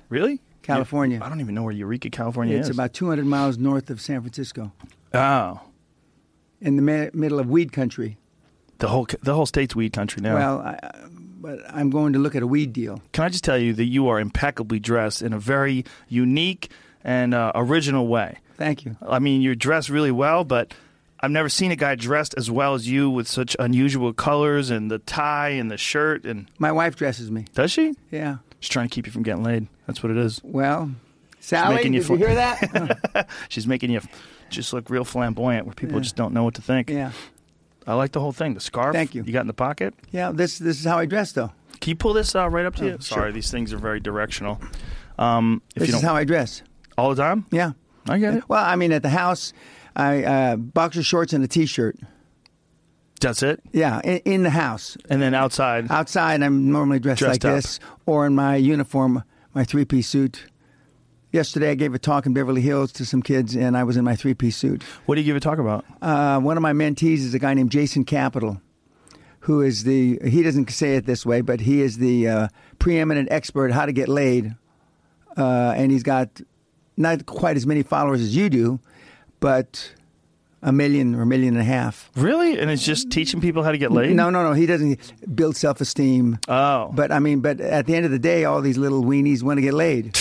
Really? California. I don't even know where Eureka, California is. It's about 200 miles north of San Francisco. Oh. In the middle of weed country. The whole state's weed country now. Well, but I'm going to look at a weed deal. Can I just tell you that you are impeccably dressed in a very unique and original way? Thank you. I mean, you're dressed really well, but I've never seen a guy dressed as well as you with such unusual colors and the tie and the shirt. And My wife dresses me. does she? Yeah. She's trying to keep you from getting laid. That's what it is. Well, Sally, making you did you hear that? She's making you just look real flamboyant where people just don't know what to think. Yeah. I like the whole thing. The scarf. Thank you. You got in the pocket? Yeah, this is how I dress, though. Can you pull this right up to you? Sure. Sorry, these things are very directional. This is how I dress. All the time? Yeah. I get it. Well, I mean, at the house, I boxer shorts and a T-shirt. That's it? Yeah, in the house. And then outside? Outside, I'm normally dressed like up. this, or in my uniform, my three-piece suit. Yesterday, I gave a talk in Beverly Hills to some kids, and I was in my three-piece suit. What do you give a talk about? One of my mentees is a guy named Jason Capital, who is he doesn't say it this way, but he is the preeminent expert how to get laid. And he's got not quite as many followers as you do, but 1 million or 1.5 million. Really? And it's just teaching people how to get laid? No. He doesn't build self-esteem. Oh. But at the end of the day, all these little weenies want to get laid.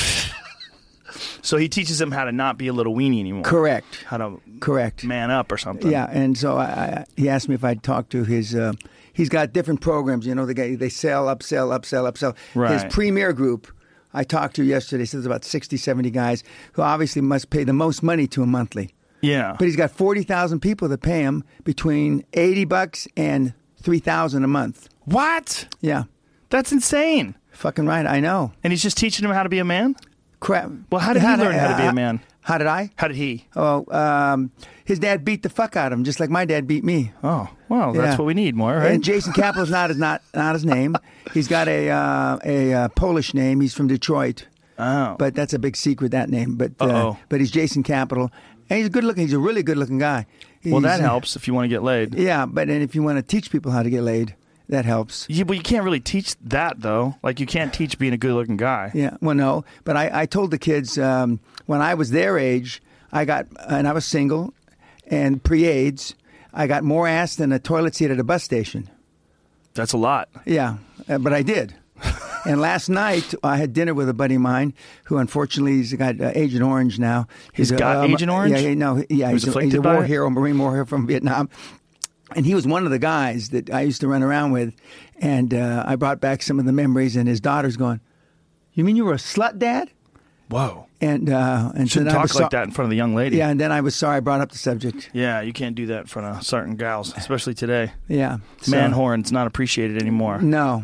So he teaches them how to not be a little weenie anymore. Correct. How to Correct. man up or something. Yeah, and so he asked me if I'd talk to his. He's got different programs. You know, the guy they sell, upsell. Right. His premier group. I talked to yesterday. Says about 60, 70 guys who obviously must pay the most money to him monthly. Yeah. But he's got 40,000 people that pay him between $80 and $3,000 a month. What? Yeah, That's insane. fucking right. I know. And he's just teaching them how to be a man? Crap. Well, how did he learn how to be a man? How did I? How did he? Oh, his dad beat the fuck out of him, just like my dad beat me. Oh, well, that's Yeah. what we need more, right? And Jason Capital's not his name. He's got a Polish name. He's from Detroit. Oh. But that's a big secret, that name. But Uh-oh. but he's Jason Capital, and he's good looking. He's a really good looking guy. Well, that He's- helps if you want to get laid. Yeah, but and if you want to teach people how to get laid, that helps. Yeah, but you can't really teach that, though. Like, you can't teach being a good-looking guy. Yeah, well, no, but I told the kids when I was their age, and I was single and pre-AIDS, I got more ass than a toilet seat at a bus station. That's a lot. Yeah, but I did. And last night, I had dinner with a buddy of mine who, unfortunately, he's got Agent Orange now. He's got Agent Orange? Yeah, was he's afflicted a by war it? hero, Marine war hero from Vietnam. And he was one of the guys that I used to run around with. And I brought back some of the memories, and his daughter's going, "You mean you were a slut, Dad?" Whoa. And Shouldn't then I talk was like that in front of the young lady. Yeah, and then I was sorry I brought up the subject. Yeah, you can't do that in front of certain gals, especially today. Yeah. Man horn's not appreciated anymore. No.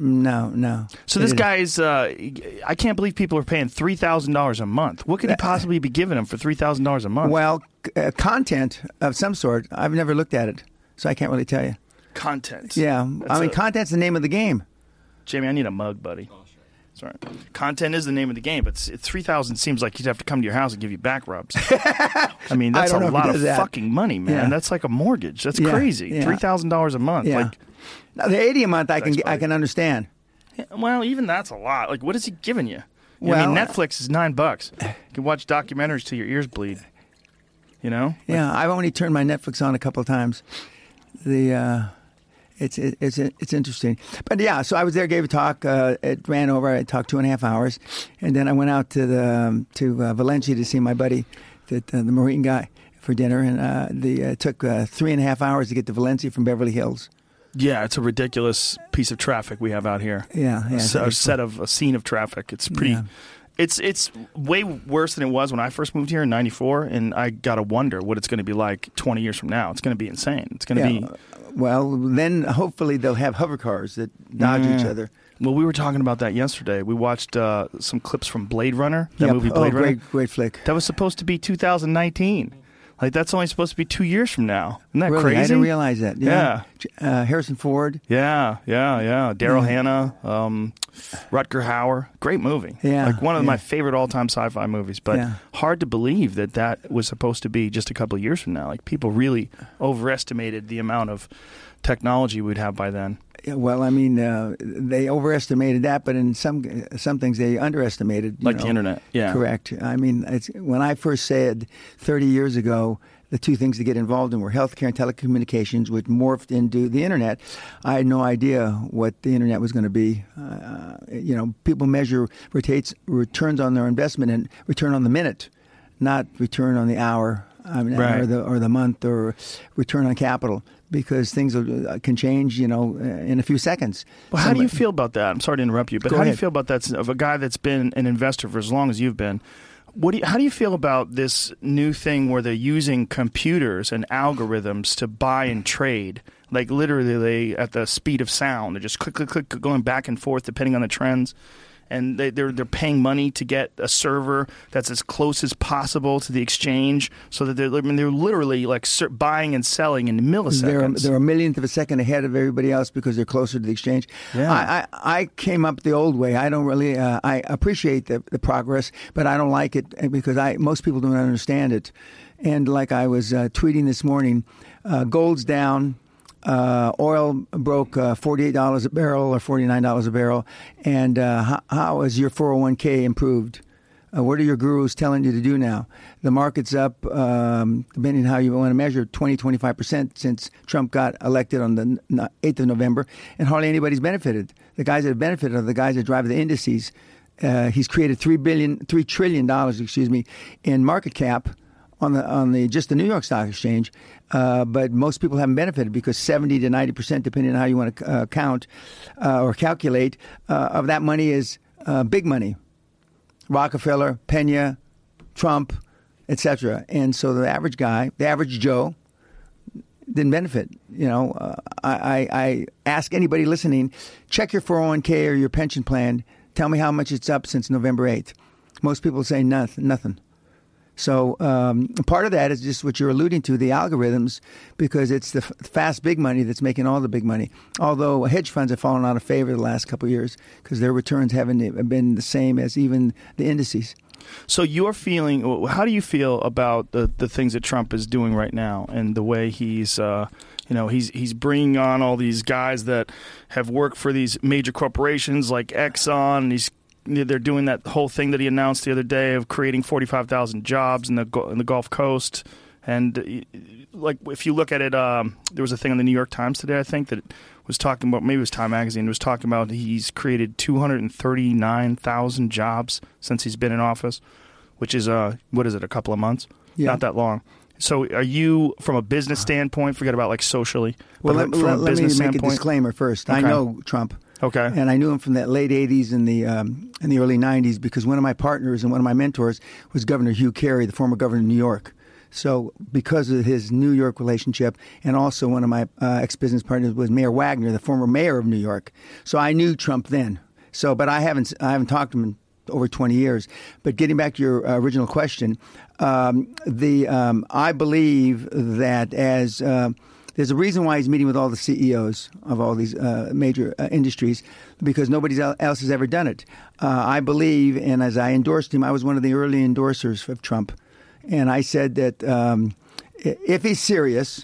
So this guy is, I can't believe people are paying $3,000 a month. What could he possibly be giving him for $3,000 a month? Well, content of some sort. I've never looked at it, so I can't really tell you. Content. Yeah. Content's the name of the game. Jamie, I need a mug, buddy. Sorry. Content is the name of the game, but $3,000 seems like you'd have to come to your house and give you back rubs. I mean, that's a lot of fucking money, man. Yeah. That's like a mortgage. That's crazy. Yeah. $3,000 a month. Yeah. Like, Now, the 80 a month, I Thanks, can understand. well, even that's a lot. Like, what is he giving you? Well, I mean, Netflix is $9. You can watch documentaries till your ears bleed. You know? Yeah, I've only turned my Netflix on a couple of times. It's interesting, but yeah. So I was there, gave a talk. It ran over. I talked 2.5 hours, and then I went out to Valencia to see my buddy, the Marine guy, for dinner. And it took 3.5 hours to get to Valencia from Beverly Hills. Yeah, it's a ridiculous piece of traffic we have out here. Yeah. A scene of traffic. It's pretty. Yeah. It's way worse than it was when I first moved here in '94, and I gotta wonder what it's going to be like 20 years from now. It's going to be insane. It's going to be. Well, then hopefully they'll have hover cars that dodge each other. Well, we were talking about that yesterday. We watched some clips from Blade Runner, that movie Blade Runner. Great flick. That was supposed to be 2019. Like, that's only supposed to be 2 years from now. Isn't that Really? crazy? I didn't realize that. Yeah. Harrison Ford. Yeah. Daryl Hannah, Rutger Hauer. Great movie. Yeah, Like one of yeah. my favorite all-time sci-fi movies. But hard to believe that was supposed to be just a couple of years from now. Like, people really overestimated the amount of technology we'd have by then. Well, I mean, they overestimated that, but in some things they underestimated. Like the internet, yeah. Correct. I mean, when I first said 30 years ago, the two things to get involved in were healthcare and telecommunications, which morphed into the internet. I had no idea what the internet was going to be. People measure returns on their investment and return on the minute, not return on the hour, right. or the month, or return on capital, because things can change, in a few seconds. Well, how do you feel about that? I'm sorry to interrupt you, but Go how ahead. do you feel about that of a guy that's been an investor for as long as you've been? How do you feel about this new thing where they're using computers and algorithms to buy and trade, like literally at the speed of sound? They're just click, click, click, going back and forth depending on the trends. And they're paying money to get a server that's as close as possible to the exchange, so that they're literally like buying and selling in milliseconds. They're a millionth of a second ahead of everybody else because they're closer to the exchange. Yeah. I came up the old way. I don't really. I appreciate the progress, but I don't like it because most people don't understand it. And like I was tweeting this morning, gold's down. Oil broke $48 a barrel or $49 a barrel. And how has your 401k improved? What are your gurus telling you to do now? The market's up, depending on how you want to measure, 20-25% since Trump got elected on the 8th of November, and hardly anybody's benefited. The guys that have benefited are the guys that drive the indices. He's created $3 trillion, in market cap on the just the New York Stock Exchange, but most people haven't benefited because 70 to 90%, depending on how you want to count or calculate, of that money is big money. Rockefeller, Pena, Trump, etc. And so the average guy, the average Joe, didn't benefit. I ask anybody listening, check your 401k or your pension plan. Tell me how much it's up since November 8th. Most people say nothing. So part of that is just what you're alluding to, the algorithms, because it's the fast big money that's making all the big money. Although hedge funds have fallen out of favor the last couple of years because their returns haven't been the same as even the indices. So you're feeling, how do you feel about the things that Trump is doing right now and the way he's bringing on all these guys that have worked for these major corporations like Exxon, and they're doing that whole thing that he announced the other day of creating 45,000 jobs in the Gulf Coast. And like if you look at it, there was a thing on the New York Times today, I think, that was talking about, maybe it was Time Magazine, was talking about he's created 239,000 jobs since he's been in office, which is, a couple of months? Yeah. Not that long. So are you, from a business standpoint, forget about like socially, well, let me make a disclaimer first. Okay. I know Trump. Okay. And I knew him from the late 80s and the early 90s because one of my partners and one of my mentors was Governor Hugh Carey, the former governor of New York. So because of his New York relationship, and also one of my ex-business partners was Mayor Wagner, the former mayor of New York. So I knew Trump then. But I haven't talked to him in over 20 years. But getting back to your original question, I believe that as there's a reason why he's meeting with all the CEOs of all these major industries, because nobody else has ever done it. I believe, and as I endorsed him, I was one of the early endorsers of Trump. And I said that if he's serious,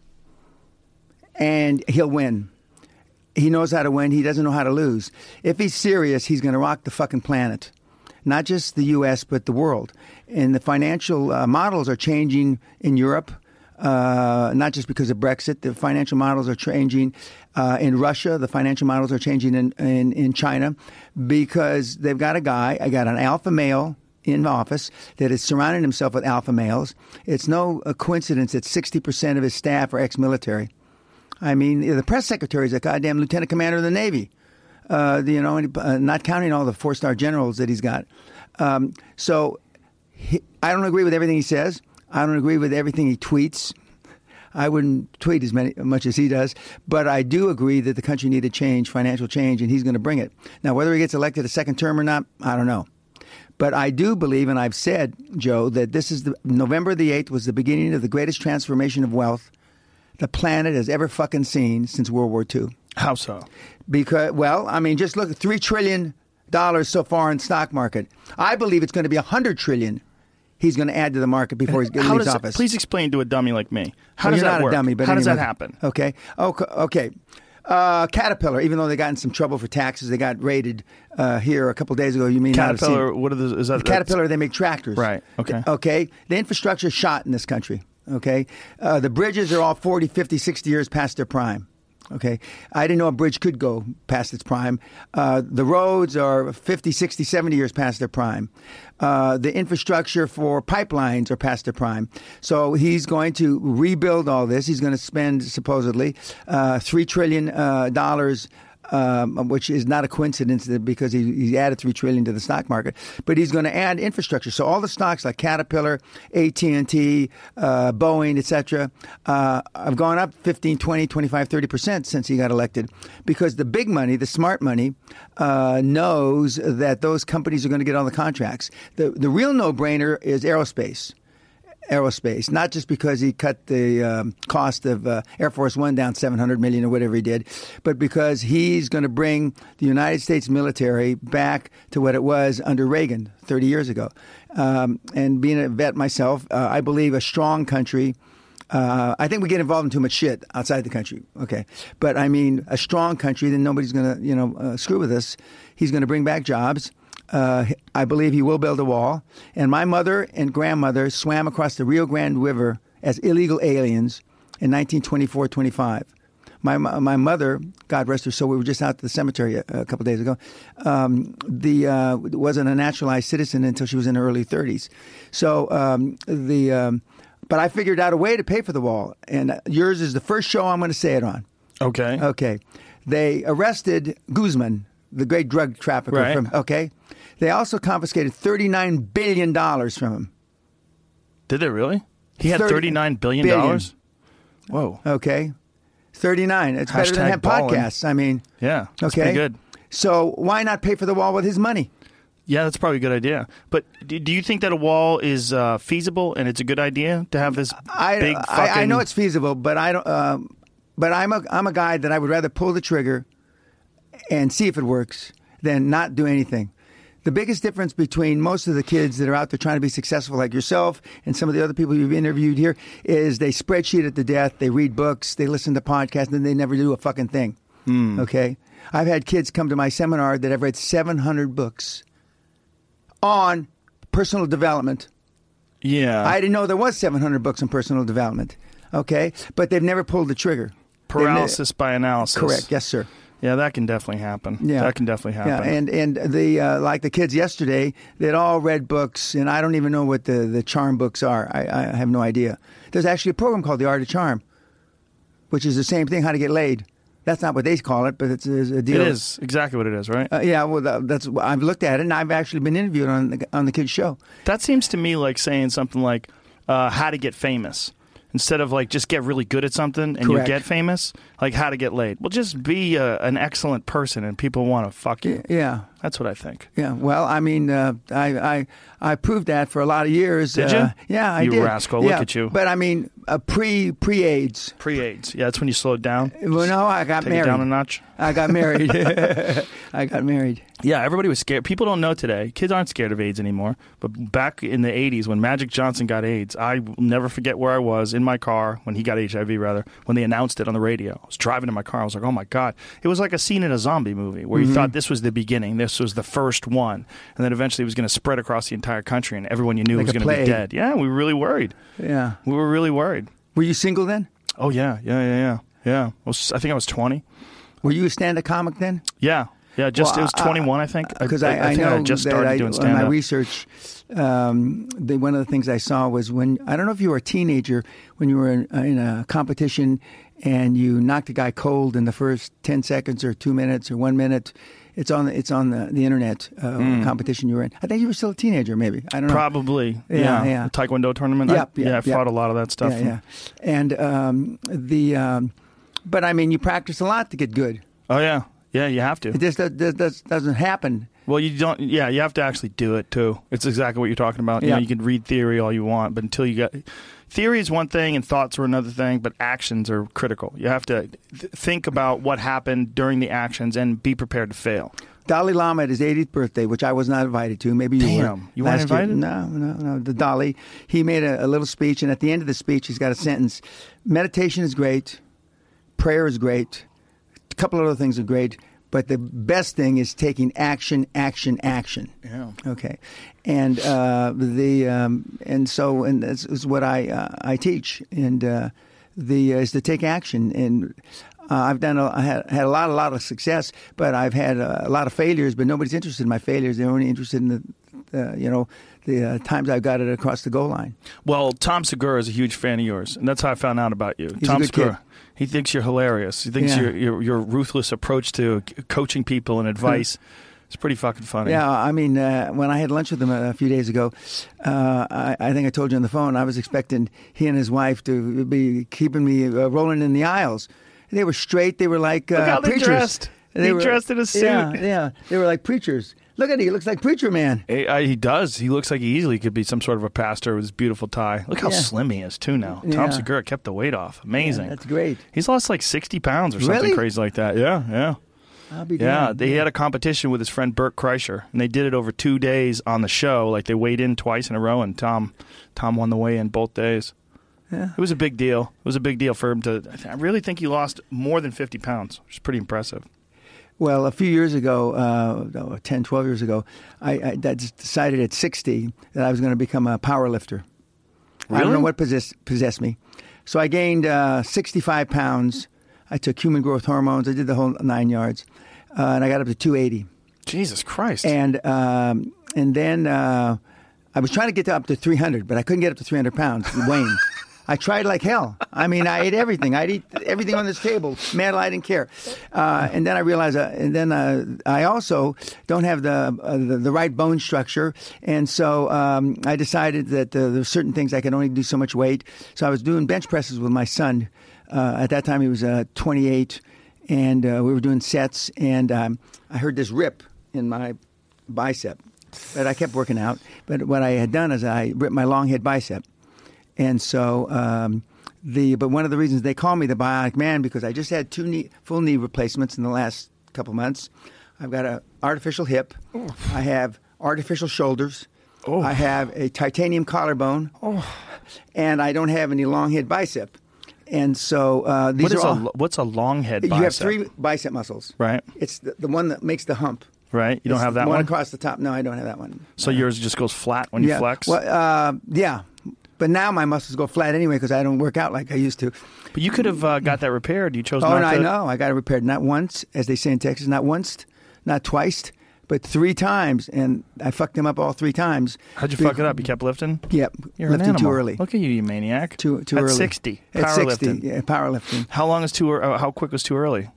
and he'll win. He knows how to win. He doesn't know how to lose. If he's serious, he's going to rock the fucking planet. Not just the U.S., but the world. And the financial models are changing in Europe. Not just because of Brexit. The financial models are changing in Russia. The financial models are changing in China because they've got an alpha male in office that is surrounding himself with alpha males. It's no coincidence that 60% of his staff are ex-military. I mean, the press secretary is a goddamn lieutenant commander of the Navy. Not counting all the 4-star generals that he's got. I don't agree with everything he says. I don't agree with everything he tweets. I wouldn't tweet as much as he does, but I do agree that the country needed change, financial change, and he's going to bring it. Now, whether he gets elected a second term or not, I don't know. But I do believe, and I've said, Joe, that November the 8th was the beginning of the greatest transformation of wealth the planet has ever fucking seen since World War II. How so? Because, just look at $3 trillion so far in stock market. I believe it's going to be $100 trillion. He's going to add to the market before he leaves office. Please explain to a dummy like me. How does that work? Not a dummy, but how does that happen? Okay. Caterpillar, even though they got in some trouble for taxes, they got raided here a couple of days ago. You may not have seen. Caterpillar, what are the, is that? Caterpillar, they make tractors. Right, okay. Okay, the infrastructure is shot in this country. Okay, the bridges are all 40, 50, 60 years past their prime. Okay, I didn't know a bridge could go past its prime. The roads are 50, 60, 70 years past their prime. The infrastructure for pipelines are past their prime. So he's going to rebuild all this. He's going to spend supposedly $3 trillion, which is not a coincidence because he added $3 trillion to the stock market. But he's going to add infrastructure. So all the stocks like Caterpillar, AT&T, Boeing, etc., have gone up 15, 20, 25, 30% since he got elected, because the big money, the smart money, knows that those companies are going to get all the contracts. The real no-brainer is aerospace, not just because he cut the cost of Air Force One down $700 million or whatever he did, but because he's going to bring the United States military back to what it was under Reagan 30 years ago. And being a vet myself, I believe a strong country. I think we get involved in too much shit outside the country. Okay, but I mean, a strong country, then nobody's going to screw with us. He's going to bring back jobs. I believe he will build a wall. And my mother and grandmother swam across the Rio Grande River as illegal aliens in 1924-25. My mother, God rest her soul, we were just out at the cemetery a couple of days ago, wasn't a naturalized citizen until she was in her early 30s. So but I figured out a way to pay for the wall. And yours is the first show I'm going to say it on. Okay. Okay. They arrested Guzman, the great drug trafficker. Right. Okay. They also confiscated $39 billion from him. Did they really? He had $39 billion? Whoa. Okay. 39. It's better than have podcasts. I mean. Yeah. That's okay. pretty good. So why not pay for the wall with his money? Yeah, that's probably a good idea. But do you think that a wall is feasible and it's a good idea to have this big fucking... I know it's feasible, but I don't. But I'm a guy that I would rather pull the trigger and see if it works than not do anything. The biggest difference between most of the kids that are out there trying to be successful like yourself and some of the other people you've interviewed here is they spreadsheet it to death, they read books, they listen to podcasts, and they never do a fucking thing. Okay? I've had kids come to my seminar that have read 700 books on personal development. Yeah. I didn't know there was 700 books on personal development. Okay? But they've never pulled the trigger. Paralysis by analysis. Correct. Yes, sir. Yeah, that can definitely happen. Yeah. That can definitely happen. Yeah, and the like the kids yesterday, they'd all read books, and I don't even know what the charm books are. I have no idea. There's actually a program called The Art of Charm, which is the same thing, how to get laid. That's not what they call it, but it's a deal. It is exactly what it is, right? Yeah, well, that's I've looked at it, and I've actually been interviewed on the kids' show. That seems to me like saying something like how to get famous. Instead of like just get really good at something and Correct. you get famous, like how to get laid. Well, just be an excellent person and people want to fuck you. Yeah. That's what I think. Yeah. Well, I mean, I proved that for a lot of years. Did you? Yeah, I did. You rascal. Yeah, look at you. But I mean, pre-AIDS. Pre-AIDS. Yeah, that's when you slowed down. Well, no, I got Take married. it down a notch. I got married. I got married. Yeah, everybody was scared. People don't know today. Kids aren't scared of AIDS anymore. But back in the 80s when Magic Johnson got AIDS, I will never forget where I was in my car, when he got HIV rather, when they announced it on the radio. I was driving in my car. I was like, oh my God. It was like a scene in a zombie movie where you thought this was the beginning. This was the first one. And then eventually it was going to spread across the entire country and everyone you knew Like was a going to be plague. dead. Yeah, we were really worried. Yeah. We were really worried. Were you single then? Oh, yeah. I think I was 20. Were you a stand-up comic then? Yeah. Yeah, it was 21, I think. Because I think know I just that started doing stand-up. In my research, one of the things I saw was when, I don't know if you were a teenager, when you were in a competition and you knocked a guy cold in the first 10 seconds or 2 minutes or 1 minute. It's on the internet competition you were in. I think you were still a teenager, maybe. I don't know. Probably. Yeah. The Taekwondo tournament. I fought a lot of that stuff. Yeah. And but I mean, you practice a lot to get good. Oh yeah. Yeah, you have to. It just doesn't happen. Well, you don't. Yeah, you have to actually do it too. It's exactly what you're talking about. Yeah. You can read theory all you want, but until you get theory is one thing and thoughts are another thing, but actions are critical. You have to think about what happened during the actions and be prepared to fail. Dalai Lama at his 80th birthday, which I was not invited to. Maybe you were. You weren't invited? No. The Dalai, he made a little speech, and at the end of the speech, he's got a sentence: meditation is great, prayer is great, couple of other things are great, but the best thing is taking action, action, action. Yeah. Okay, and and this is what I teach, and is to take action. And I've done I had a lot of success, but I've had a lot of failures. But nobody's interested in my failures. They're only interested in the times I've got it across the goal line. Well, Tom Segura is a huge fan of yours, and that's how I found out about you. He's Tom a good Segura. kid. He thinks you're hilarious. He thinks your ruthless approach to coaching people and advice. It's pretty fucking funny. Yeah, I mean, when I had lunch with him a few days ago, I think I told you on the phone, I was expecting he and his wife to be keeping me rolling in the aisles. They were straight. They were like Look how preachers. they dressed. He dressed in a suit. Yeah. They were like preachers. Look at him. He looks like Preacher Man. He does. He looks like he easily could be some sort of a pastor with his beautiful tie. Look how slim he is, too, now. Yeah. Tom Segura kept the weight off. Amazing. Yeah, that's great. He's lost like 60 pounds or something Really? crazy like that. Yeah. I'll be Yeah, damned. they had a competition with his friend Burt Kreischer, and they did it over 2 days on the show. Like, they weighed in twice in a row, and Tom won the weigh-in both days. Yeah. It was a big deal. It was a big deal for him to. I really think he lost more than 50 pounds, which is pretty impressive. Well, a few years ago, 10, 12 years ago, I decided at 60 that I was going to become a power lifter. I don't know what possessed me. So I gained 65 pounds. I took human growth hormones. I did the whole 9 yards. And I got up to 280. Jesus Christ. And then I was trying to get up to 300, but I couldn't get up to 300 pounds, weighing. I tried like hell. I mean, I ate everything. I'd eat everything on this table. Man, I didn't care. And then I realized, I also don't have the right bone structure. And so I decided that there's certain things I could only do so much weight. So I was doing bench presses with my son. At that time, he was 28, and we were doing sets. And I heard this rip in my bicep, but I kept working out. But what I had done is I ripped my long head bicep. And so, but one of the reasons they call me the Bionic Man, because I just had full knee replacements in the last couple months. I've got an artificial hip. I have artificial shoulders. I have a titanium collarbone. And I don't have any long head bicep. And so these are all. What's a long head bicep? You have 3 bicep muscles. Right. It's the one that makes the hump. Right. You don't have that one? Across the top. No, I don't have that one. So yours just goes flat when you flex? Well, yeah. But now my muscles go flat anyway because I don't work out like I used to. But you could have got that repaired. You chose not to. Oh, I know. I got it repaired. Not once, as they say in Texas. Not once, not twice, but 3 times. And I fucked them up all 3 times. How'd you fuck it up? You kept lifting? Yep. You're lifting an animal. too early. Look at you maniac. Too At early. 60. At 60, Powerlifting. yeah, powerlifting. How long is how quick was too early?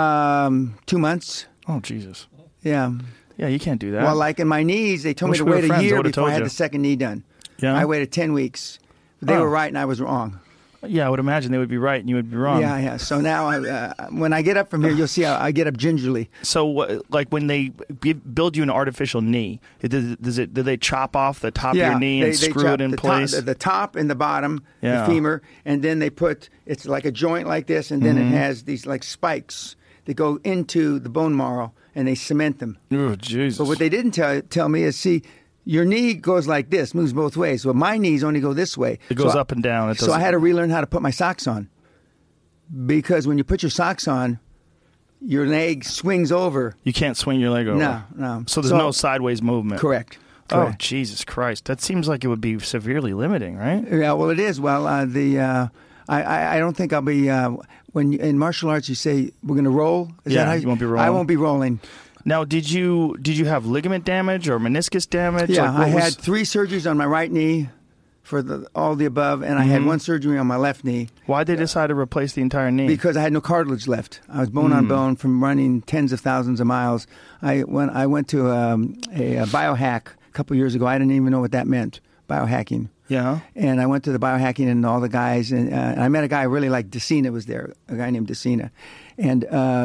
2 months. Oh, Jesus. Yeah. Yeah, you can't do that. Well, like in my knees, they told me Wish to we were wait a friends. I year would've before I told had you. the second knee done. Yeah? I waited 10 weeks. They were right and I was wrong. Yeah, I would imagine they would be right and you would be wrong. Yeah. So now, when I get up from here, you'll see how I get up gingerly. So, like when they build you an artificial knee, do they chop off the top of your knee and screw chop it in the place? the top and the bottom, Yeah. the femur, and then it's like a joint like this, and then it has these like spikes that go into the bone marrow, and they cement them. Oh, Jesus. But what they didn't tell me is, see, your knee goes like this, moves both ways. Well, my knees only go this way. It goes up and down. So I had to relearn how to put my socks on. Because when you put your socks on, your leg swings over. You can't swing your leg over. No. So there's no sideways movement. Correct. Oh, Jesus Christ. That seems like it would be severely limiting, right? Yeah, well, it is. Well, I don't think I'll be... when in martial arts you say, we're going to roll? Is that how you won't be rolling. I won't be rolling. Now, did you have ligament damage or meniscus damage? Yeah, Like, I had 3 surgeries on my right knee for all the above, and I had 1 surgery on my left knee. Why'd they decide to replace the entire knee? Because I had no cartilage left. I was bone on bone from running tens of thousands of miles. I went to a biohack a couple years ago. I didn't even know what that meant, biohacking. Yeah. And I went to the biohacking and all the guys, and I met a guy I really liked. Decina was there, a guy named Decina. And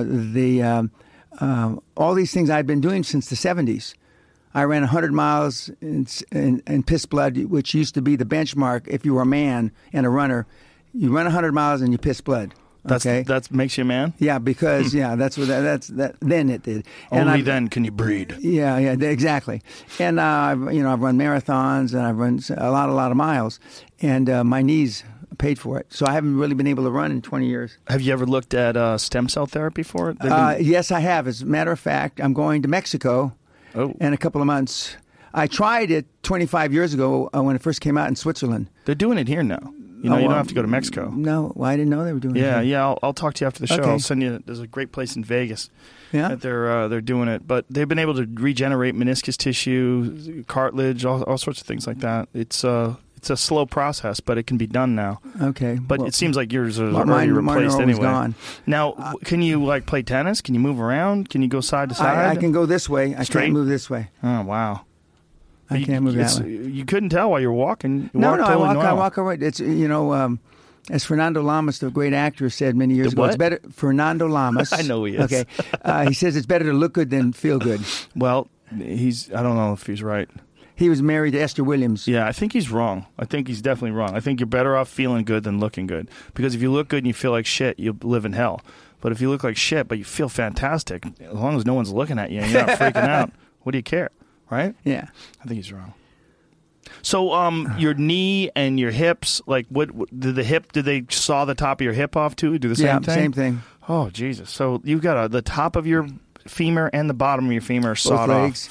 all these things I'd been doing since the 70s. I ran 100 miles in piss blood, which used to be the benchmark if you were a man and a runner. You run 100 miles and you piss blood. Okay? That makes you a man? Yeah, because that's what then it did. And Only then can you breed. Yeah, exactly. And I've run marathons and I've run a lot of miles, and my knees paid for it. So I haven't really been able to run in 20 years. Have you ever looked at stem cell therapy for it? Yes, I have. As a matter of fact, I'm going to Mexico in a couple of months. I tried it 25 years ago when it first came out in Switzerland. They're doing it here now. You don't have to go to Mexico. No, well, I didn't know they were doing it. Yeah. I'll talk to you after the show. Okay. I'll send you. There's a great place in Vegas Yeah. that they're doing it, but they've been able to regenerate meniscus tissue, cartilage, all sorts of things like that. It's a slow process, but it can be done now. Okay. But well, it seems like yours are mine already are replaced always anyway. gone. Now, can you play tennis? Can you move around? Can you go side to side? I can go this way. I Straight? can't move this way. Oh wow. I can't move that way. You couldn't tell while you're walking. You No, walk totally I normal. walk all right. It's as Fernando Lamas, the great actor, said many years The ago, what? it's better. Fernando Lamas. I know he is. Okay, he says it's better to look good than feel good. Well, I don't know if he's right. He was married to Esther Williams. Yeah, I think he's wrong. I think he's definitely wrong. I think you're better off feeling good than looking good. Because if you look good and you feel like shit, you'll live in hell. But if you look like shit but you feel fantastic, as long as no one's looking at you and you're not freaking out, what do you care? Right? Yeah. I think he's wrong. So, your knee and your hips, like, what did they saw the top of your hip off too? Do the same thing? Same thing. Oh, Jesus. So you've got the top of your femur and the bottom of your femur are sawed legs.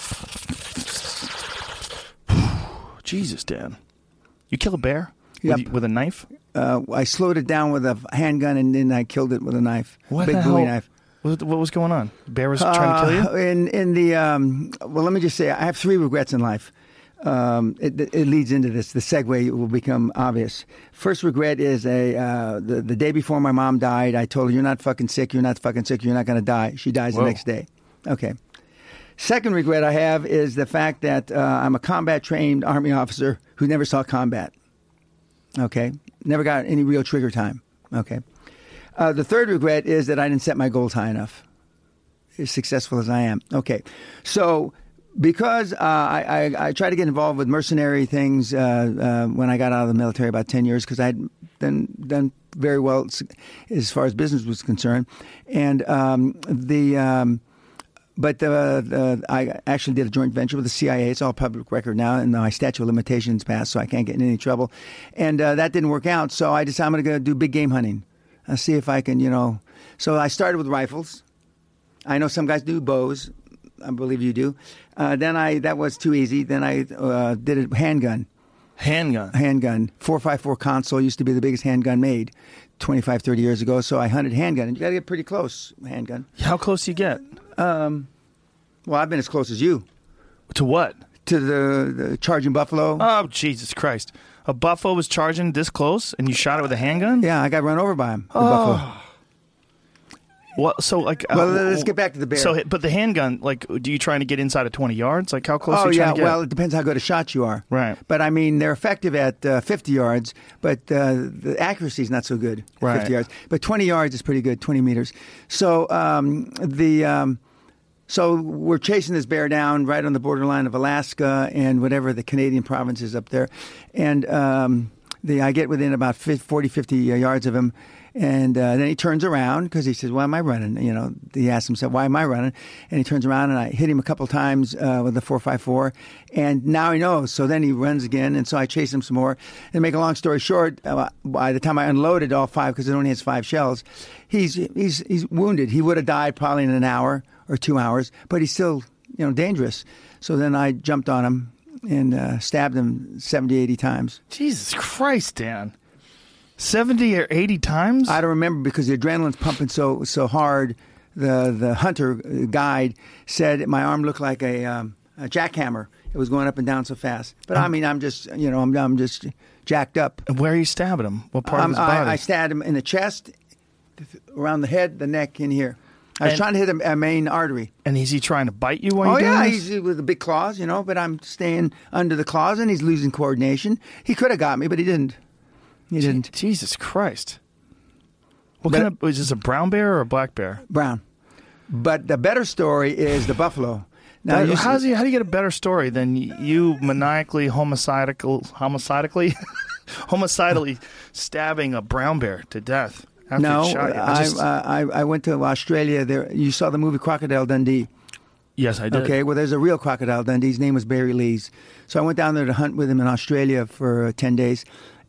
off. Jesus, Dan. You kill a bear Yep. with a knife? I slowed it down with a handgun and then I killed it with a knife. What Big the Bowie hell? knife. What was going on? Bear was trying to kill you? In the well, let me just say I have 3 regrets in life. It leads into this. The segue will become obvious. First regret is the day before my mom died, I told her, "You're not fucking sick. You're not fucking sick. You're not going to die." She dies the next day. Okay. Second regret I have is the fact that I'm a combat-trained Army officer who never saw combat. Okay. Never got any real trigger time. Okay. The third regret is that I didn't set my goals high enough, as successful as I am. Okay. So because I tried to get involved with mercenary things when I got out of the military about 10 years because I had done very well as far as business was concerned. And I actually did a joint venture with the CIA. It's all public record now, and my statute of limitations passed, so I can't get in any trouble. And that didn't work out, so I decided I'm going to go do big game hunting. I'll see if I can, So I started with rifles. I know some guys do bows. I believe you do. That was too easy. Then I did a handgun. Handgun? Handgun. 4.54 console used to be the biggest handgun made 25, 30 years ago, so I hunted handgun. And you got to get pretty close, handgun. How close do you get? Well, I've been as close as you. To what? To the charging buffalo. Oh, Jesus Christ. A buffalo was charging this close, and you shot it with a handgun? Yeah, I got run over by him. The buffalo. Well, so like. Well, let's get back to the bear. So, but the handgun, like, do you trying to get inside of 20 yards? Like, how close are you trying to get? Well, it depends how good a shot you are. Right. But I mean, they're effective at 50 yards, but the accuracy is not so good. At Right. 50 yards, but 20 yards is pretty good. 20 meters. So So we're chasing this bear down right on the borderline of Alaska and whatever the Canadian provinces up there. And I get within about 40, 50 yards of him. And then he turns around because he says, "Why am I running?" He asks himself, "Why am I running?" And he turns around and I hit him a couple times with the 4.54. And now he knows. So then he runs again. And so I chase him some more. And make a long story short, by the time I unloaded all 5, because it only has 5 shells, he's wounded. He would have died probably in an hour or 2 hours, but he's still, dangerous. So then I jumped on him and stabbed him 70, 80 times. Jesus Christ, Dan. 70 or 80 times? I don't remember because the adrenaline's pumping so hard. The hunter guide said my arm looked like a jackhammer. It was going up and down so fast. But I mean, I'm just, I'm just jacked up. Where are you stabbing him? What part of his body? I stabbed him in the chest, around the head, the neck, in here. I was trying to hit a main artery. And is he trying to bite you while you're doing this? He's with the big claws, but I'm staying under the claws and he's losing coordination. He could have got me, but he didn't. He didn't. Jesus Christ. Is this a brown bear or a black bear? Brown. But the better story is the buffalo. Now, how do you get a better story than you maniacally, homicidally stabbing a brown bear to death? No, I went to Australia. There, you saw the movie Crocodile Dundee. Yes, I did. Okay, well, there's a real Crocodile Dundee. His name was Barry Lees. So I went down there to hunt with him in Australia for 10 days.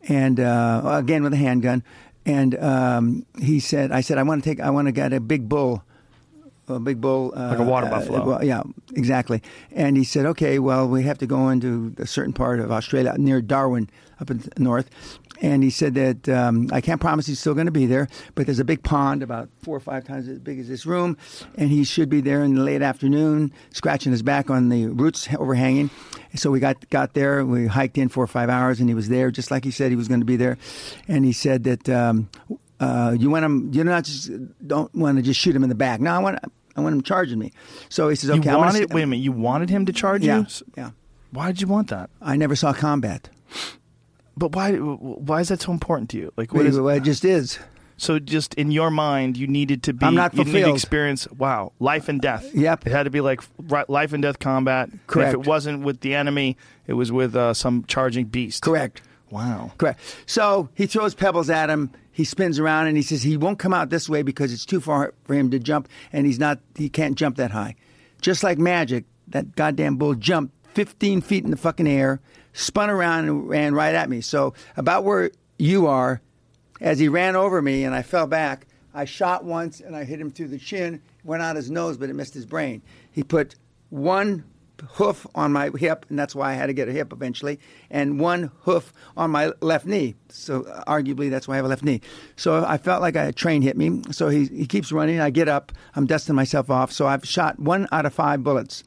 and again with a handgun. And he said, "I said I want to get a big bull." A big bull. Like a water buffalo. Well, yeah, exactly. And he said, okay, well, we have to go into a certain part of Australia, near Darwin, up in the north. And he said that I can't promise he's still going to be there, but there's a big pond about 4 or 5 times as big as this room, and he should be there in the late afternoon, scratching his back on the roots overhanging. So we got there, we hiked in 4 or 5 hours, and he was there just like he said he was going to be there. And he said that you want him, don't want to just shoot him in the back. No, I want him charging me. So he says, okay. Wait a minute, you wanted him to charge you? Yeah. Why did you want that? I never saw combat. But why is that so important to you? Like, Well, it just is. So just in your mind, you needed to be. I'm not you needed fulfilled. to experience. Wow, life and death. Yep. It had to be like life and death combat. Correct. And if it wasn't with the enemy, it was with some charging beast. Correct. Wow. Correct. So he throws pebbles at him. He spins around and he says he won't come out this way because it's too far for him to jump, and he can't jump that high. Just like magic, that goddamn bull jumped 15 feet in the fucking air, spun around and ran right at me. So about where you are, as he ran over me and I fell back, I shot once and I hit him through the chin, went out his nose, but it missed his brain. He put one hoof on my hip, and that's why I had to get a hip eventually, and one hoof on my left knee. So arguably that's why I have a left knee. So I felt like a train hit me. So he keeps running. I get up. I'm dusting myself off. So I've shot 1 out of 5 bullets.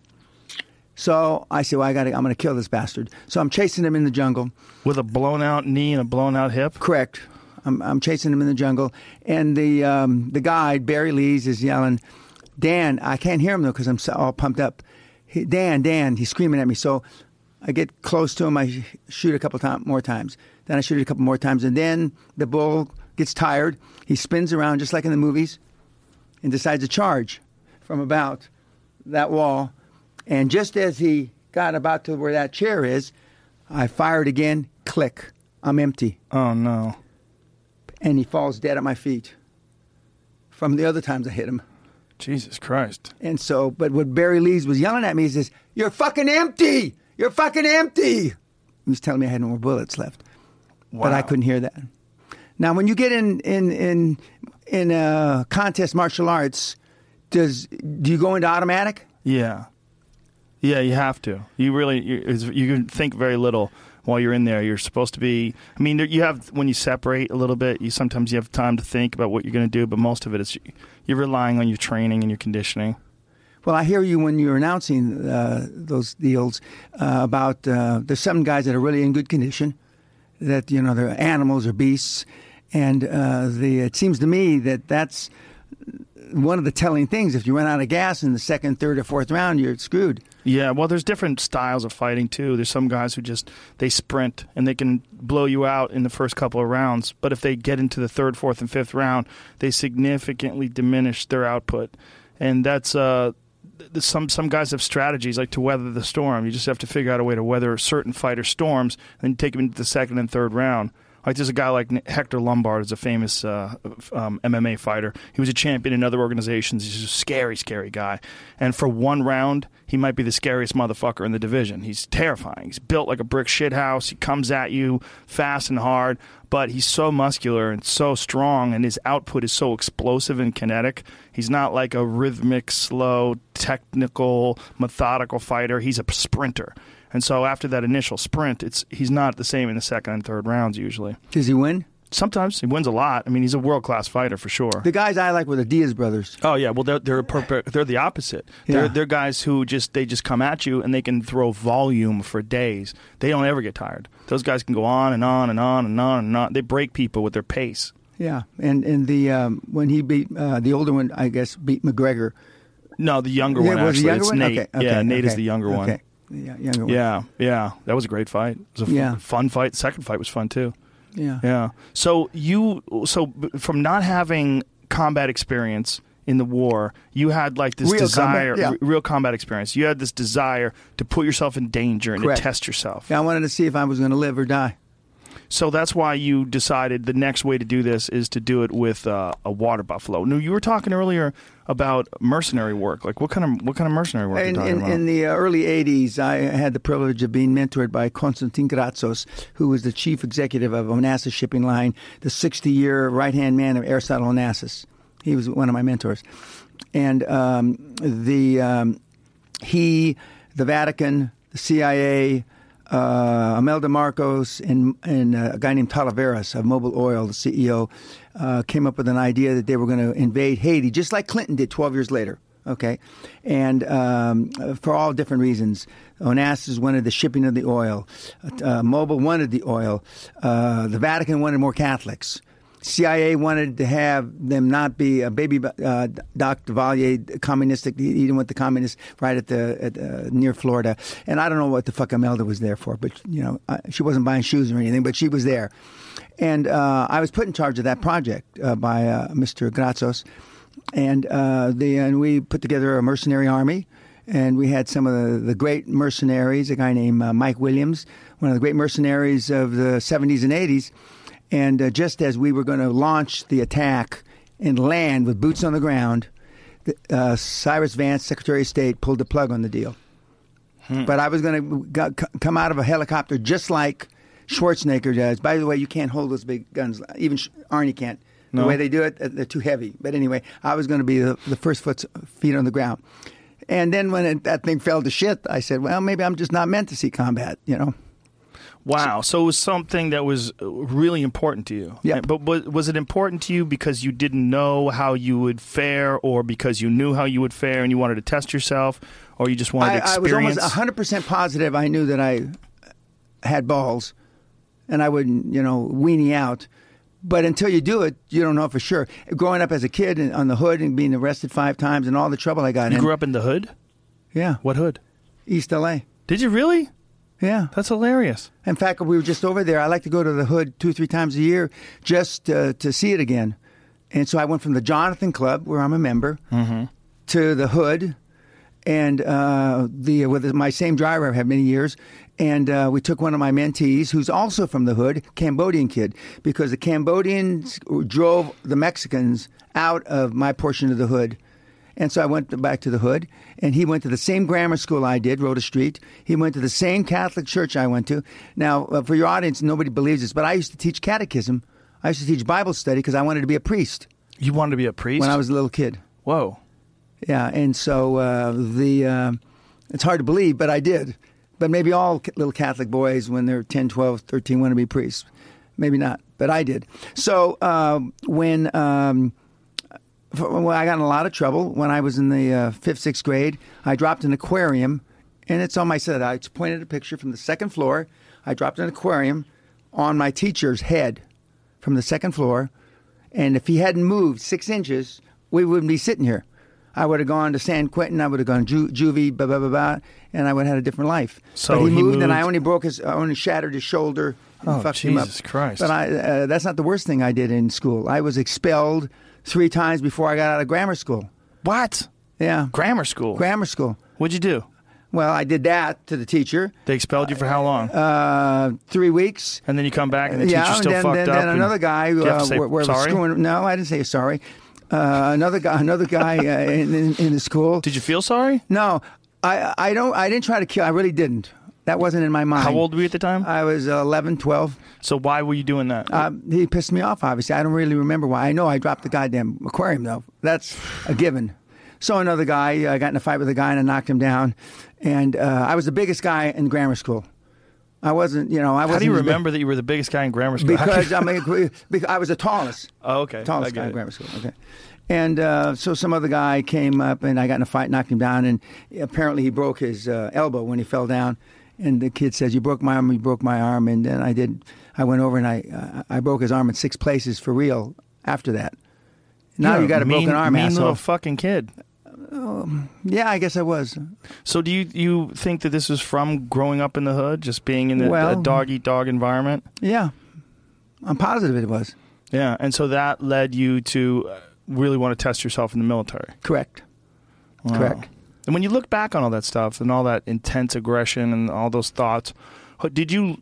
So I say, well, I'm going to kill this bastard. So I'm chasing him in the jungle. With a blown out knee and a blown out hip? Correct. I'm chasing him in the jungle. And the guide, Barry Lees, is yelling, Dan, I can't hear him though because I'm all pumped up. Dan, he's screaming at me. So I get close to him. I shoot a couple more times. Then I shoot it a couple more times. And then the bull gets tired. He spins around just like in the movies and decides to charge from about that wall. And just as he got about to where that chair is, I fired again. Click. I'm empty. Oh, no. And he falls dead at my feet from the other times I hit him. Jesus Christ. And so, but what Barry Lees was yelling at me is this, you're fucking empty! You're fucking empty! He was telling me I had no more bullets left. Wow. But I couldn't hear that. Now, when you get in contest martial arts, do you go into automatic? Yeah. Yeah, you have to. You can think very little while you're in there. You're supposed to be. I mean, you have when you separate a little bit. Sometimes you have time to think about what you're going to do, but most of it is you're relying on your training and your conditioning. Well, I hear you when you're announcing those deals about there's some guys that are really in good condition, that they're animals or beasts, and it seems to me that that's one of the telling things. If you run out of gas in the second, third, or fourth round, you're screwed. Yeah, well, there's different styles of fighting, too. There's some guys who they sprint, and they can blow you out in the first couple of rounds. But if they get into the third, fourth, and fifth round, they significantly diminish their output. And that's some guys have strategies, like to weather the storm. You just have to figure out a way to weather certain fighter storms, and then take them into the second and third round. Like there's a guy like Hector Lombard, who's a famous MMA fighter. He was a champion in other organizations. He's a scary, scary guy. And for one round, he might be the scariest motherfucker in the division. He's terrifying. He's built like a brick shithouse. He comes at you fast and hard, but he's so muscular and so strong, and his output is so explosive and kinetic. He's not like a rhythmic, slow, technical, methodical fighter. He's a sprinter. And so after that initial sprint, he's not the same in the second and third rounds usually. Does he win? Sometimes. He wins a lot. I mean, he's a world-class fighter for sure. The guys I like were the Diaz brothers. Oh, yeah. Well, they're the opposite. Yeah. They're guys who just come at you, and they can throw volume for days. They don't ever get tired. Those guys can go on and on and on and on and on. They break people with their pace. Yeah. And the when he beat, the older one, I guess, beat McGregor. No, the younger one, was actually. the younger It's one? Nate. Okay, yeah, Nate okay, is the younger one. Okay. Yeah, younger one. Yeah. That was a great fight. It was a fun fight. The second fight was fun, too. Yeah. So from not having combat experience in the war, you had like this real combat experience. You had this desire to put yourself in danger and Correct. to test yourself. Yeah, I wanted to see if I was going to live or die. So that's why you decided the next way to do this is to do it with a water buffalo. Now, you were talking earlier about mercenary work. Like what kind of mercenary work are you talking about? In the early 80s, I had the privilege of being mentored by Konstantin Gratsos, who was the chief executive of Onassis Shipping Line, the 60-year right-hand man of Aristotle Onassis. He was one of my mentors. And the Vatican, the CIA, Imelda Marcos, and a guy named Talavera of Mobil Oil, the CEO, came up with an idea that they were going to invade Haiti, just like Clinton did 12 years later. Okay, and for all different reasons. Onassis wanted the shipping of the oil. Mobil wanted the oil. The Vatican wanted more Catholics. CIA wanted to have them not be a baby Doc Duvalier communistic. He didn't want the communists right at near Florida. And I don't know what the fuck Imelda was there for, but she wasn't buying shoes or anything, but she was there. And I was put in charge of that project by Mr. Gratsos, and we put together a mercenary army. And we had some of the great mercenaries, a guy named Mike Williams, one of the great mercenaries of the 70s and 80s. And just as we were going to launch the attack and land with boots on the ground, Cyrus Vance, Secretary of State, pulled the plug on the deal. But I was going to come out of a helicopter just like Schwarzenegger does. By the way, you can't hold those big guns. Even Arnie can't. The way they do it, they're too heavy. But anyway, I was going to be the first feet on the ground. And then when that thing fell to shit, I said, well, maybe I'm just not meant to see combat, Wow. So it was something that was really important to you. Yeah. But was it important to you because you didn't know how you would fare, or because you knew how you would fare and you wanted to test yourself, or you just wanted to experience? I was almost 100% positive I knew that I had balls and I wouldn't, weenie out. But until you do it, you don't know for sure. Growing up as a kid on the hood and being arrested 5 times and all the trouble I got in. You grew up in the hood? Yeah. What hood? East L.A. Did you really? Yeah. That's hilarious. In fact, we were just over there. I like to go to the hood 2-3 times a year just to see it again. And so I went from the Jonathan Club, where I'm a member, to the hood, and with my same driver I've had many years. And we took one of my mentees, who's also from the hood, Cambodian kid, because the Cambodians drove the Mexicans out of my portion of the hood. And so I went back to the hood, and he went to the same grammar school I did, Rhoda Street. He went to the same Catholic church I went to. Now, for your audience, nobody believes this, but I used to teach catechism. I used to teach Bible study because I wanted to be a priest. You wanted to be a priest? When I was a little kid. Whoa. Yeah, and so it's hard to believe, but I did. But maybe all little Catholic boys, when they're 10, 12, 13, want to be priests. Maybe not, but I did. So when I got in a lot of trouble when I was in the 5th, 6th grade, I dropped an aquarium, and it's on my set. I pointed a picture from the 2nd floor. I dropped an aquarium on my teacher's head from the 2nd floor, and if he hadn't moved 6 inches, we wouldn't be sitting here. I would have gone to San Quentin, I would have gone juvie, blah, blah, blah, blah, and I would have had a different life. So but he moved, and I only shattered his shoulder and fucked him up. Jesus Christ. But that's not the worst thing I did in school. I was expelled 3 times before I got out of grammar school. What? Yeah. Grammar school? Grammar school. What'd you do? Well, I did that to the teacher. They expelled you for how long? 3 weeks. And then you come back and the teacher's still fucked up? Then another guy where sorry? No, I didn't say sorry. Another guy in the school. Did you feel sorry? No, I didn't try to kill. I really didn't. That wasn't in my mind. How old were you at the time? I was 11, 12. So why were you doing that? He pissed me off, obviously. I don't really remember why. I know I dropped the goddamn aquarium, though. That's a given. So another guy, I got in a fight with a guy and I knocked him down. And I was the biggest guy in grammar school. I wasn't, How do you remember that you were the biggest guy in grammar school? Because I was the tallest. Oh, okay. Tallest guy in grammar school. Okay. And so some other guy came up and I got in a fight, knocked him down, and apparently he broke his elbow when he fell down. And the kid says, "You broke my arm, you broke my arm." And then I went over and I broke his arm in 6 places for real after that. Now you got a broken arm, mean asshole. Little fucking kid. Yeah, I guess I was. So do you think that this is from growing up in the hood, just being in the dog-eat-dog environment? Yeah. I'm positive it was. Yeah, and so that led you to really want to test yourself in the military. Correct. Wow. Correct. And when you look back on all that stuff and all that intense aggression and all those thoughts, did you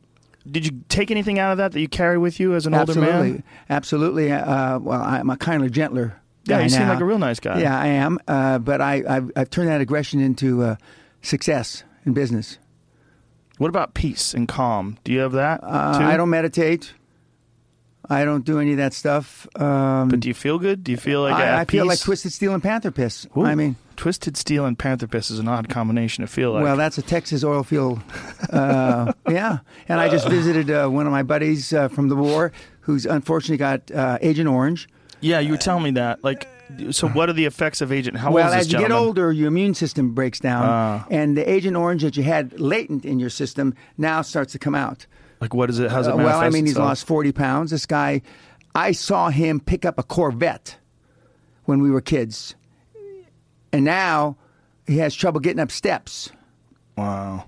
did you take anything out of that you carry with you as an older man? Absolutely. Well, I'm a kinder, gentler guy. Yeah, you seem now. like a real nice guy. Yeah, I am. But I've turned that aggression into success in business. What about peace and calm? Do you have that too? I don't meditate. I don't do any of that stuff. But do you feel good? Do you feel like I at peace? feel like Twisted Steel and Panther Piss. Ooh, I mean, Twisted Steel and Panther Piss is an odd combination to feel like. well, that's a Texas oil field. Yeah. And I just visited one of my buddies from the war who's unfortunately got Agent Orange. Yeah, you were telling me that. Like, so what are the effects of Agent? How old Well, is this as you get gentleman? older, your immune system breaks down, and the Agent Orange that you had latent in your system now starts to come out. Like, what is it? How's it manifest Well, I mean, he's itself? lost 40 pounds. This guy, I saw him pick up a Corvette when we were kids, and now he has trouble getting up steps. Wow.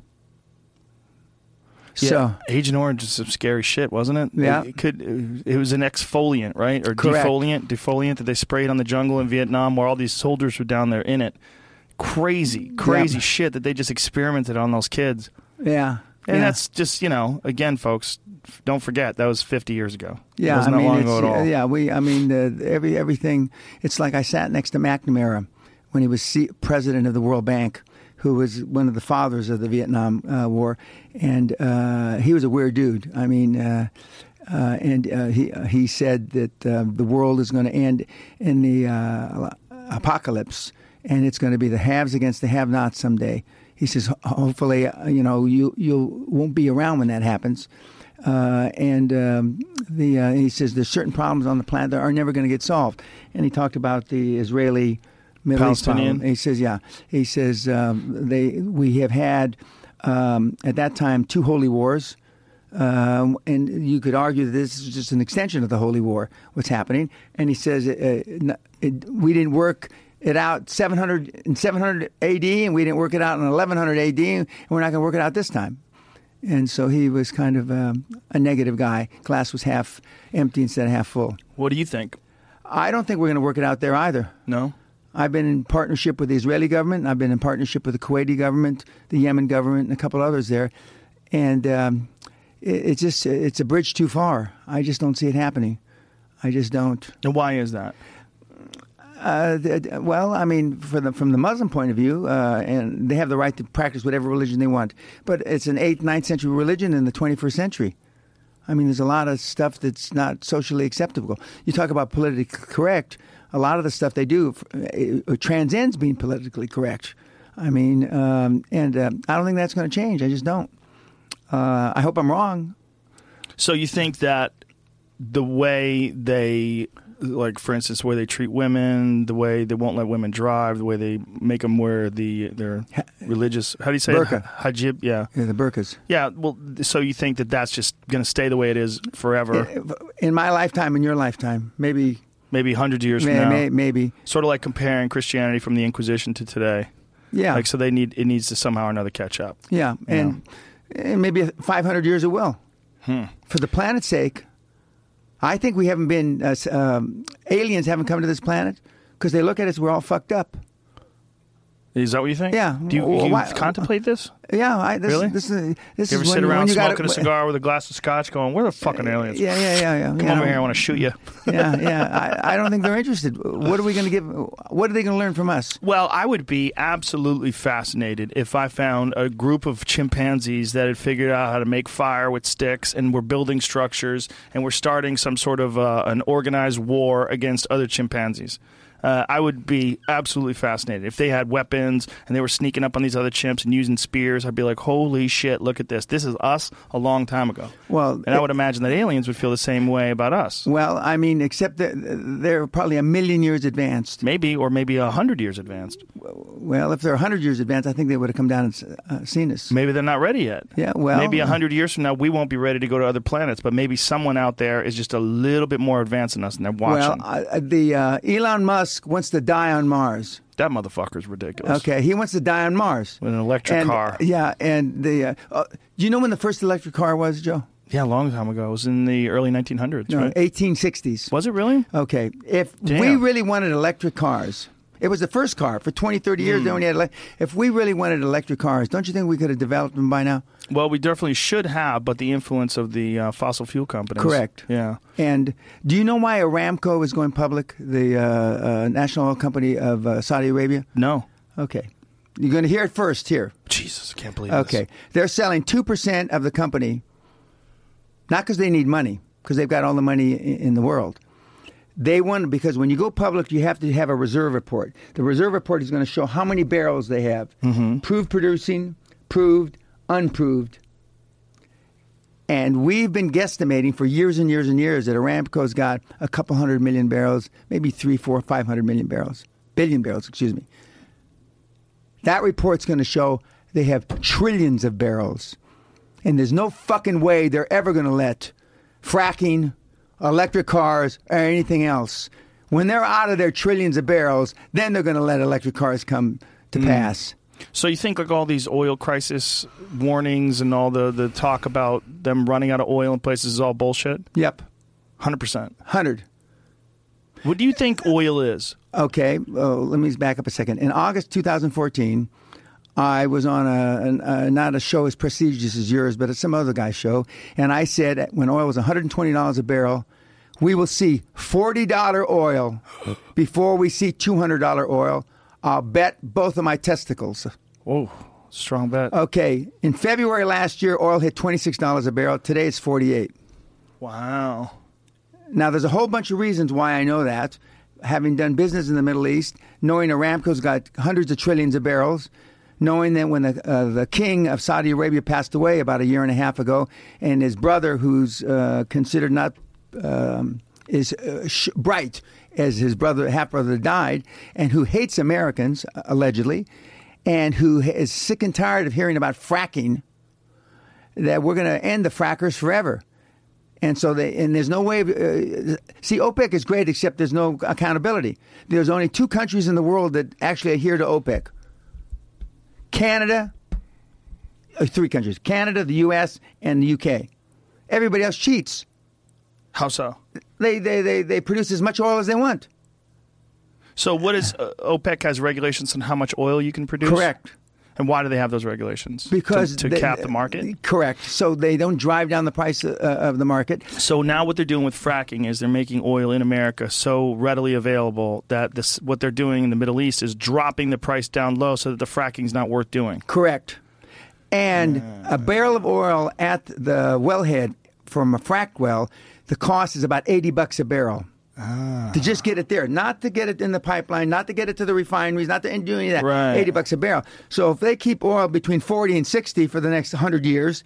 So, Yeah, Agent Orange is some scary shit, wasn't it? Yeah. It was an exfoliant, right? Or Correct. defoliant that they sprayed on the jungle in Vietnam where all these soldiers were down there in it. Crazy Yeah. shit that they just experimented on those kids. yeah. And yeah. that's just, again, folks, don't forget, that was 50 years ago. Yeah, It wasn't that long ago at all. Yeah, everything. It's like I sat next to McNamara when he was president of the World Bank, who was one of the fathers of the Vietnam War, and he was a weird dude. I mean, he said that the world is going to end in the apocalypse, and it's going to be the haves against the have-nots someday. He says, hopefully, you won't be around when that happens. He says there's certain problems on the planet that are never going to get solved. And he talked about the Israeli Middle East problem. Palestinian? He says, yeah. He says we have had at that time 2 holy wars. And you could argue that this is just an extension of the holy war, what's happening. And he says we didn't work it out in 700 AD, and we didn't work it out in 1100 AD, and we're not going to work it out this time. And so he was kind of a negative guy. Glass was half empty instead of half full. What do you think? I don't think we're going to work it out there either. No? I've been in partnership with the Israeli government. I've been in partnership with the Kuwaiti government, the Yemen government, and a couple others there. And it's a bridge too far. I just don't see it happening. I just don't. And why is that? Well, I mean, from the Muslim point of view, and they have the right to practice whatever religion they want, but it's an 8th, 9th century religion in the 21st century. I mean, there's a lot of stuff that's not socially acceptable. You talk about politically correct, a lot of the stuff they do transcends being politically correct. I mean, I don't think that's going to change. I just don't. I hope I'm wrong. So you think that the way they, like, for instance, the way they treat women, the way they won't let women drive, the way they make them wear their religious, how do you say burqa. it? Hijab, yeah. Yeah, the burqas. Yeah, well, so you think that that's just going to stay the way it is forever? In my lifetime, in your lifetime, maybe hundreds of years from now? Maybe. Sort of like comparing Christianity from the Inquisition to today. Yeah. Like, so it needs to somehow or another catch up. Yeah, and maybe 500 years it will. For the planet's sake. I think we haven't been, aliens haven't come to this planet because they look at us, we're all fucked up. Is that what you think? Yeah. Do you contemplate this? Yeah. Really? This you is ever sit around smoking a cigar with a glass of scotch going, where are the fucking aliens? Yeah. Come over here, I want to shoot you. Yeah. I don't think they're interested. What are we going to give? What are they going to learn from us? Well, I would be absolutely fascinated if I found a group of chimpanzees that had figured out how to make fire with sticks and were building structures and were starting some sort of an organized war against other chimpanzees. I would be absolutely fascinated. If they had weapons and they were sneaking up on these other chimps and using spears, I'd be like, holy shit, look at this. This is us a long time ago. Well, and I would imagine that aliens would feel the same way about us. Well, I mean, except that they're probably 1,000,000 years advanced. Maybe 100 years advanced. Well, if they're 100 years advanced, I think they would have come down and seen us. Maybe they're not ready yet. Yeah, well, maybe 100 years from now, we won't be ready to go to other planets, but maybe someone out there is just a little bit more advanced than us, and they're watching. Well, Elon Musk wants to die on Mars. That motherfucker's ridiculous. Okay, he wants to die on Mars. With an electric car. Yeah, and do you know when the first electric car was, Joe? Yeah, a long time ago. It was in the early 1900s, no, right? 1860s. Was it really? Okay, if Damn. we really wanted electric cars, It was the first car. For 20, 30 years, they only had if we really wanted electric cars, don't you think we could have developed them by now? Well, we definitely should have, but the influence of the fossil fuel companies. Correct. Yeah. And do you know why Aramco is going public, the national oil company of Saudi Arabia? No. Okay. You're going to hear it first here. Jesus, I can't believe Okay. this. They're selling 2% of the company, not because they need money, because they've got all the money in the world. They want, because when you go public, you have to have a reserve report. The reserve report is going to show how many barrels they have. Proved producing, proved, unproved. And we've been guesstimating for years and years and years that Aramco's got a couple 100 million barrels, maybe 3, 4, 500 million barrels. Billion barrels, excuse me. That report's going to show they have trillions of barrels. And there's no fucking way they're ever going to let fracking, electric cars, or anything else. When they're out of their trillions of barrels, then they're going to let electric cars come to pass. So you think like all these oil crisis warnings and all the talk about them running out of oil in places is all bullshit? Yep. 100%. 100. What do you think oil is? Okay, let me back up a second. In August 2014, I was on not a show as prestigious as yours, but some other guy's show, and I said when oil was $120 a barrel, we will see $40 oil before we see $200 oil. I'll bet both of my testicles. Oh, strong bet. Okay, in February last year, oil hit $26 a barrel. Today it's $48. Wow. Now, there's a whole bunch of reasons why I know that. Having done business in the Middle East, knowing Aramco's got hundreds of trillions of barrels, knowing that when the king of Saudi Arabia passed away about a year and a half ago, and his brother, who's considered not bright as his brother, half-brother died, and who hates Americans, allegedly, and who is sick and tired of hearing about fracking, that we're going to end the frackers forever. And so there's no way of, see, OPEC is great, except there's no accountability. There's only 2 countries in the world that actually adhere to OPEC. Canada, 3 countries, Canada, the U.S., and the U.K. Everybody else cheats. How so? They produce as much oil as they want. So what is OPEC has regulations on how much oil you can produce? Correct. And why do they have those regulations? Because to cap the market? Correct. So they don't drive down the price of the market. So now what they're doing with fracking is they're making oil in America so readily available that what they're doing in the Middle East is dropping the price down low so that the fracking's not worth doing. Correct. And a barrel of oil at the wellhead from a frack well, the cost is about $80 a barrel. To just get it there, not to get it in the pipeline, not to get it to the refineries, not to do any of that. Right. $80 a barrel. So if they keep oil between 40 and 60 for the next 100 years,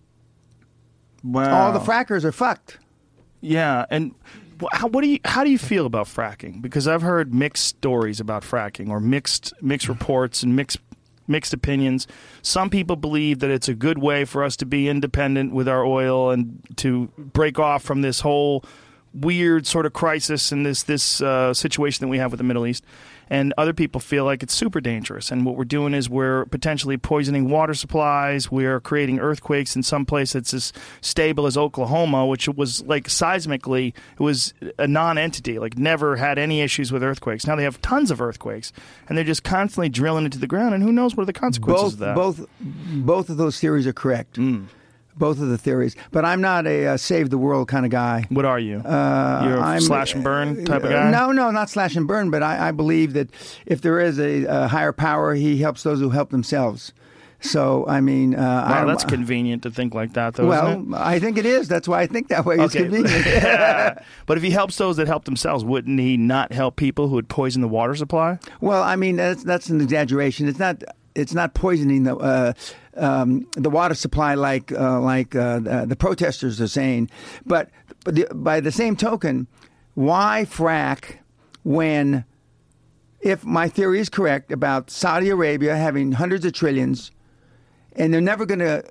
wow. all the frackers are fucked. Yeah, and how do you feel about fracking? Because I've heard mixed stories about fracking, or mixed reports and mixed opinions. Some people believe that it's a good way for us to be independent with our oil and to break off from this whole weird sort of crisis and this situation that we have with the Middle East. And other people feel like it's super dangerous. And what we're doing is we're potentially poisoning water supplies. We're creating earthquakes in some place that's as stable as Oklahoma, which was like seismically, it was a non-entity, like never had any issues with earthquakes. Now they have tons of earthquakes, and they're just constantly drilling into the ground. And who knows what are the consequences of that? Both of those theories are correct. Both of the theories. But I'm not a save the world kind of guy. What are you? You're a slash and burn type of guy? No, not slash and burn, but I believe that if there is a higher power, he helps those who help themselves. So, I mean... wow, that's convenient to think like that, though, isn't it? I think it is. That's why I think that way. It's convenient. But if he helps those that help themselves, wouldn't he not help people who would poison the water supply? Well, I mean, that's an exaggeration. It's not poisoning the water supply like the protesters are saying. But by the same token, why frack when, if my theory is correct about Saudi Arabia having hundreds of trillions, and they're never going to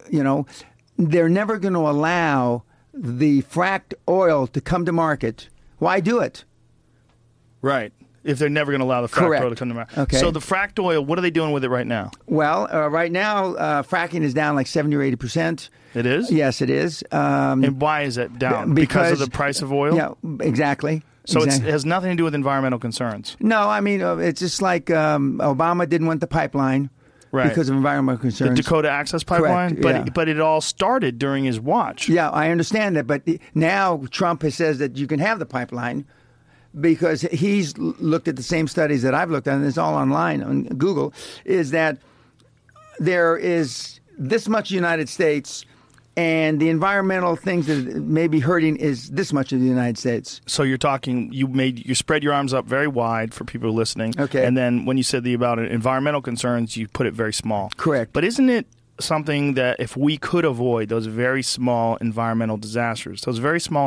allow the fracked oil to come to market? Why do it? Right. if they're never going to allow the fracked oil to come to America. Okay. So the fracked oil, what are they doing with it right now? Well, right now, fracking is down like 70 or 80%. It is? Yes, it is. And why is it down? Because of the price of oil? Yeah, exactly. So it has nothing to do with environmental concerns? No, I mean, it's just like Obama didn't want the pipeline. Right. Because of environmental concerns. The Dakota Access Pipeline? Correct, but it all started during his watch. Yeah, I understand that. But now Trump has says that you can have the pipeline because he's looked at the same studies that I've looked at, and it's all online on Google, is that there is this much United States and the environmental things that may be hurting is this much of the United States. So you're talking, you spread your arms up very wide for people listening. Okay. And then when you said about environmental concerns, you put it very small. Correct. But isn't it something that if we could avoid those very small environmental disasters, they're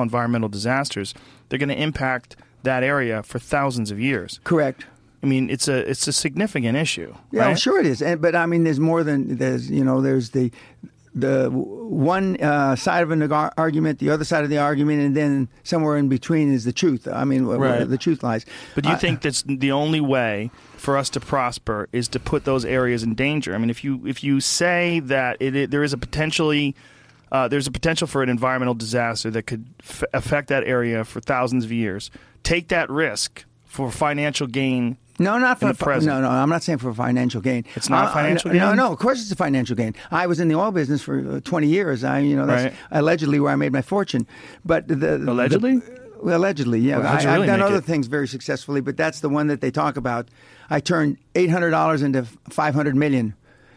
going to impact that area for thousands of years. Correct. I mean, it's a significant issue. Yeah, right? well, sure it is. But I mean, there's more than there's the one side of an argument, the other side of the argument, and then somewhere in between is the truth. I mean, where the truth lies. But do you think that's the only way for us to prosper is to put those areas in danger? I mean, if you say that there is a potentially there's a potential for an environmental disaster that could affect that area for thousands of years, take that risk for financial gain. No, not for no. I'm not saying for financial gain. It's not financial gain? No, of course it's a financial gain. I was in the oil business for 20 years. That's allegedly where I made my fortune. But allegedly? Allegedly, yeah. Well, I've done other things very successfully, but that's the one that they talk about. I turned $800 into $500 million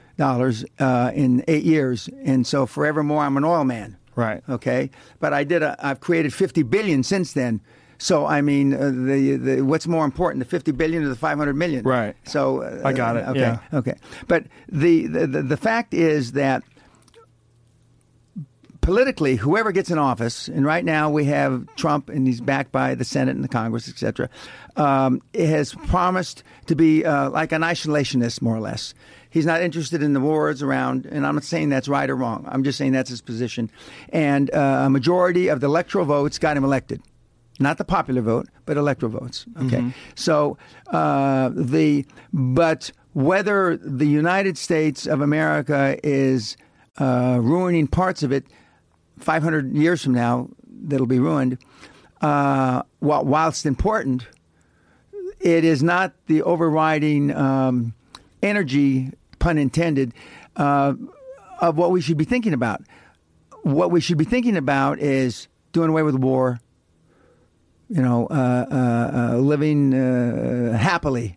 in 8 years, and so forevermore I'm an oil man. Right. Okay, but I've created $50 billion since then. So I mean, what's more important, the 50 billion or the 500 million? Right. So I got it. Okay. Yeah. Okay. But the fact is that politically, whoever gets in office, and right now we have Trump, and he's backed by the Senate and the Congress, etc., has promised to be like an isolationist, more or less. He's not interested in the wars around, and I'm not saying that's right or wrong. I'm just saying that's his position. And a majority of the electoral votes got him elected. Not the popular vote, but electoral votes. Okay, Mm-hmm. So but whether the United States of America is ruining parts of it, 500 years from now, that'll be ruined. Whilst important, it is not the overriding energy, pun intended, of what we should be thinking about. What we should be thinking about is doing away with war. Living happily,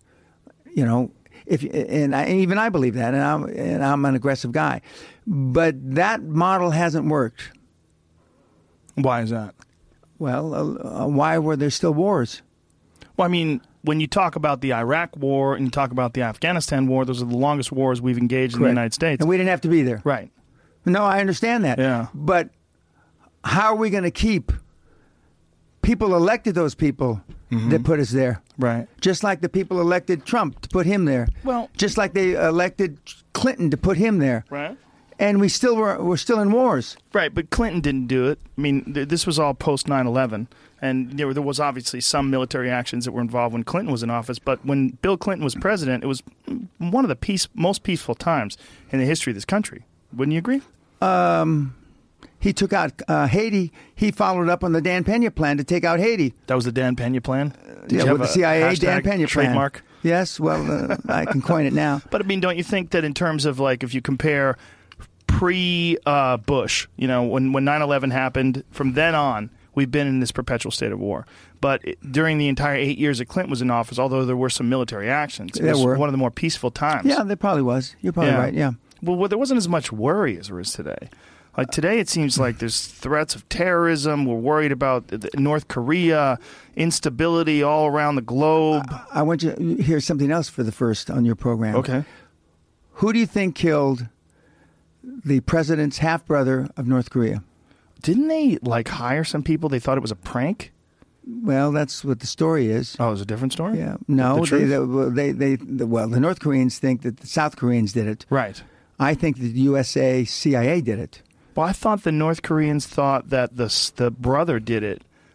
even I believe that, and I'm an aggressive guy, but that model hasn't worked. Why is that? Well, why were there still wars? Well, I mean, when you talk about the Iraq War and you talk about the Afghanistan War, those are the longest wars we've engaged in the United States, and we didn't have to be there. Right? No, I understand that. Yeah, but how are we going to keep? People elected those people that put us there. Right. Just like the people elected Trump to put him there. Well, just like they elected Clinton to put him there. Right. And we're still in wars. Right, but Clinton didn't do it. I mean, this was all post 9/11, and there was obviously some military actions that were involved when Clinton was in office. But when Bill Clinton was president, it was one of the most peaceful times in the history of this country. Wouldn't you agree? He took out Haiti. He followed up on the Dan Pena plan to take out Haiti. That was the Dan Pena plan? With the CIA Dan Pena trademark? Plan. Yes, well, I can coin it now. But, I mean, don't you think that in terms of, like, if you compare pre-Bush, when 9/11 happened, from then on, we've been in this perpetual state of war. But during the entire 8 years that Clinton was in office, although there were some military actions, it was one of the more peaceful times. Yeah, there probably was. You're probably right, yeah. Well, there wasn't as much worry as there is today. Like today, it seems like there's threats of terrorism. We're worried about North Korea, instability all around the globe. I want you to hear something else for the first on your program. Okay. Who do you think killed the president's half-brother of North Korea? Didn't they, hire some people? They thought it was a prank? Well, that's what the story is. Oh, it was a different story? Yeah. No, the North Koreans think that the South Koreans did it. Right. I think the CIA did it. Well, I thought the North Koreans thought that the brother did it.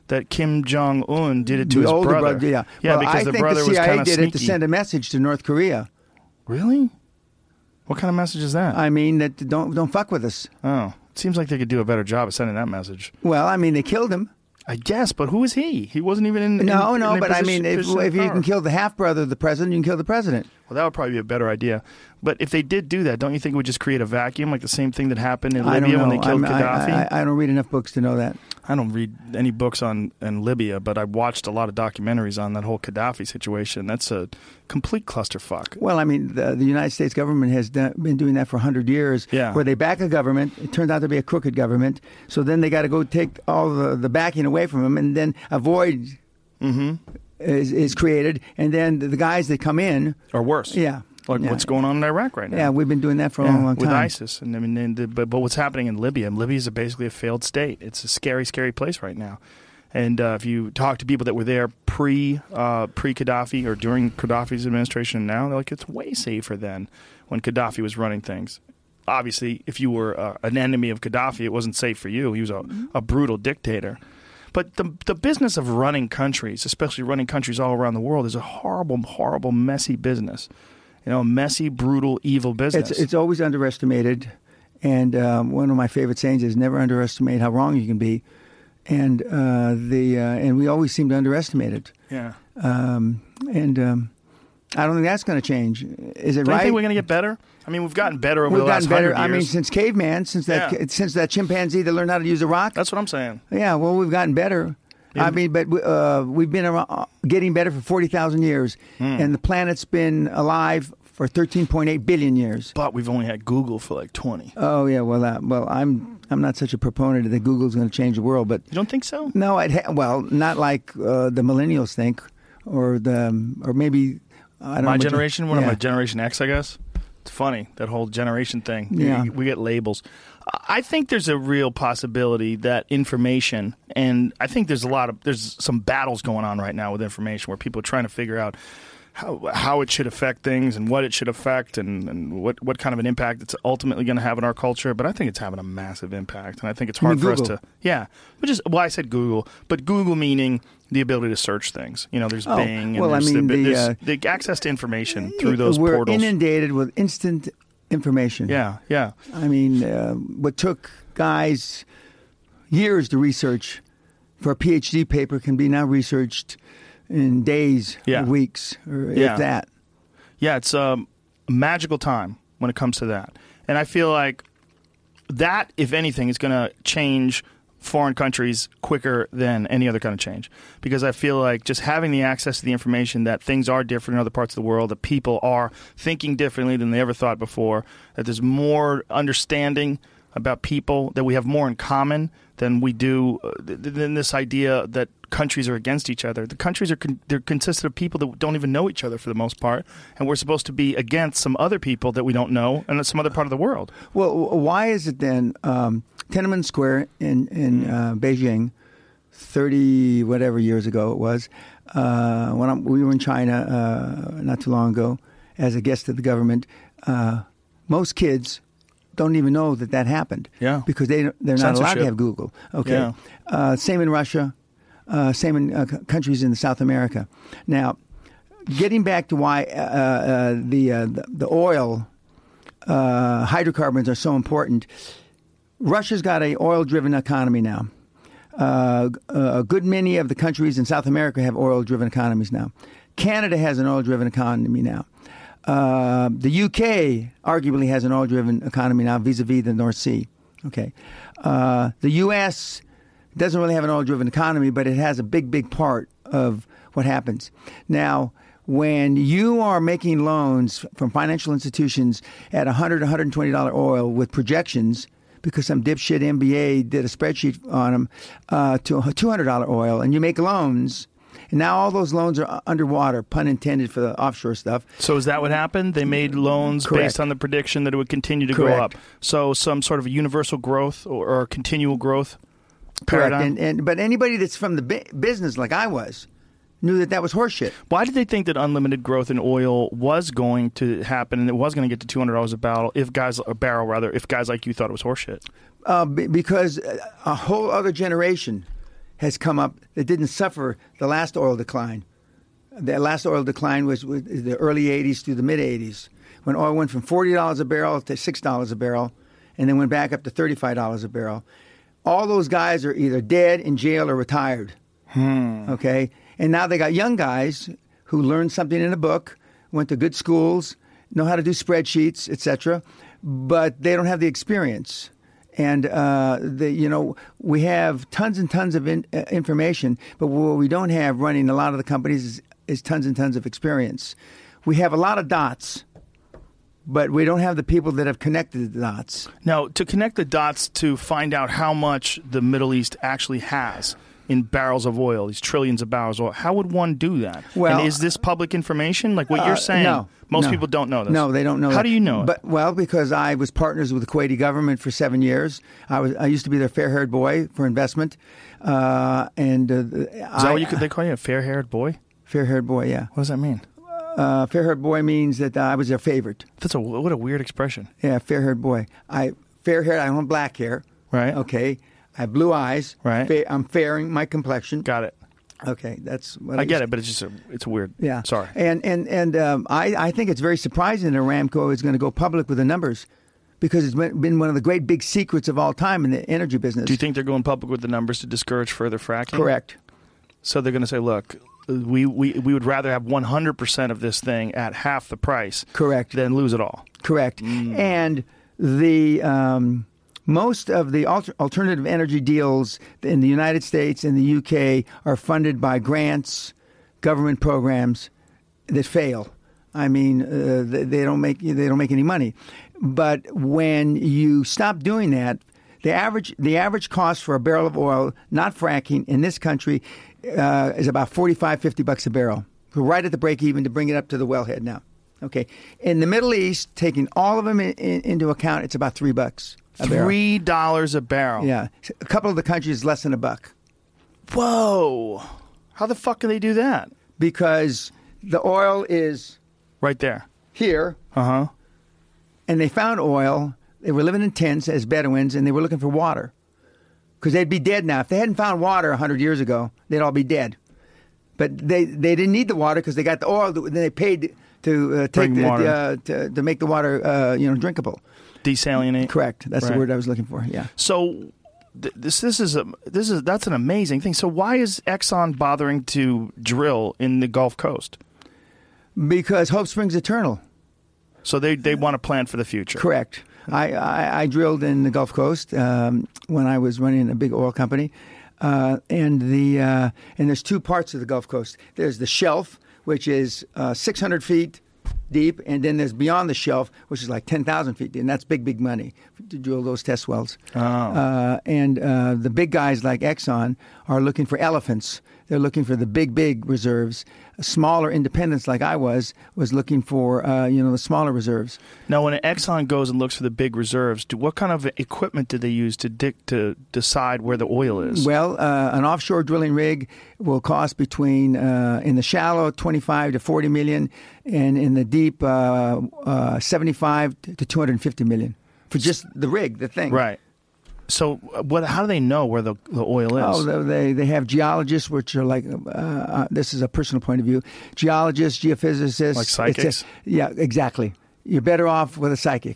that Kim Jong Un did it to The his older brother. yeah. Yeah, Well, because I the think brother the was CIA kind of did sneaky. it to send a message to North Korea. Really? What kind of message is that? I mean, that don't fuck with us. Oh, it seems like they could do a better job of sending that message. Well, I mean, they killed him. I guess, but who is he? He wasn't even in. No, in a but I position- mean, if position of you power. can kill the half brother of the president, you can kill the president. Well, that would probably be a better idea. But if they did do that, don't you think it would just create a vacuum, like the same thing that happened in I don't Libya know. when they killed I Gaddafi? don't read enough books to know that. I don't read any books on Libya, but I watched a lot of documentaries on that whole Gaddafi situation. That's a complete clusterfuck. Well, I mean, the United States government has been doing that for 100 years, Yeah. where they back a government. It turns out to be a crooked government. So then they got to go take all the backing away from them, and then a void is created. And then the guys that come in, Or worse. yeah. Like yeah. what's going on in Iraq right now. Yeah, we've been doing that for a long, long with time. ISIS. And I mean, but what's happening in Libya? Libya is basically a failed state. It's a scary, scary place right now. And if you talk to people that were there pre-Gaddafi or during Gaddafi's administration now, they're like, it's way safer than when Gaddafi was running things. Obviously, if you were an enemy of Gaddafi, it wasn't safe for you. He was a brutal dictator. But the business of running countries, especially running countries all around the world, is a horrible, horrible, messy business. You know, messy, brutal, evil business. It's always underestimated. And one of my favorite sayings is never underestimate how wrong you can be. And and we always seem to underestimate it. Yeah. I don't think that's going to change. Is it Do you right? think we're going to get better? I mean, we've gotten better over We've the last gotten better. 100 years. I mean, since caveman, since that chimpanzee that learned how to use a rock. That's what I'm saying. Yeah, well, we've gotten better. Yeah. I mean, but we've been around, getting better for 40,000 years, and the planet's been alive for 13.8 billion years. But we've only had Google for like 20. Oh yeah, well, I'm not such a proponent that Google's going to change the world, but You don't think so? no, well, not like the millennials think, or maybe I don't know. My what generation, you- one of yeah. my Generation X, I guess. It's funny, that whole generation thing. Yeah. We get labels. I think there's a real possibility that information, and I think there's some battles going on right now with information where people are trying to figure out how it should affect things and what it should affect and what kind of an impact it's ultimately going to have in our culture. But I think it's having a massive impact, and I think it's hard for us Google? to. Yeah, I said Google, but Google meaning the ability to search things. You know, there's Bing, and well, there's, I mean, there's the access to information through those we're portals. inundated with instant information. Yeah. I mean, what took guys years to research for a PhD paper can be now researched in days Yeah. or weeks, or Yeah. if that. Yeah, it's a magical time when it comes to that. And I feel like that, if anything, is going to change foreign countries quicker than any other kind of change. Because I feel like just having the access to the information that things are different in other parts of the world, that people are thinking differently than they ever thought before, that there's more understanding about people, that we have more in common than we do, than this idea that countries are against each other. The countries they're consisted of people that don't even know each other for the most part, and we're supposed to be against some other people that we don't know and some other part of the world. Well, why is it then Tiananmen Square in Beijing, 30 whatever years ago it was, when we were in China not too long ago as a guest of the government, most kids don't even know that happened. Yeah. Because they're not allowed Censorship. to have Google. Okay. Yeah. Same in Russia. Same in countries in South America. Now, getting back to why the oil hydrocarbons are so important, Russia's got an oil-driven economy now. A good many of the countries in South America have oil-driven economies now. Canada has an oil-driven economy now. The UK arguably has an oil-driven economy now vis-a-vis the North Sea. Okay. The U.S. doesn't really have an oil-driven economy, but it has a big, big part of what happens. Now, when you are making loans from financial institutions at $100, $120 oil with projections, because some dipshit MBA did a spreadsheet on them, to $200 oil, and you make loans, and now all those loans are underwater, pun intended for the offshore stuff. So is that what happened? They made loans Correct. based on the prediction that it would continue to go Correct. up. So some sort of universal growth or continual growth Correct. paradigm? But anybody that's from the business, like I was, knew that was horseshit. Why did they think that unlimited growth in oil was going to happen and it was going to get to $200 a barrel if guys like you thought it was horseshit? Because a whole other generation has come up that didn't suffer the last oil decline. The last oil decline was the early 80s through the mid 80s, when oil went from $40 a barrel to $6 a barrel, and then went back up to $35 a barrel. All those guys are either dead, in jail, or retired. Okay? And now they got young guys who learned something in a book, went to good schools, know how to do spreadsheets, etc., but they don't have the experience. And we have tons and tons of information, but what we don't have running a lot of the companies is tons and tons of experience. We have a lot of dots, but we don't have the people that have connected the dots. Now, to connect the dots to find out how much the Middle East actually has in barrels of oil, these trillions of barrels of oil, how would one do that? Well, and is this public information? Like what you're saying, no, most people don't know this. No, they don't know How do you know it? Well, because I was partners with the Kuwaiti government for 7 years. I used to be their fair-haired boy for investment. Is that what they call you, a fair-haired boy? Fair-haired boy, yeah. What does that mean? Fair-haired boy means that I was their favorite. What a weird expression. Yeah, fair-haired boy. Fair-haired, I don't have black hair. Right. Okay. I have blue eyes. Right. I'm fairing my complexion. Got it. Okay, that's what I get it, but it's weird. Yeah. Sorry. And I think it's very surprising that Aramco is going to go public with the numbers, because it's been one of the great big secrets of all time in the energy business. Do you think they're going public with the numbers to discourage further fracking? Correct. So they're going to say, look, we would rather have 100% of this thing at half the price. Correct. Than lose it all. Correct. And the most of the alternative energy deals in the United States and the UK are funded by grants, government programs that fail. I mean, they don't make any money. But when you stop doing that, the average cost for a barrel of oil, not fracking, in this country is about $45-50 a barrel. We're right at the break even to bring it up to the wellhead now. Okay. In the Middle East, taking all of them into account, it's about $3 a barrel. $3 a barrel. Yeah. A couple of the countries less than $1. Whoa. How the fuck can they do that? Because the oil is right there. Here. Uh-huh. And they found oil. They were living in tents as Bedouins, and they were looking for water. Because they'd be dead now. If they hadn't found water 100 years ago, they'd all be dead. But they didn't need the water because they got the oil. Then they paid to take to make the water drinkable. Desalinate. Correct. That's the word I was looking for. Yeah. So that's an amazing thing. So why is Exxon bothering to drill in the Gulf Coast? Because hope springs eternal. So they want to plan for the future. Correct. I drilled in the Gulf Coast when I was running a big oil company, and there's two parts of the Gulf Coast. There's the shelf, which is 600 feet deep, and then there's beyond the shelf, which is like 10,000 feet deep, and that's big money to drill those test wells. Oh. And the big guys like Exxon are looking for elephants. They're looking for the big reserves. Smaller independents like I was looking for the smaller reserves. Now, when Exxon goes and looks for the big reserves, what kind of equipment do they use to decide where the oil is? Well, an offshore drilling rig will cost between in the shallow 25 to 40 million, and in the deep 75 to 250 million for just the rig, the thing. Right. So how do they know where the oil is? Oh, they have geologists, which are like, this is a personal point of view, geologists, geophysicists. Like psychics? Yeah, exactly. You're better off with a psychic.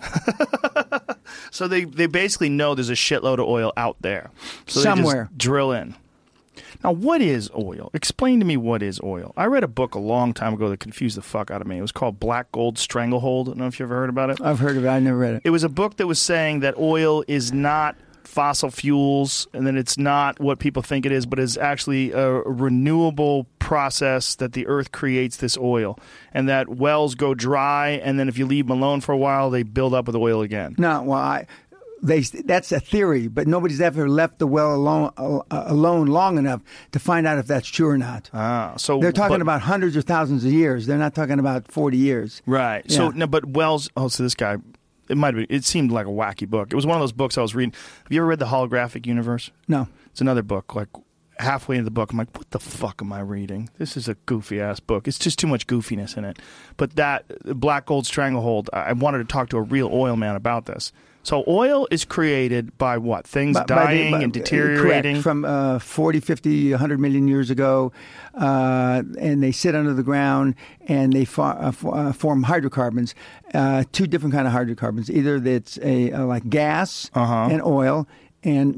So they basically know there's a shitload of oil out there. So somewhere. They just drill in. Now, what is oil? Explain to me what is oil. I read a book a long time ago that confused the fuck out of me. It was called Black Gold Stranglehold. I don't know if you ever heard about it. I've heard of it. I never read it. It was a book that was saying that oil is not fossil fuels, and then it's not what people think it is, but is actually a renewable process that the earth creates this oil, and that wells go dry, and then if you leave them alone for a while, they build up with oil again. No, well, that's a theory, but nobody's ever left the well alone long enough to find out if that's true or not. So they're talking about hundreds or thousands of years. They're not talking about 40 years. Right. Yeah. So no, but wells. Oh, so this guy. It seemed like a wacky book. It was one of those books I was reading. Have you ever read The Holographic Universe? No. It's another book. Like halfway into the book, I'm like, what the fuck am I reading? This is a goofy ass book. It's just too much goofiness in it. But that Black Gold Stranglehold, I wanted to talk to a real oil man about this. So oil is created by what? Things dying and deteriorating? Correct. From 40, 50, 100 million years ago. And they sit under the ground and they form hydrocarbons, two different kind of hydrocarbons. Either it's like gas and oil, and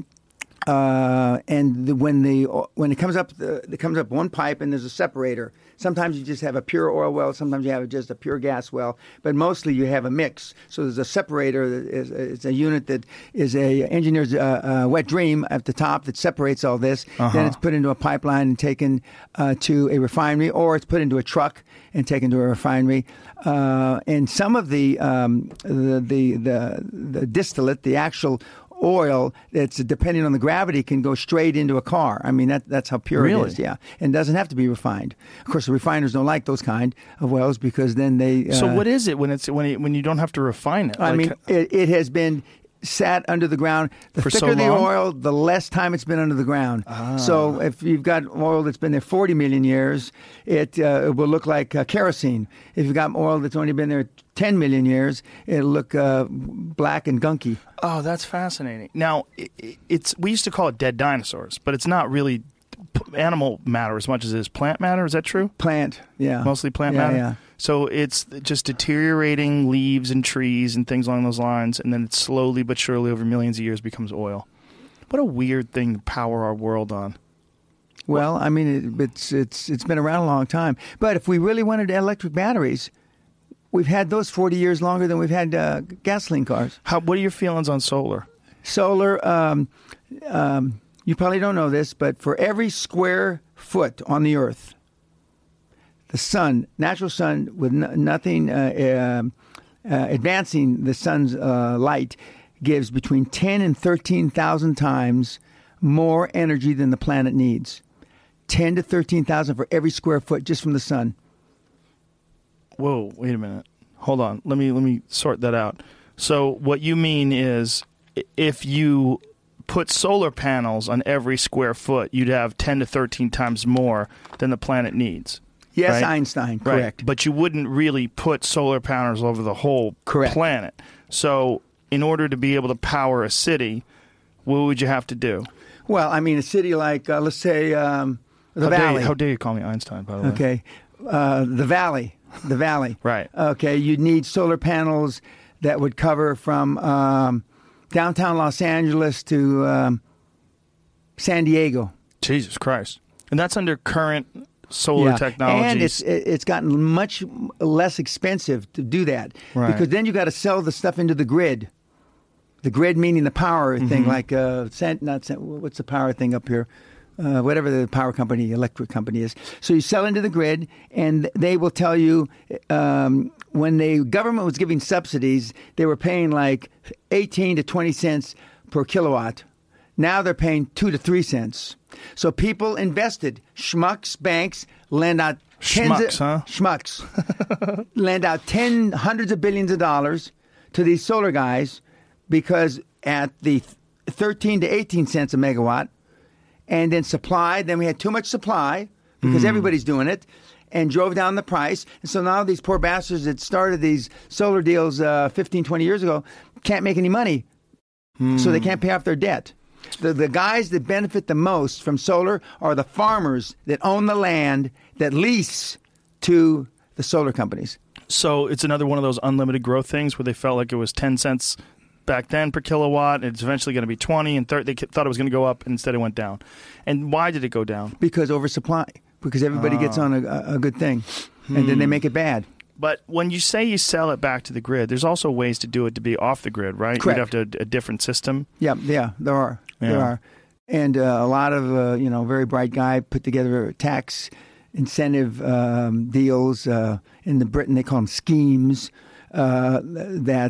when it comes up, it comes up one pipe and there's a separator. Sometimes you just have a pure oil well. Sometimes you have just a pure gas well. But mostly you have a mix. So there's a separator. It's a unit that is a engineer's wet dream at the top that separates all this. Then it's put into a pipeline and taken to a refinery, or it's put into a truck and taken to a refinery. And some of the distillate, the actual oil that's depending on the gravity, can go straight into a car. I mean, that's how pure it is. Yeah, and doesn't have to be refined. Of course, the refiners don't like those kind of oils because then they. So what is it when you don't have to refine it? I mean, it has been sat under the ground. The for thicker so the long? oil, the less time it's been under the ground. So if you've got oil that's been there 40 million years, it will look like kerosene. If you've got oil that's only been there 10 million years, it'll look black and gunky. Oh, that's fascinating. Now, we used to call it dead dinosaurs, but it's not really animal matter as much as it is plant matter. Is that true? Plant, yeah. Mostly plant matter? Yeah. So it's just deteriorating leaves and trees and things along those lines, and then it slowly but surely over millions of years becomes oil. What a weird thing to power our world on. Well, I mean, it's been around a long time. But if we really wanted electric batteries, we've had those 40 years longer than we've had gasoline cars. What are your feelings on solar? Solar, you probably don't know this, but for every square foot on the Earth, the sun, natural sun, with nothing advancing the sun's light, gives between 10 and 13,000 times more energy than the planet needs. 10 to 13,000 for every square foot just from the sun. Whoa, wait a minute. Hold on. Let me sort that out. So what you mean is if you put solar panels on every square foot, you'd have 10 to 13 times more than the planet needs. Yes, right? Einstein, correct. Right. But you wouldn't really put solar panels over the whole Correct. planet. So in order to be able to power a city, what would you have to do? Well, I mean, a city like, let's say, the Valley. How dare you call me Einstein, by the way? Okay. The Valley. Right. Okay, you'd need solar panels that would cover from downtown Los Angeles to San Diego. Jesus Christ. And that's under current solar technologies. And it's gotten much less expensive to do that. Right. Because then you got to sell the stuff into the grid. The grid meaning the power thing, like what's the power thing up here? Whatever the power company, electric company is. So you sell into the grid, and they will tell you when the government was giving subsidies, they were paying like 18 to 20 cents per kilowatt. Now they're paying 2 to 3 cents. So people invested. Schmucks banks lend out schmucks lend out hundreds of billions of dollars to these solar guys because at the 13 to 18 cents a megawatt, and then supply. Then we had too much supply because everybody's doing it, and drove down the price. And so now these poor bastards that started these solar deals 15, 20 years ago can't make any money. So they can't pay off their debt. The guys that benefit the most from solar are the farmers that own the land that lease to the solar companies. So it's another one of those unlimited growth things where they felt like it was 10 cents back then per kilowatt, and it's eventually going to be 20 and 30. They thought it was going to go up, and instead it went down. And why did it go down? Because oversupply. Because everybody gets on a good thing, and then they make it bad. But when you say you sell it back to the grid, there's also ways to do it to be off the grid, right? Correct. You'd have to a different system. Yeah, there are. Yeah. There are. And a lot of, very bright guy put together tax incentive deals. In Britain, they call them schemes. That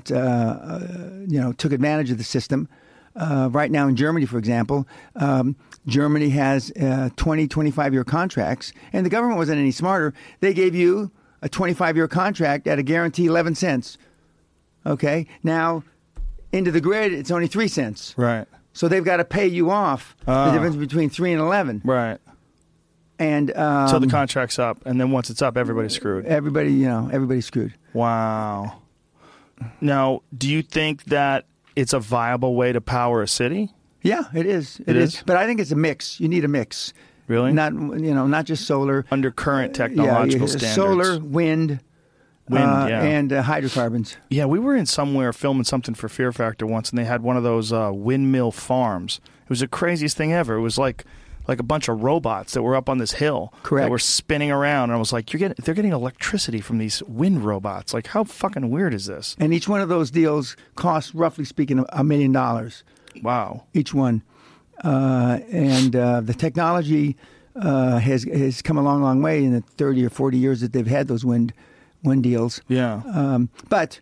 took advantage of the system. Right now in Germany, for example, Germany has 20, 25-year contracts, and the government wasn't any smarter. They gave you a 25-year contract at a guarantee 11 cents. Okay? Now, into the grid, it's only 3 cents. Right. So they've got to pay you off the difference between 3 and 11. Right. And so the contract's up, and then once it's up, everybody's screwed. Everybody's screwed. Wow. Now, do you think that it's a viable way to power a city? Yeah, it is. It is? But I think it's a mix. You need a mix. Really? Not just solar. Under current technological standards. Solar, wind, and hydrocarbons. Yeah, we were in somewhere filming something for Fear Factor once, and they had one of those windmill farms. It was the craziest thing ever. It was like a bunch of robots that were up on this hill. Correct. That were spinning around, and I was like, they're getting electricity from these wind robots. Like, how fucking weird is this? And each one of those deals costs, roughly speaking, $1 million. Wow. Each one. And the technology has come a long, long way in the 30 or 40 years that they've had those wind deals. Yeah. But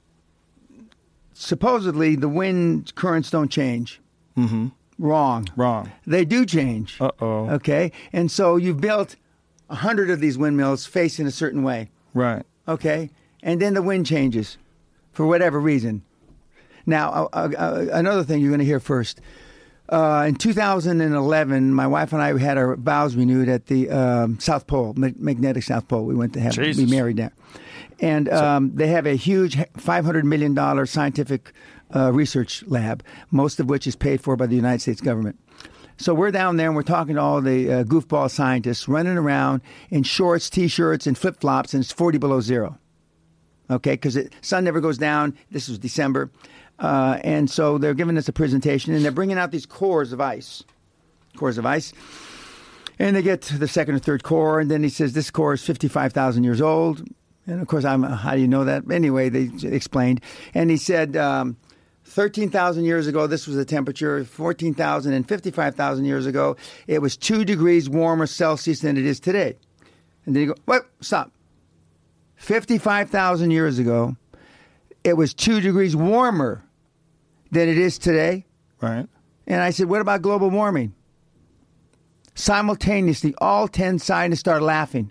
supposedly the wind currents don't change. Mm-hmm. Wrong. They do change. Uh-oh. Okay? And so you've built 100 of these windmills facing a certain way. Right. Okay? And then the wind changes for whatever reason. Now, another thing you're going to hear first. In 2011, my wife and I had our vows renewed at the South Pole, magnetic South Pole. We went to be married there. And they have a huge $500 million scientific research lab, most of which is paid for by the United States government. So we're down there and we're talking to all the goofball scientists running around in shorts, T-shirts, and flip-flops, and it's 40 below zero. Okay, because the sun never goes down. This was December. And so they're giving us a presentation, and they're bringing out these cores of ice. And they get to the second or third core, and then he says, this core is 55,000 years old. And, of course, how do you know that? Anyway, they explained. And he said, 13,000 years ago, this was the temperature. 14,000 and 55,000 years ago, it was 2 degrees warmer Celsius than it is today. And then you go, wait, stop. 55,000 years ago, it was 2 degrees warmer than it is today. Right. And I said, what about global warming? Simultaneously, all 10 scientists started laughing.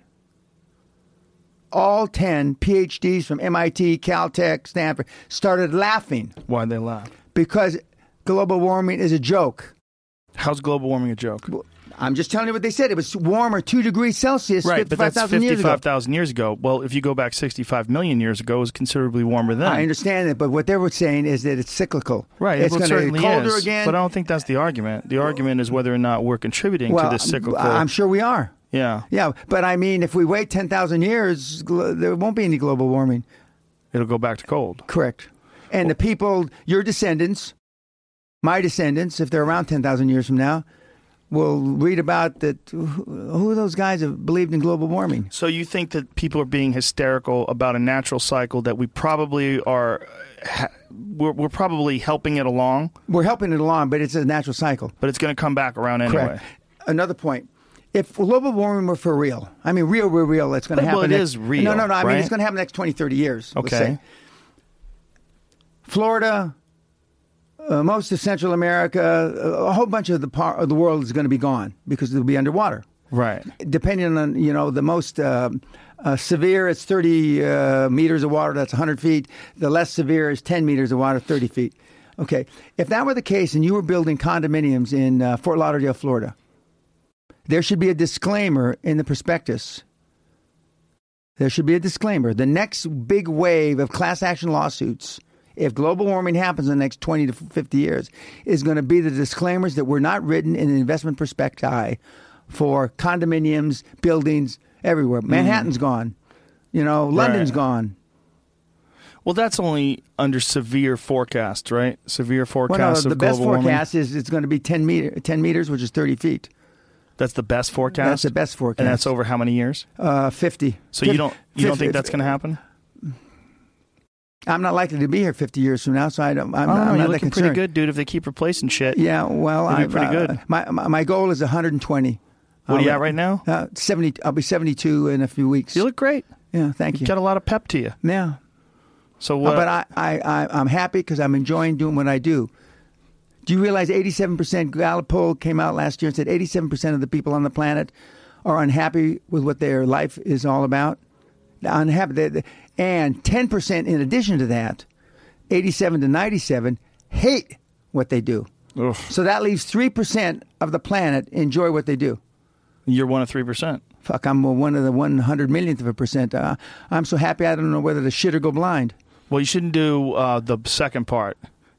All 10 PhDs from MIT, Caltech, Stanford started laughing. Why'd they laugh? Because global warming is a joke. How's global warming a joke? I'm just telling you what they said. It was warmer 2 degrees Celsius 55,000 years ago. 55,000 years ago. Well, if you go back 65 million years ago, it was considerably warmer then. I understand it, but what they were saying is that it's cyclical. Right. It's going to get colder again. But I don't think that's the argument. The argument is whether or not we're contributing to this cyclical. I'm sure we are. Yeah. Yeah, but I mean, if we wait 10,000 years, there won't be any global warming. It'll go back to cold. Correct. And the people, your descendants, my descendants, if they're around 10,000 years from now, will read about that. Who are those guys that believed in global warming? So you think that people are being hysterical about a natural cycle that we probably are, we're probably helping it along? We're helping it along, but it's a natural cycle. But it's going to come back around anyway. Correct. Another point. If global warming were for real, I mean, real, it's going to happen. Well, it is real. No. I right? mean, it's going to happen next 20, 30 years. Okay. Let's say. Florida, most of Central America, a whole bunch of the world is going to be gone because it'll be underwater. Right. Depending on, the most severe, it's 30 meters of water, that's 100 feet. The less severe is 10 meters of water, 30 feet. Okay. If that were the case and you were building condominiums in Fort Lauderdale, Florida, there should be a disclaimer in the prospectus. There should be a disclaimer. The next big wave of class action lawsuits, if global warming happens in the next 20 to 50 years, is going to be the disclaimers that were not written in the investment prospecti for condominiums, buildings, everywhere. Manhattan's gone. London's gone. Well, that's only under severe forecast, right? Severe forecast the of best global forecast warming. is it's going to be 10 meters, which is 30 feet. That's the best forecast? That's the best forecast. And that's over how many years? 50. So you don't think that's going to happen? I'm not likely to be here 50 years from now, so I'm not you're that looking concerned. pretty good, dude, if they keep replacing shit. Yeah, well, I'm pretty good. My goal is 120. What are you at right now? 70. I'll be 72 in a few weeks. You look great. Yeah, thank you. Got a lot of pep to you. Yeah. So what? But I'm happy because I'm enjoying doing what I do. Do you realize 87%, Gallup poll came out last year and said 87% of the people on the planet are unhappy with what their life is all about? Unhappy. And 10% in addition to that, 87 to 97, hate what they do. Ugh. So that leaves 3% of the planet enjoy what they do. You're one of 3%. Fuck, I'm one of the 100 millionth of a percent. I'm so happy I don't know whether to shit or go blind. Well, you shouldn't do the second part.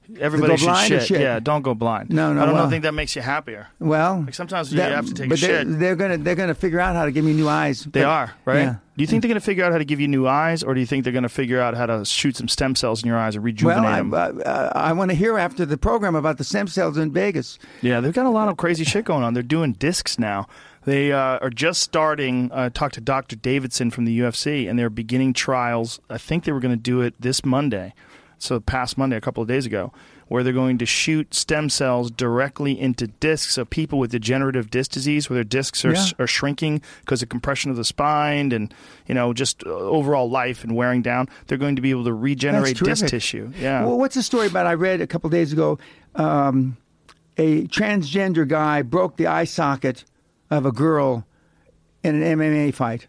Everybody should blind or shit. shit? Yeah, don't go blind. No, I don't well, think that makes you happier. Well, Like sometimes you have to take a shit. They're gonna figure out how to give me new eyes. They are, right? Yeah. Do you think they're going to figure out how to give you new eyes, or do you think they're going to figure out how to shoot some stem cells in your eyes and rejuvenate them? I want to hear after the program about the stem cells in Vegas. Yeah, they've got a lot of crazy shit going on. They're doing discs now. They are just starting. Talked to Dr. Davidson from the UFC, and they're beginning trials. I think they were going to do it this Monday, so past Monday, a couple of days ago, where they're going to shoot stem cells directly into discs of people with degenerative disc disease, where their discs are shrinking because of compression of the spine and just overall life and wearing down. They're going to be able to regenerate disc tissue. Yeah. Well, what's the story about? I read a couple of days ago, a transgender guy broke the eye socket of a girl in an MMA fight.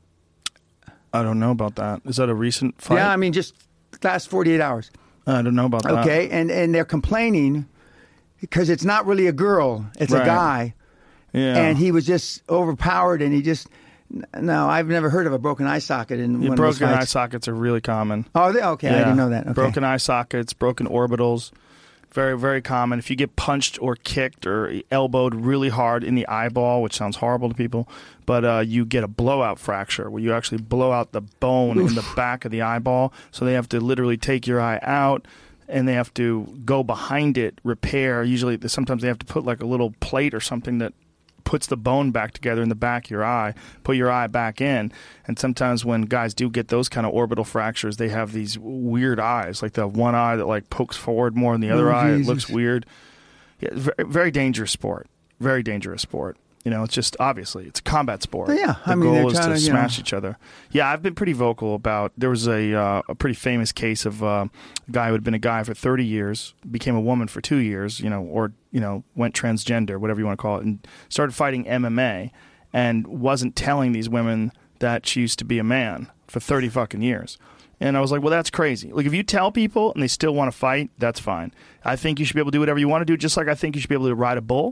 I don't know about that. Is that a recent fight? Yeah, I mean, just last 48 hours. I don't know about that. Okay, and they're complaining because it's not really a girl, it's a guy. Yeah. And he was just overpowered, and he just... No, I've never heard of a broken eye socket in one of those broken eye fights. sockets are really common. Oh, okay, I didn't know that. Okay. Broken eye sockets, broken orbitals, very, very common. If you get punched or kicked or elbowed really hard in the eyeball, which sounds horrible to people, but you get a blowout fracture where you actually blow out the bone in the back of the eyeball. So they have to literally take your eye out, and they have to go behind it, repair. Usually, sometimes they have to put like a little plate or something that puts the bone back together in the back of your eye, put your eye back in. And sometimes when guys do get those kind of orbital fractures, they have these weird eyes, like the one eye that like pokes forward more than the other eye. Jesus. It looks weird. Yeah, very, very dangerous sport. Very dangerous sport. It's just obviously it's a combat sport. Yeah, the goal is to smash each other. Yeah, I've been pretty vocal about. There was a pretty famous case of a guy who had been a guy for 30 years, became a woman for 2 years, went transgender, whatever you want to call it, and started fighting MMA, and wasn't telling these women that she used to be a man for 30 fucking years. And I was like, well, that's crazy. Like, if you tell people and they still want to fight, that's fine. I think you should be able to do whatever you want to do, just like I think you should be able to ride a bull.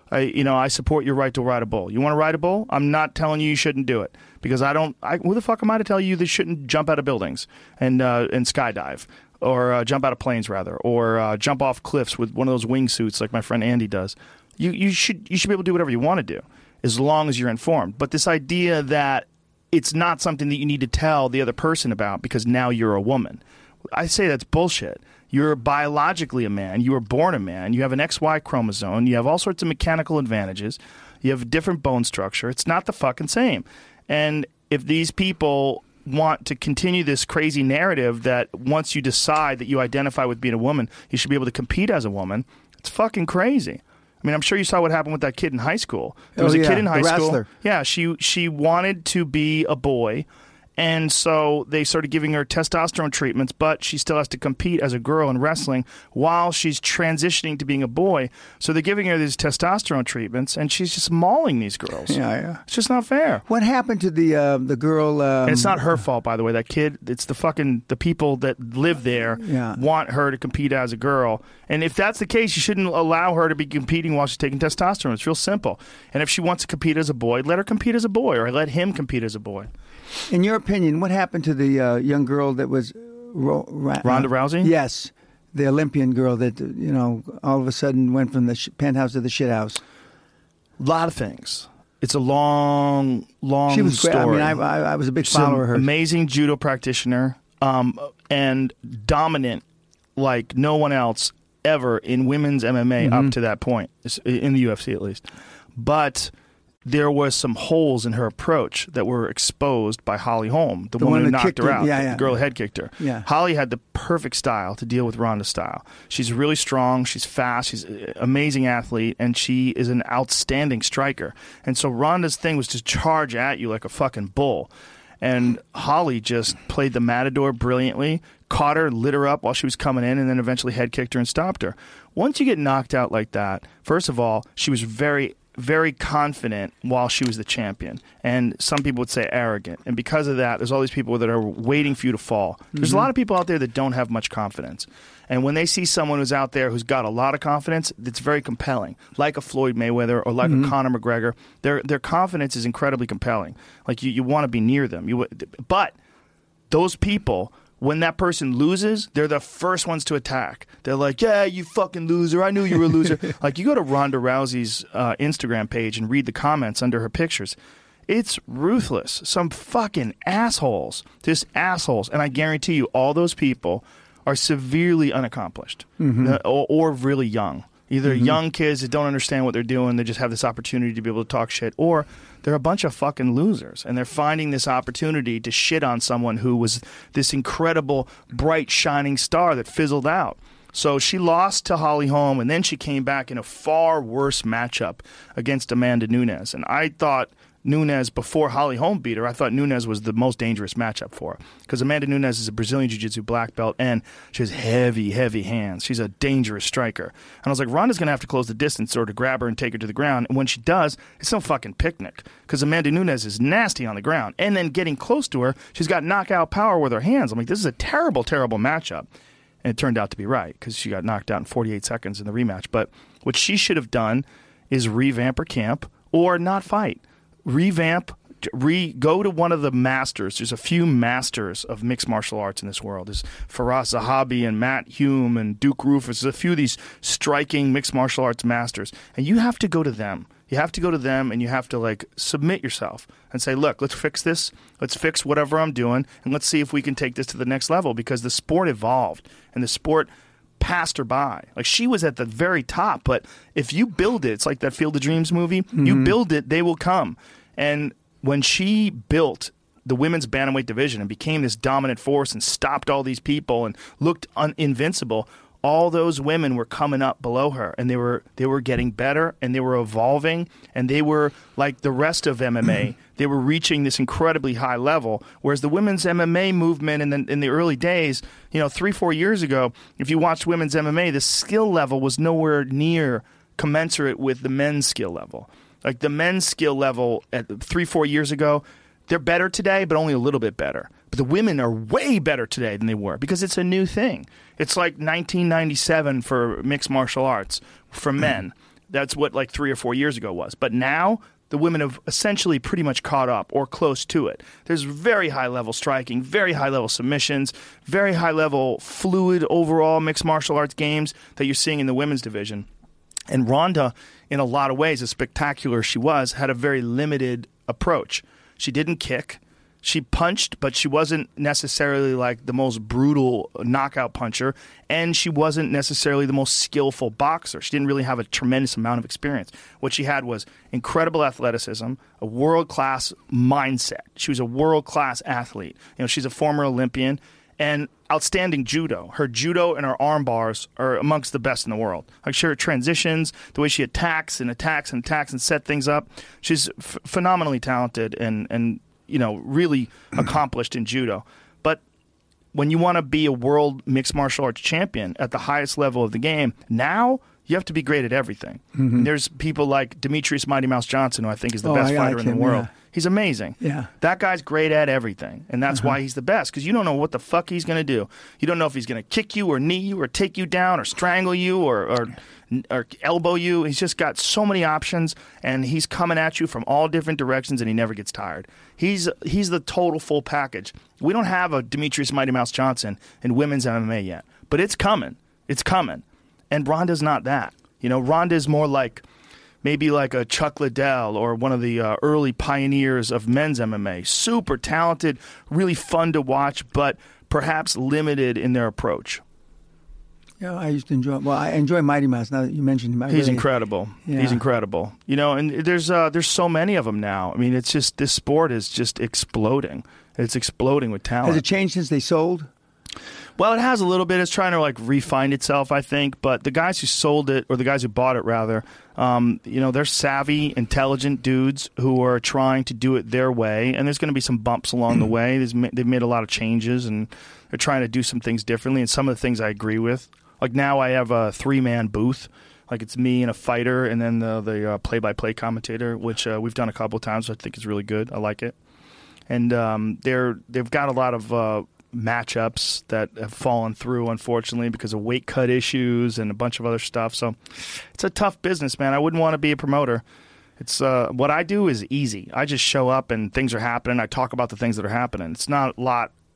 I support your right to ride a bull. You want to ride a bull? I'm not telling you shouldn't do it, because who the fuck am I to tell you that you shouldn't jump out of buildings and skydive, or jump out of planes rather, or jump off cliffs with one of those wingsuits like my friend Andy does. You should be able to do whatever you want to do, as long as you're informed. But this idea that it's not something that you need to tell the other person about because now you're a woman, I say that's bullshit. You're biologically a man. You were born a man. You have an XY chromosome. You have all sorts of mechanical advantages. You have a different bone structure. It's not the fucking same. And if these people want to continue this crazy narrative that once you decide that you identify with being a woman, you should be able to compete as a woman, it's fucking crazy. I mean, I'm sure you saw what happened with that kid in high school. There was a kid in high school. Wrestler. Yeah, she wanted to be a boy. And so they started giving her testosterone treatments, but she still has to compete as a girl in wrestling while she's transitioning to being a boy. So they're giving her these testosterone treatments, and she's just mauling these girls. Yeah. It's just not fair. What happened to the girl? And it's not her fault, by the way. That kid, it's the people that live there want her to compete as a girl. And if that's the case, you shouldn't allow her to be competing while she's taking testosterone. It's real simple. And if she wants to compete as a boy, let her compete as a boy, or let him compete as a boy. In your opinion, what happened to the young girl that was Ronda Rousey? Yes, the Olympian girl that all of a sudden went from the penthouse to the shithouse. A lot of things. It's a long She was story. great. I mean, I was a big follower of her. Amazing judo practitioner, and dominant like no one else ever in women's MMA up to that point, in the UFC at least. But there was some holes in her approach that were exposed by Holly Holm, the woman who knocked her out, the girl head kicked her. Yeah. Holly had the perfect style to deal with Ronda's style. She's really strong, she's fast, she's an amazing athlete, and she is an outstanding striker. And so Ronda's thing was to charge at you like a fucking bull. And Holly just played the matador brilliantly, caught her, lit her up while she was coming in, and then eventually head kicked her and stopped her. Once you get knocked out like that, first of all, she was very, very confident while she was the champion. And some people would say arrogant. And because of that, there's all these people that are waiting for you to fall. There's a lot of people out there that don't have much confidence. And when they see someone who's out there who's got a lot of confidence, it's very compelling. Like a Floyd Mayweather or like a Conor McGregor. Their confidence is incredibly compelling. Like you want to be near them. But those people when that person loses, they're the first ones to attack. They're like, yeah, you fucking loser. I knew you were a loser. Like, you go to Ronda Rousey's Instagram page and read the comments under her pictures. It's ruthless. Some fucking assholes. Just assholes. And I guarantee you, all those people are severely unaccomplished or really young. Either young kids that don't understand what they're doing, they just have this opportunity to be able to talk shit, or they're a bunch of fucking losers, and they're finding this opportunity to shit on someone who was this incredible, bright, shining star that fizzled out. So she lost to Holly Holm, and then she came back in a far worse matchup against Amanda Nunes. And I thought Nunes, before Holly Holm beat her, I thought Nunes was the most dangerous matchup for her. Because Amanda Nunes is a Brazilian Jiu-Jitsu black belt, and she has heavy, heavy hands. She's a dangerous striker. And I was like, Ronda's going to have to close the distance or to grab her and take her to the ground. And when she does, it's no fucking picnic. Because Amanda Nunes is nasty on the ground. And then getting close to her, she's got knockout power with her hands. I'm like, this is a terrible, terrible matchup. And it turned out to be right, because she got knocked out in 48 seconds in the rematch. But what she should have done is revamp her camp or not fight. Revamp, go to one of the masters. There's a few masters of mixed martial arts in this world. There's Faraz Zahabi and Matt Hume and Duke Rufus. There's a few of these striking mixed martial arts masters. And you have to go to them. You have to go to them, and you have to, like, submit yourself and say, look, let's fix this. Let's fix whatever I'm doing, and let's see if we can take this to the next level, because the sport evolved, and the sport passed her by. Like, she was at the very top, but if you build it, it's like that Field of Dreams movie. You build it, they will come. And when she built the women's bantamweight division and became this dominant force and stopped all these people and looked invincible, all those women were coming up below her, and they were getting better, and they were evolving, and they were like the rest of MMA. They were reaching this incredibly high level, whereas the women's MMA movement in the early days, 3-4 years ago, if you watched women's MMA, the skill level was nowhere near commensurate with the men's skill level. Like, the men's skill level at 3-4 years ago, they're better today, but only a little bit better. But the women are way better today than they were, because it's a new thing. It's like 1997 for mixed martial arts for men. That's what, like, 3 or 4 years ago was. But now the women have essentially pretty much caught up or close to it. There's very high-level striking, very high-level submissions, very high-level fluid overall mixed martial arts games that you're seeing in the women's division. And Ronda, in a lot of ways, as spectacular as she was, had a very limited approach. She didn't kick. She punched, but she wasn't necessarily like the most brutal knockout puncher, and she wasn't necessarily the most skillful boxer. She didn't really have a tremendous amount of experience. What she had was incredible athleticism, a world-class mindset. She was a world-class athlete. She's a former Olympian, and outstanding judo. Her judo and her arm bars are amongst the best in the world. Like, her transitions, the way she attacks and set things up. She's phenomenally talented and really accomplished in judo. But when you want to be a world mixed martial arts champion at the highest level of the game, now you have to be great at everything. There's people like Demetrius Mighty Mouse Johnson, who I think is the best fighter in the world. Yeah. He's amazing. Yeah. That guy's great at everything, and that's why he's the best, because you don't know what the fuck he's going to do. You don't know if he's going to kick you or knee you or take you down or strangle you or elbow you. He's just got so many options, and he's coming at you from all different directions, and he never gets tired. He's the total full package. We don't have a Demetrius Mighty Mouse Johnson in women's MMA yet, but it's coming. It's coming. And Ronda's not that. Ronda's more like maybe like a Chuck Liddell or one of the early pioneers of men's MMA. Super talented, really fun to watch, but perhaps limited in their approach. Yeah, I used to enjoy. Well, I enjoy Mighty Mouse. Now that you mentioned him, he's incredible. Yeah. He's incredible. And there's so many of them now. I mean, it's just, this sport is just exploding. It's exploding with talent. Has it changed since they sold? Well, it has a little bit. It's trying to refine itself, I think. But the guys who sold it, or the guys who bought it rather, they're savvy, intelligent dudes who are trying to do it their way. And there's going to be some bumps along the way. They've made a lot of changes, and they're trying to do some things differently. And some of the things I agree with. Like, now I have a 3-man booth. Like, it's me and a fighter, and then the play-by-play commentator, which we've done a couple of times. So I think it's really good. I like it. And they've got a lot of matchups that have fallen through, unfortunately, because of weight cut issues and a bunch of other stuff. So it's a tough business, man. I wouldn't want to be a promoter. It's what I do is easy. I just show up and things are happening. I talk about the things that are happening. It's not a lot,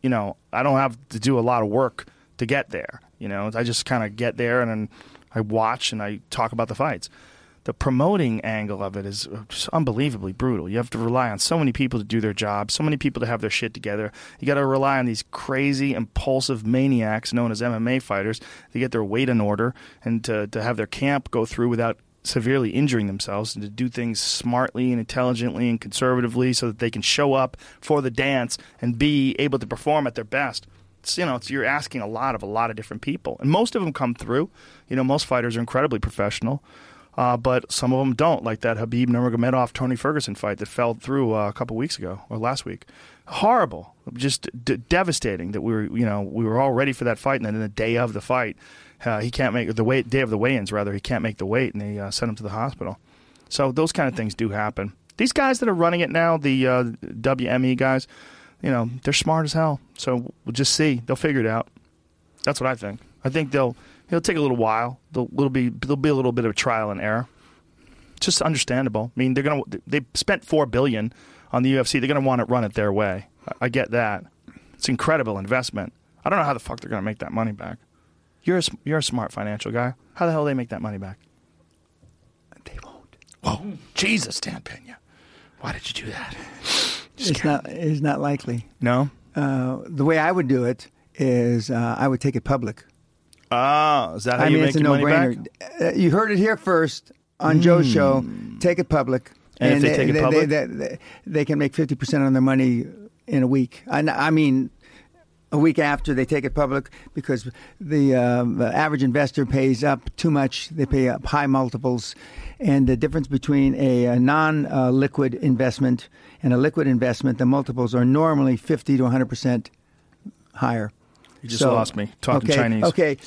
I don't have to do a lot of work to get there. I just kind of get there and then I watch and I talk about the fights. The promoting angle of it is just unbelievably brutal. You have to rely on so many people to do their job, so many people to have their shit together. You got to rely on these crazy, impulsive maniacs known as MMA fighters to get their weight in order and to have their camp go through without severely injuring themselves, and to do things smartly and intelligently and conservatively so that they can show up for the dance and be able to perform at their best. You're asking a lot of different people, and most of them come through. Most fighters are incredibly professional. But some of them don't, like that Khabib Nurmagomedov Tony Ferguson fight that fell through a couple weeks ago or last week. Horrible, just devastating that we were all ready for that fight, and then the day of the fight, he can't make day of the weigh-ins rather. He can't make the weight, and they sent him to the hospital. So those kind of things do happen. These guys that are running it now, the WME guys, they're smart as hell. So we'll just see. They'll figure it out. That's what I think. I think it'll take a little while. There'll be a little bit of trial and error. It's just understandable. I mean, they spent $4 billion on the UFC. They're gonna want to run it their way. I get that. It's an incredible investment. I don't know how the fuck they're gonna make that money back. You're a smart financial guy. How the hell do they make that money back? They won't. Whoa, Jesus, Dan Pena, why did you do that? It's not likely. No. The way I would do it is I would take it public. Is that how you make your money back? You heard it here first on Joe's show. Take it public. And if they take it public? They can make 50% on their money in a week. I mean, a week after they take it public, because the average investor pays up too much. They pay up high multiples. And the difference between a non-liquid investment and a liquid investment, the multiples are normally 50 to 100% higher. You just lost me talking Chinese. Okay,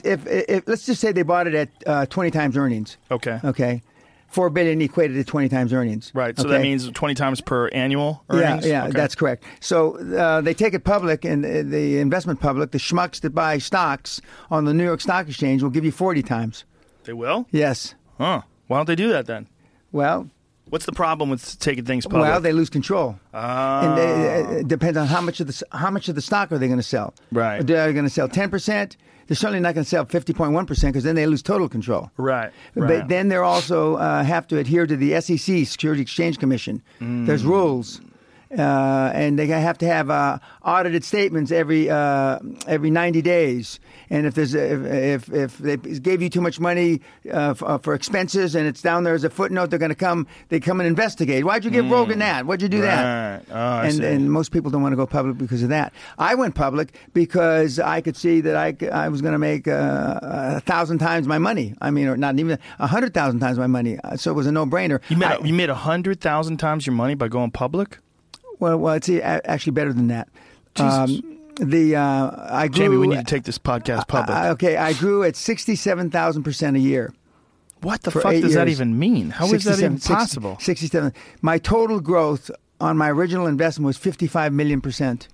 if let's just say they bought it at 20 times earnings. Okay, $4 billion equated to 20 times earnings. Right. So that means 20 times per annual earnings. Yeah, okay. That's correct. So they take it public, and the investment public, the schmucks that buy stocks on the New York Stock Exchange, will give you 40 times. They will? Yes. Huh. Why don't they do that then? Well, what's the problem with taking things public? Well, they lose control. And it depends on how much of the stock are they going to sell. Right. Are they going to sell 10%? They're certainly not going to sell 50.1% because then they lose total control. Right. But then they also have to adhere to the SEC, Security Exchange Commission. There's rules. And they have to have audited statements every 90 days. And if they gave you too much money for expenses and it's down there as a footnote, they come and investigate. Why'd you give Rogan that? Why'd you do that? And most people don't want to go public because of that. I went public because I could see that I was going to make 1,000 times my money. I mean, or not even 100,000 times my money. So it was a no-brainer. You made 100,000 times your money by going public? Well, it's actually better than that. Jesus. I grew, Jamie, we need to take this podcast public. I grew at 67,000% a year. What the fuck does that even mean? How is that even possible? 67. My total growth on my original investment was 55 million%.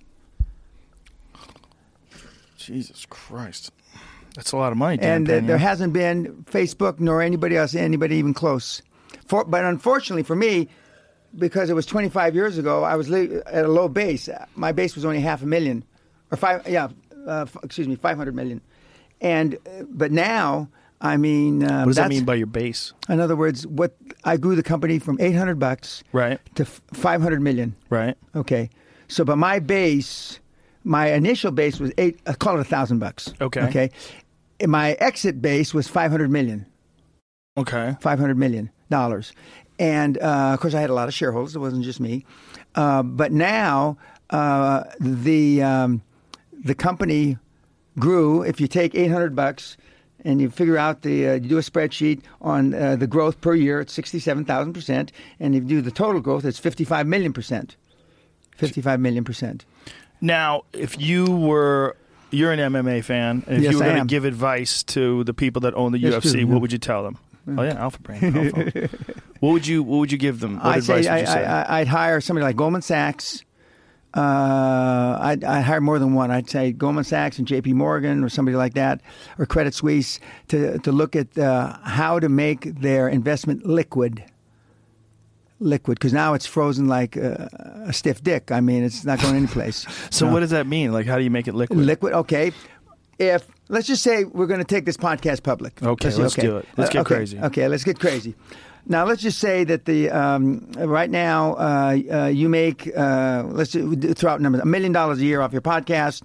Jesus Christ. That's a lot of money, Dan. And there hasn't been Facebook nor anybody even close. But unfortunately for me, because it was 25 years ago, I was at a low base. My base was only $500,000, or 500 million. But now, I mean, what does that mean by your base? In other words, I grew the company from $800 right to 500 million. Right. Okay. So, but my initial base was call it $1,000. Okay. Okay. And my exit base was 500 million. Okay. $500 million. And, of course, I had a lot of shareholders. It wasn't just me. But now the company grew. If you take $800 and you figure out you do a spreadsheet on the growth per year, it's 67,000%. And if you do the total growth, it's 55 million%. 55 million%. Now, if you're an MMA fan, and if you were going to give advice to the people that own the UFC, what would you tell them? Oh yeah, Alpha Brain. Alpha. What would you give them? What advice would you say? I'd hire somebody like Goldman Sachs. I'd hire more than one. I'd say Goldman Sachs and J.P. Morgan or somebody like that, or Credit Suisse, to look at how to make their investment liquid. liquid, because now it's frozen like a stiff dick. I mean, it's not going anyplace. So what does that mean? Like, how do you make it liquid? Liquid, okay. If, let's just say we're going to take this podcast public. Okay, let's do it. Let's get crazy. Okay, let's get crazy. Now, let's just say that the right now you make, let's throw out numbers, $1 million a year off your podcast,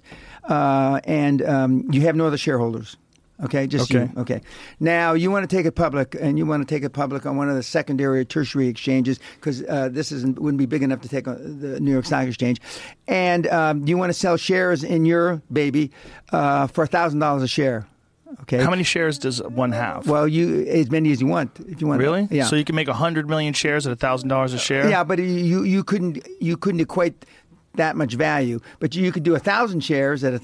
and you have no other shareholders. Okay, just you. Okay. Now, you want to take it public, and you want to take it public on one of the secondary or tertiary exchanges, because this wouldn't be big enough to take on the New York Stock Exchange. And you want to sell shares in your baby for $1,000 a share. Okay. How many shares does one have? Well, as many as you want, if you want. Really? Yeah. So you can make 100 million shares at $1,000 a share? Yeah, but you couldn't equate that much value, but you could do 1,000 shares at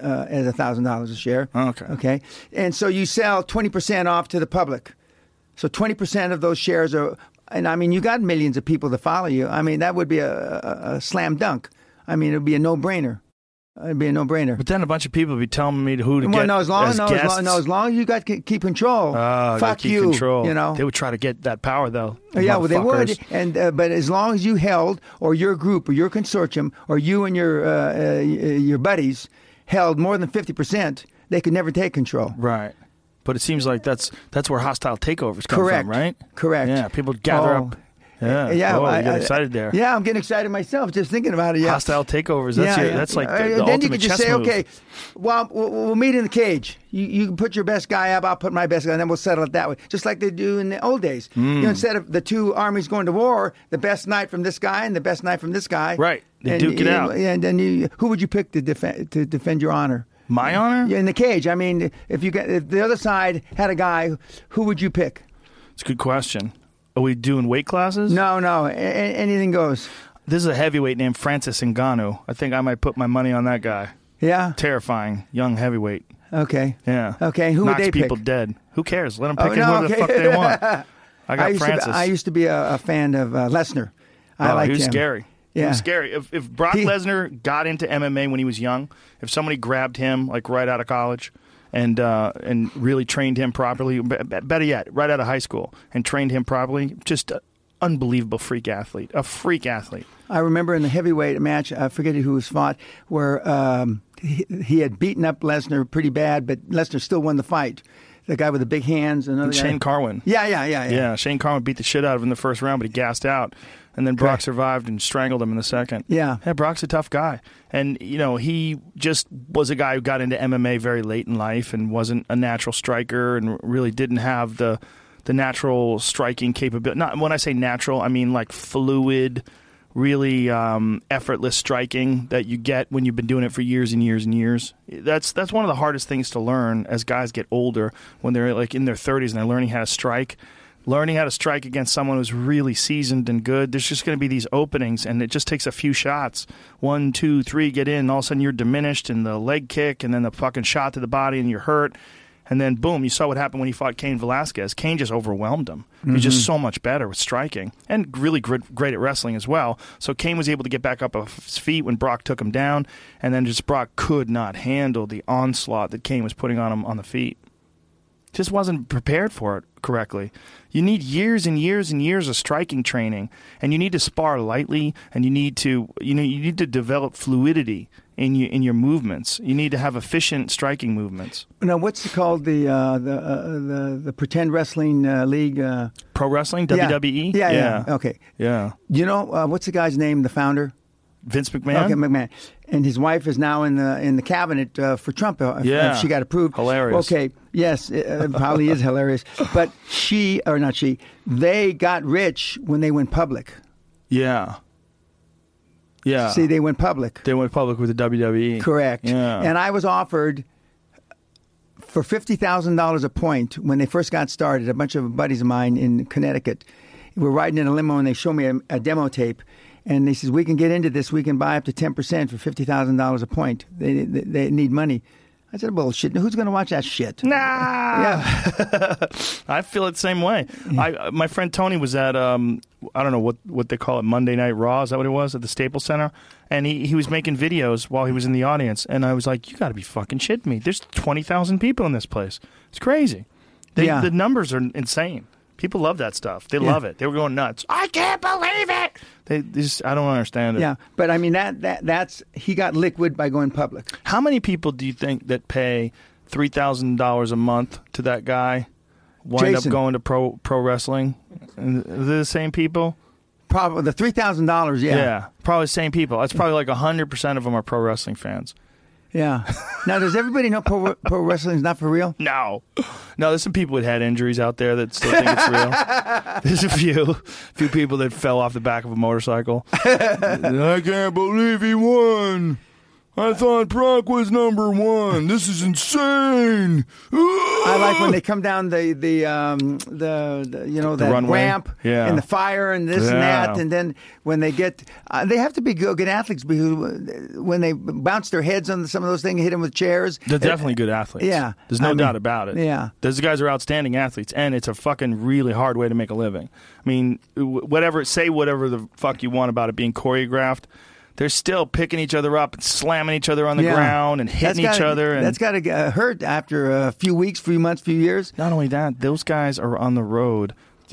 $1,000 a share. Okay. Okay. And so you sell 20% off to the public. So 20% of those shares are, and I mean, you got millions of people to follow you. I mean, that would be a slam dunk. I mean, it would be a no-brainer. It'd be a no-brainer. But then a bunch of people would be telling me who to get as long as guests. as long as you got to keep control. Fuck keep you. Control. You know, they would try to get that power, though. Yeah, well, they would. And but as long as you held, or your group, or your consortium, or you and your buddies held more than 50%, they could never take control. Right. But it seems like that's where hostile takeovers come from, right? Correct. Yeah, people gather up. Yeah. You get excited there. Yeah, I'm getting excited myself just thinking about it. Yeah. Hostile takeovers. That's like the then ultimate you can just chess say, move. okay, well, we'll meet in the cage. You can put your best guy up, I'll put my best guy, and then we'll settle it that way. Just like they do in the old days. You know, instead of the two armies going to war, the best knight from this guy and the best knight from this guy. Right. They duke it out. And then who would you pick to defend your honor? My honor? Yeah, in the cage. I mean, if the other side had a guy, who would you pick? It's a good question. Are we doing weight classes? No. Anything goes. This is a heavyweight named Francis Ngannou. I think I might put my money on that guy. Yeah? Terrifying. Young heavyweight. Okay. Yeah. Okay, who would they pick? Knocks people dead. Who cares? Let them pick who the fuck they want. I got Francis. I used to be a fan of Lesnar. I liked him. He was scary. Yeah. He was scary. If Brock Lesnar got into MMA when he was young, if somebody grabbed him like right out of college and really trained him properly, better yet, right out of high school, and trained him properly, just an unbelievable freak athlete. A freak athlete. I remember in the heavyweight match, I forget who was fought, where he had beaten up Lesnar pretty bad, but Lesnar still won the fight. The guy with the big hands. Shane Carwin. Yeah. Shane Carwin beat the shit out of him in the first round, but he gassed out. And then Brock survived and strangled him in the second. Yeah. Brock's a tough guy. And, he just was a guy who got into MMA very late in life and wasn't a natural striker and really didn't have the natural striking capability. Not when I say natural, I mean like fluid, really effortless striking that you get when you've been doing it for years and years and years. That's one of the hardest things to learn as guys get older when they're like in their 30s and they're learning how to strike. Learning how to strike against someone who's really seasoned and good, there's just going to be these openings, and it just takes a few shots. 1, 2, 3, get in, and all of a sudden you're diminished, and the leg kick, and then the fucking shot to the body, and you're hurt. And then, boom, you saw what happened when he fought Cain Velasquez. Cain just overwhelmed him. He was just so much better with striking and really great at wrestling as well. So Cain was able to get back up off his feet when Brock took him down, and then just Brock could not handle the onslaught that Cain was putting on him on the feet. Just wasn't prepared for it correctly. You need years and years and years of striking training, and you need to spar lightly, and you need to develop fluidity in your movements. You need to have efficient striking movements. Now, what's it called, the pretend wrestling league? Pro wrestling, WWE. Yeah. Okay. Yeah. You know what's the guy's name? The founder. Vince McMahon? Okay, McMahon. And his wife is now in the cabinet for Trump if she got approved. Hilarious. Okay, yes, it probably is hilarious. But they got rich when they went public. Yeah. Yeah. See, they went public. They went public with the WWE. Correct. Yeah. And I was offered for $50,000 a point when they first got started. A bunch of buddies of mine in Connecticut were riding in a limo, and they showed me a demo tape. And they says, we can get into this. We can buy up to 10% for $50,000 a point. They need money. I said, bullshit. Who's going to watch that shit? Nah. Yeah. I feel it the same way. My friend Tony was at, I don't know what they call it, Monday Night Raw. Is that what it was? At the Staples Center? And he was making videos while he was in the audience. And I was like, you got to be fucking shitting me. There's 20,000 people in this place. It's crazy. The numbers are insane. People love that stuff. They love it. They were going nuts. I can't believe it. They just, I don't understand it. Yeah, but I mean that's he got liquid by going public. How many people do you think that pay $3,000 a month to that guy wind Jason. up going to pro wrestling? Are they the same people? Probably the $3,000. Yeah, probably the same people. That's probably like 100% of them are pro wrestling fans. Yeah. Now, does everybody know pro wrestling is not for real? No, there's some people with head injuries out there that still think it's real. There's a few people that fell off the back of a motorcycle. I can't believe he won. I thought Brock was number one. This is insane. I like when they come down the that runway? ramp and the fire and this and that, and then when they get, they have to be good athletes because when they bounce their heads on some of those things, hit them with chairs. They're definitely good athletes. Yeah, there's no doubt about it. Yeah, those guys are outstanding athletes, and it's a fucking really hard way to make a living. I mean, whatever the fuck you want about it being choreographed. They're still picking each other up and slamming each other on the ground and hitting each other. And that's got to hurt after a few weeks, few months, few years. Not only that, those guys are on the road,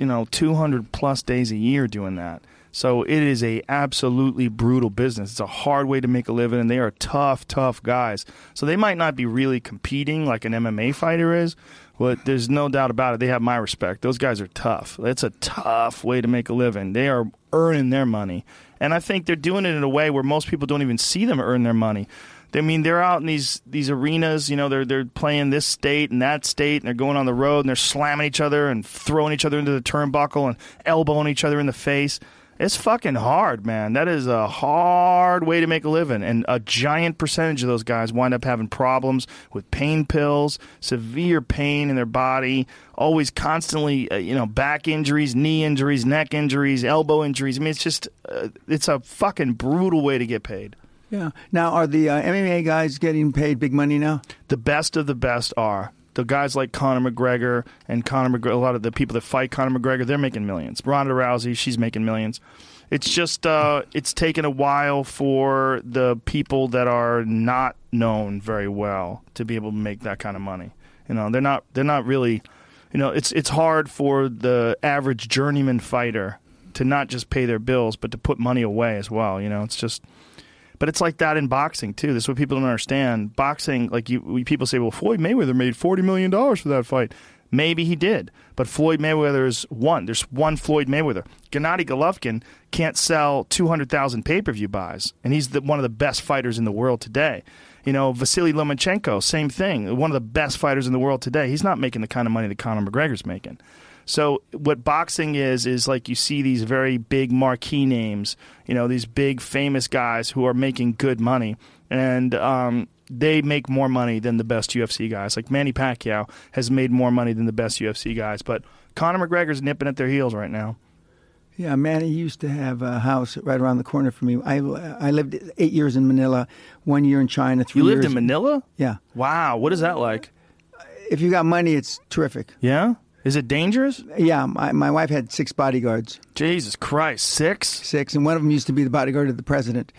200 plus days a year doing that. So it is a absolutely brutal business. It's a hard way to make a living, and they are tough, tough guys. So they might not be really competing like an MMA fighter is, but there's no doubt about it. They have my respect. Those guys are tough. It's a tough way to make a living. They are earning their money. And I think they're doing it in a way where most people don't even see them earn their money. I mean, they're out in these arenas, they're playing this state and that state, and they're going on the road, and they're slamming each other and throwing each other into the turnbuckle and elbowing each other in the face. It's fucking hard, man. That is a hard way to make a living. And a giant percentage of those guys wind up having problems with pain pills, severe pain in their body, always constantly, back injuries, knee injuries, neck injuries, elbow injuries. I mean, it's just, it's a fucking brutal way to get paid. Yeah. Now, are the MMA guys getting paid big money now? The best of the best are. The guys like Conor McGregor and a lot of the people that fight Conor McGregor, they're making millions. Ronda Rousey, she's making millions. It's just it's taken a while for the people that are not known very well to be able to make that kind of money. They're not really, it's hard for the average journeyman fighter to not just pay their bills, but to put money away as well. It's just. But it's like that in boxing, too. This is what people don't understand. Boxing, people say, well, Floyd Mayweather made $40 million for that fight. Maybe he did. But Floyd Mayweather is one. There's one Floyd Mayweather. Gennady Golovkin can't sell 200,000 pay-per-view buys, and he's one of the best fighters in the world today. Vasily Lomachenko, same thing. One of the best fighters in the world today. He's not making the kind of money that Conor McGregor's making. So what boxing is like you see these very big marquee names, these big famous guys who are making good money, and they make more money than the best UFC guys. Like Manny Pacquiao has made more money than the best UFC guys, but Conor McGregor's nipping at their heels right now. Yeah, Manny used to have a house right around the corner from me. I lived 8 years in Manila, 1 year in China, 3 years. You lived in Manila? Yeah. Wow, what is that like? If you got money, it's terrific. Yeah? Is it dangerous? Yeah, my wife had 6 bodyguards. Jesus Christ, 6? 6, and one of them used to be the bodyguard of the president.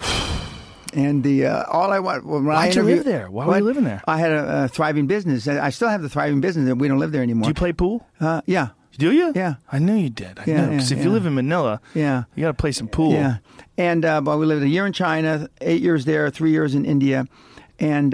And all I want when Why'd you live there? Why were you living there? I had a thriving business. I still have the thriving business, and we don't live there anymore. Do you play pool? Yeah. Do you? Yeah. I knew you did. I know. Because if you live in Manila, you got to play some pool. Yeah. And but we lived a year in China, 8 years there, 3 years in India. And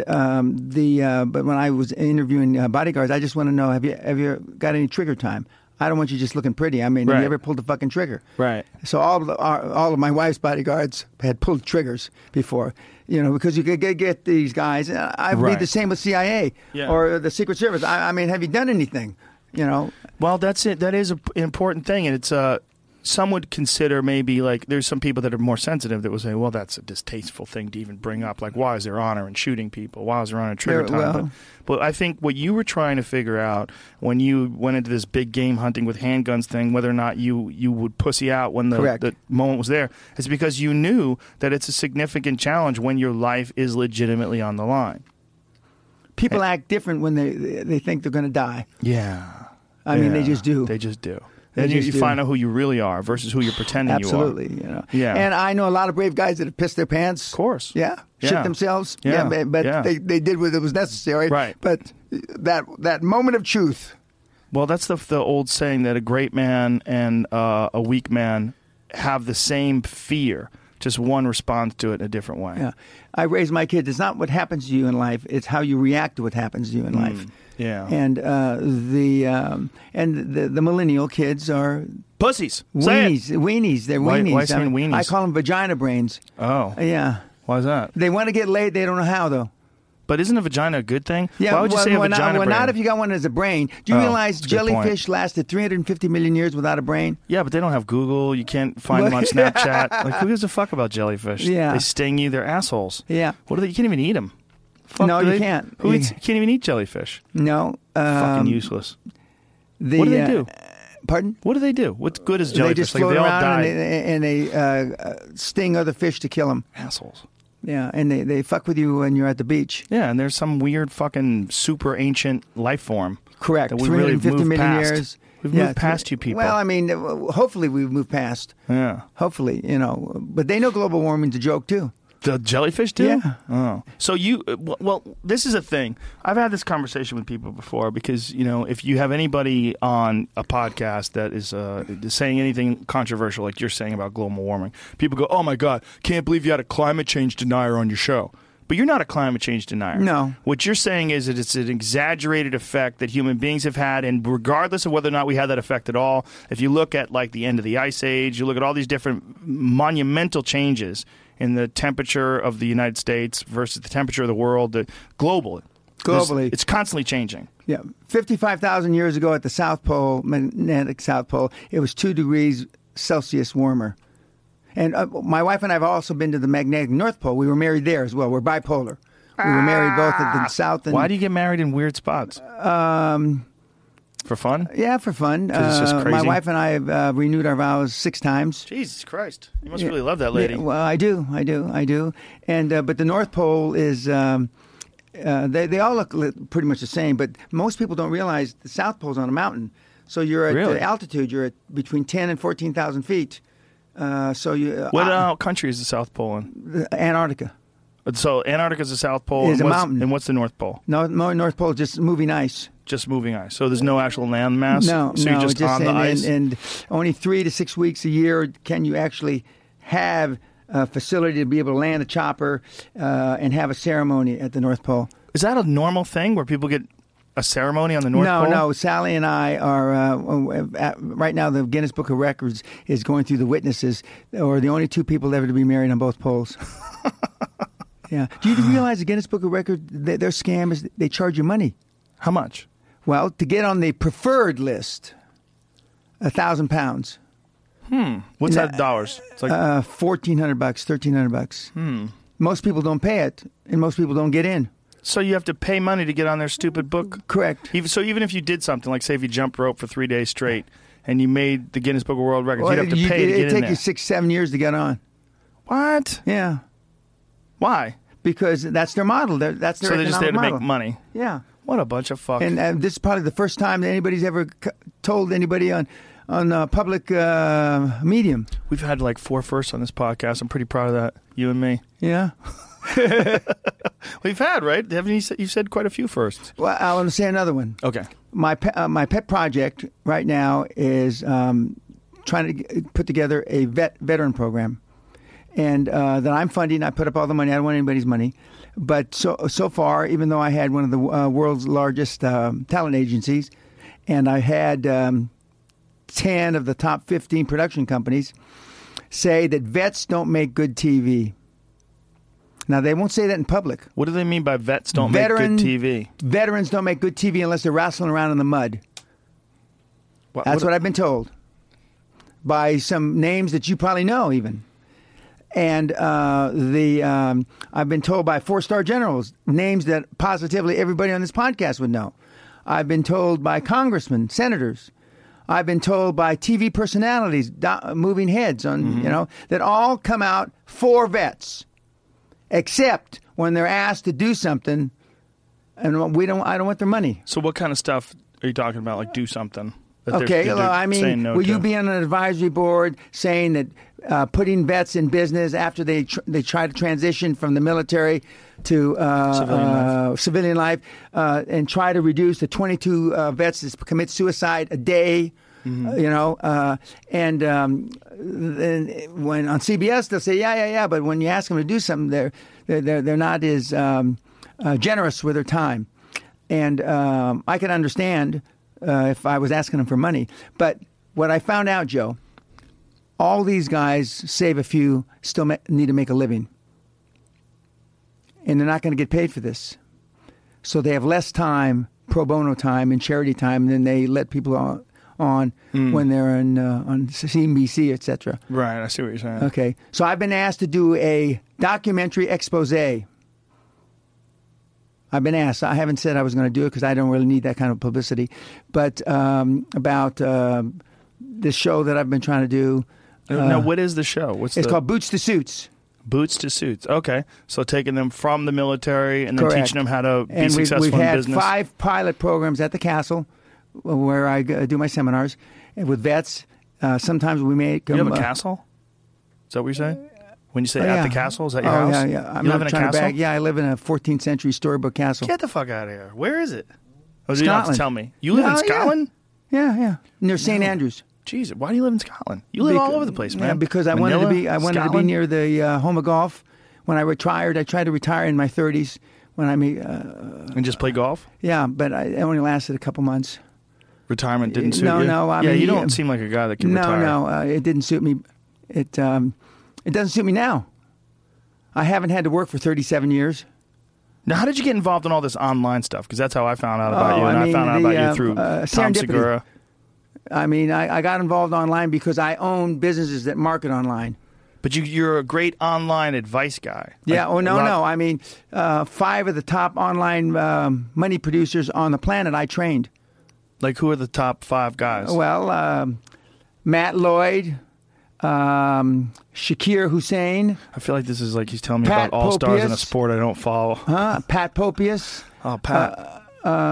but when I was interviewing bodyguards, I just want to know, have you got any trigger time? I don't want you just looking pretty. I mean, have you ever pulled the fucking trigger? Right. So all of my wife's bodyguards had pulled triggers before, because you could get these guys. I read the same with CIA or the Secret Service. I mean, have you done anything? Well, that's it. That is an important thing, and it's some would consider maybe like there's some people that are more sensitive that would say, well, that's a distasteful thing to even bring up. Like, why is there honor in shooting people? Why is there honor in trigger time? But I think what you were trying to figure out when you went into this big game hunting with handguns thing, whether or not you would pussy out when the moment was there, is because you knew that it's a significant challenge when your life is legitimately on the line. People act different when they think they're going to die. Yeah. I mean, they just do. They just do. Then you find out who you really are versus who you're pretending you are. Absolutely, Yeah. And I know a lot of brave guys that have pissed their pants. Of course. Yeah. Shit themselves. But they did what was necessary. Right. But that moment of truth, Well, that's the old saying that a great man and a weak man have the same fear. Just one responds to it in a different way. Yeah. I raise my kids. It's not what happens to you in life. It's how you react to what happens to you in life. Yeah. And the millennial kids are pussies. Weenies. They're weenies. Why saying weenies? I call them vagina brains. Oh. Yeah. Why is that? They want to get laid. They don't know how, though. But isn't a vagina a good thing? Yeah, Why would you say a vagina brain? Not if you got one as a brain. Do you realize that's a good jellyfish lasted 350 million years without a brain? Yeah, but they don't have Google. You can't find them on Snapchat. Like, who gives a fuck about jellyfish? Yeah. They sting you. They're assholes. Yeah. What are they? You can't even eat them. No, you can't. You can't even eat jellyfish. No. Fucking useless. What do they do? Pardon? What do they do? What's good as jellyfish? They just float they all around die. and they sting other fish to kill them. Assholes. Yeah, and they fuck with you when you're at the beach. Yeah, and there's some weird fucking super ancient life form. Correct. That we really 350 million past. years. We've moved past you people. Well, I mean, hopefully we've moved past. Yeah. Hopefully, But they know global warming's a joke, too. The jellyfish do? Yeah. Oh. So well, this is a thing. I've had this conversation with people before because, if you have anybody on a podcast that is saying anything controversial like you're saying about global warming, people go, oh, my God, can't believe you had a climate change denier on your show. But you're not a climate change denier. No. What you're saying is that it's an exaggerated effect that human beings have had, and regardless of whether or not we had that effect at all, if you look at like the end of the Ice Age, you look at all these different monumental changes in the temperature of the United States versus the temperature of the world, globally, it's constantly changing. Yeah, 55,000 years ago at the South Pole, magnetic South Pole, it was 2 degrees Celsius warmer. And my wife and I have also been to the magnetic North Pole. We were married there as well. We're bipolar. We were married both at the South and... Why do you get married in weird spots? For fun? Yeah, for fun. It's just crazy. My wife and I have renewed our vows 6 times. Jesus Christ. You must really love that lady. Yeah, well, I do. And but the North Pole is... they all look pretty much the same, but most people don't realize the South Pole's on a mountain. So you're at altitude. You're at between 10 and 14,000 feet. What country is the South Pole in? Antarctica. So Antarctica is the South Pole. It's a mountain. And what's the North Pole? No, North Pole is just moving ice. Just moving ice. So there's no actual land mass? No. So you're just on the ice? And only 3 to 6 weeks a year can you actually have a facility to be able to land a chopper and have a ceremony at the North Pole. Is that a normal thing where people get a ceremony on the North Pole? No. Sally and I are right now. The Guinness Book of Records is going through the witnesses, or the only 2 people ever to be married on both poles. Yeah. Do you realize the Guinness Book of Records? Their scam is they charge you money. How much? Well, to get on the preferred list, £1,000. What's that in dollars? It's like $1,400, $1,300. Most people don't pay it, and most people don't get in. So you have to pay money to get on their stupid book? Correct. So even if you did something, like say if you jumped rope for 3 days straight and you made the Guinness Book of World Records, you'd have to pay to get in there. It'd take you 6-7 years to get on. What? Yeah. Why? Because that's their model. That's their So they're just there to model. make money. Yeah. What a bunch of fuck. And this is probably the first time that anybody's ever told anybody on public medium. We've had like 4 firsts on this podcast. I'm pretty proud of that. You and me. Yeah. We've had, right? Haven't you said quite a few firsts? Well, I want to say another one. Okay. My pet project right now is trying to put together a veteran program, and that I'm funding. I put up all the money. I don't want anybody's money, but so far, even though I had one of the world's largest talent agencies, and I had 10 of the top 15 production companies say that vets don't make good TV. Now, they won't say that in public. What do they mean by vets don't make good TV? Veterans don't make good TV unless they're wrestling around in the mud. That's what I've been told by some names that you probably know even. And I've been told by 4-star generals, names that positively everybody on this podcast would know. I've been told by congressmen, senators. I've been told by TV personalities, moving heads on, that all come out for vets. Except when they're asked to do something, and I don't want their money. So what kind of stuff are you talking about? Like do something? Okay, I mean, no will to? you be on an advisory board saying that putting vets in business after they try to transition from the military to civilian life, and try to reduce the 22 vets that commit suicide a day. And when on CBS they'll say yeah, but when you ask them to do something, they're not as generous with their time. And I can understand if I was asking them for money. But what I found out, Joe, all these guys, save a few, still need to make a living. And they're not going to get paid for this. So they have less time, pro bono time and charity time, than they let people on when they're on CNBC, etc. Right, I see what you're saying. Okay. So I've been asked to do a documentary expose. I've been asked. I haven't said I was going to do it because I don't really need that kind of publicity. But about this show that I've been trying to do. Now, what is the show? It's called Boots to Suits. Boots to Suits. Okay. So taking them from the military and then Correct. teaching them how to be and successful we've in had business. 5 pilot programs at the castle where I do my seminars with vets. Sometimes we make them. You have a castle? Is that what you're saying? When you say at the castle, is that your house? Yeah. I'm you not live in a trying castle? to bag. Yeah, I live in a 14th century storybook castle. Get the fuck out of here. Where is it? Oh, Scotland. you don't have to tell me. You live in Scotland? Yeah. Near St. Andrews. Jesus, why do you live in Scotland? You live all over the place, man. Yeah, because I wanted to be near the home of golf. When I retired, I tried to retire in my 30s. When I made and just play golf. Yeah, but it only lasted a couple months. Retirement didn't suit you. No. I mean, you don't seem like a guy that can retire. No, it didn't suit me. It doesn't suit me now. I haven't had to work for 37 years. Now, how did you get involved in all this online stuff? Because that's how I found out about you, and I found out about you through Tom Segura. I mean, I got involved online because I own businesses that market online. But you're a great online advice guy. Yeah. No. I mean, 5 of the top online money producers on the planet I trained. Like, who are the top 5 guys? Well, Matt Lloyd, Shakir Hussein. I feel like this is like he's telling me Pat about all stars in a Popius. sport I don't follow. Pat Popius. Oh, Pat.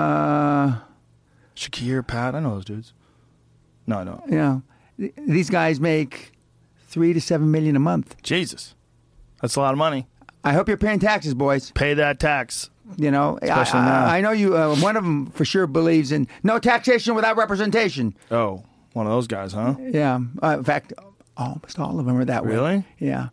Shakir, Pat. I know those dudes. No, I don't. You know, these guys make $3 to $7 million a month. Jesus, that's a lot of money. I hope you're paying taxes, boys. Pay that tax. You know, Especially now. I know you. One of them for sure believes in no taxation without representation. Oh, one of those guys, huh? Yeah. In fact, almost all of them are that way. Really? Yeah.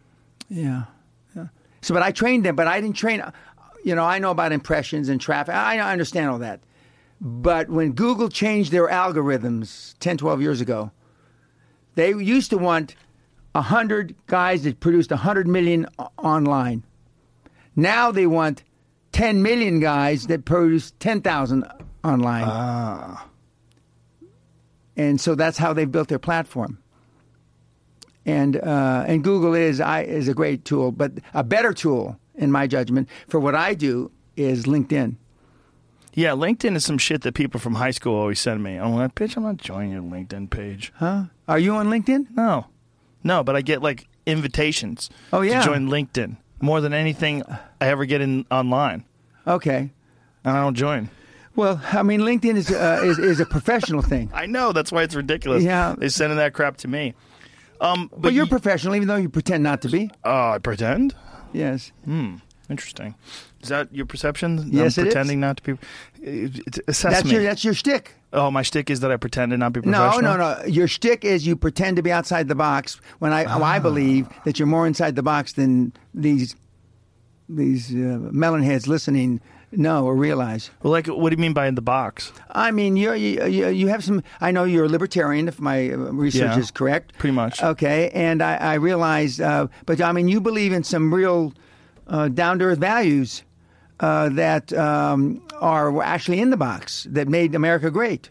So, but I trained them, but I didn't train. You know, I know about impressions and traffic. I understand all that. But when Google changed their algorithms 10, 12 years ago, they used to want 100 guys that produced 100 million online. Now they want 10 million guys that produce 10,000 online. And so that's how they've built their platform. And Google is a great tool, but a better tool, in my judgment, for what I do is LinkedIn. Yeah, LinkedIn is some shit that people from high school always send me. I'm like, bitch, I'm not joining your LinkedIn page. Huh? Are you on LinkedIn? No, but I get like invitations to join LinkedIn more than anything I ever get in online. Okay. And I don't join. Well, I mean, LinkedIn is a professional thing. I know. That's why it's ridiculous. Yeah. They're sending that crap to me. But you're professional, even though you pretend not to be. I pretend? Yes. Interesting. Is that your perception? Yes, I'm it is. pretending not to be. Assess me. That's your shtick. Oh, my shtick is that I pretend to not be professional? No. Your shtick is you pretend to be outside the box. When I believe that you're more inside the box than these melon heads listening know or realize. Well, like, what do you mean by in the box? I mean, you have some. I know you're a libertarian, if my research is correct. Pretty much. Okay, and I realize, but I mean, you believe in some real down to earth values that are actually in the box that made America great.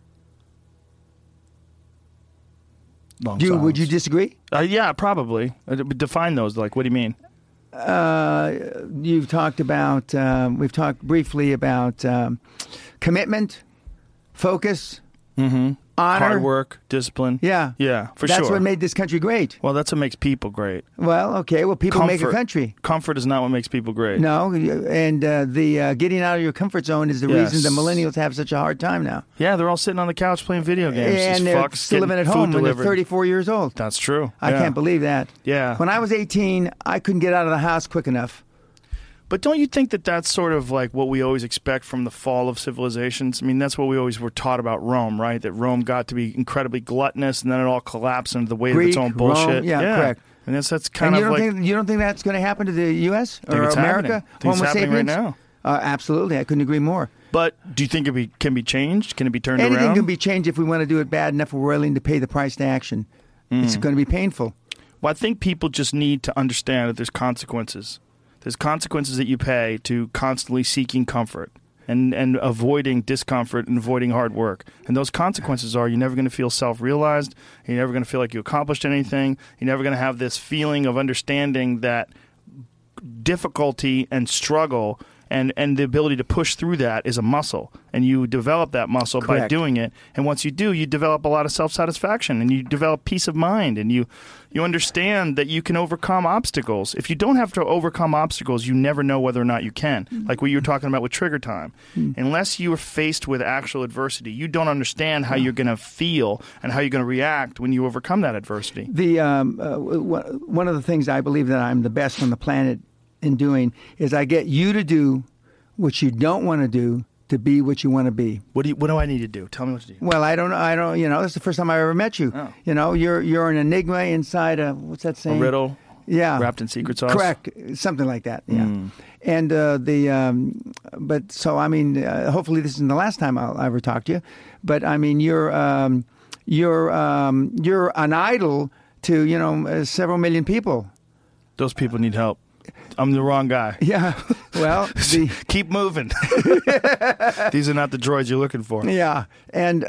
Would you disagree? Yeah, probably. Define those. Like, what do you mean? You've talked about. We've talked briefly about commitment, focus, honor, hard work, discipline. Yeah. Yeah, for That's sure. what made this country great. Well, that's what makes people great. Well, okay. Well, people make a country. Comfort is not what makes people great. No, and the getting out of your comfort zone is the Yes. reason the millennials have such a hard time now. Yeah, they're all sitting on the couch playing video games. And These they're fucks still living getting at food home when they're delivered. 34 years old. That's true. I Yeah. can't believe that. Yeah. When I was 18, I couldn't get out of the house quick enough. But don't you think that that's sort of like what we always expect from the fall of civilizations? I mean, that's what we always were taught about Rome, right? That Rome got to be incredibly gluttonous, and then it all collapsed into the weight Greek, of its own bullshit. Rome, yeah, correct. And that's And kind you of don't like you don't think that's going to happen to the U.S. I think or it's America? happening. I think it's happening right now. Absolutely, I couldn't agree more. But do you think can be changed? Can it be turned Anything around? can be changed if we want to do it bad enough. We're willing to pay the price to action. It's going to be painful. Well, I think people just need to understand that there's consequences. There's consequences that you pay to constantly seeking comfort and avoiding discomfort and avoiding hard work. And those consequences are you're never going to feel self-realized. You're never going to feel like you accomplished anything. You're never going to have this feeling of understanding that difficulty and struggle and the ability to push through that is a muscle. And you develop that muscle by Correct. doing it. And once you do, you develop a lot of self-satisfaction and you develop peace of mind and you understand that you can overcome obstacles. If you don't have to overcome obstacles, you never know whether or not you can. Like what you were talking about with Trigger Time. Unless you are faced with actual adversity, you don't understand how you're going to feel and how you're going to react when you overcome that adversity. The one of the things I believe that I'm the best on the planet in doing is I get you to do what you don't want to do to be what you want to be. What do I need to do? Tell me what to do. Well, I don't. You know, that's the first time I ever met you. Oh. You know, you're an enigma inside a what's that saying? A riddle? Yeah, Wrapped in secret sauce? Correct, something like that. Yeah, and but so I mean, hopefully this isn't the last time I'll ever talk to you. But I mean, you're an idol to several million people. Those people need help. I'm the wrong guy. Yeah. Well, keep moving. These are not the droids you're looking for. Yeah, and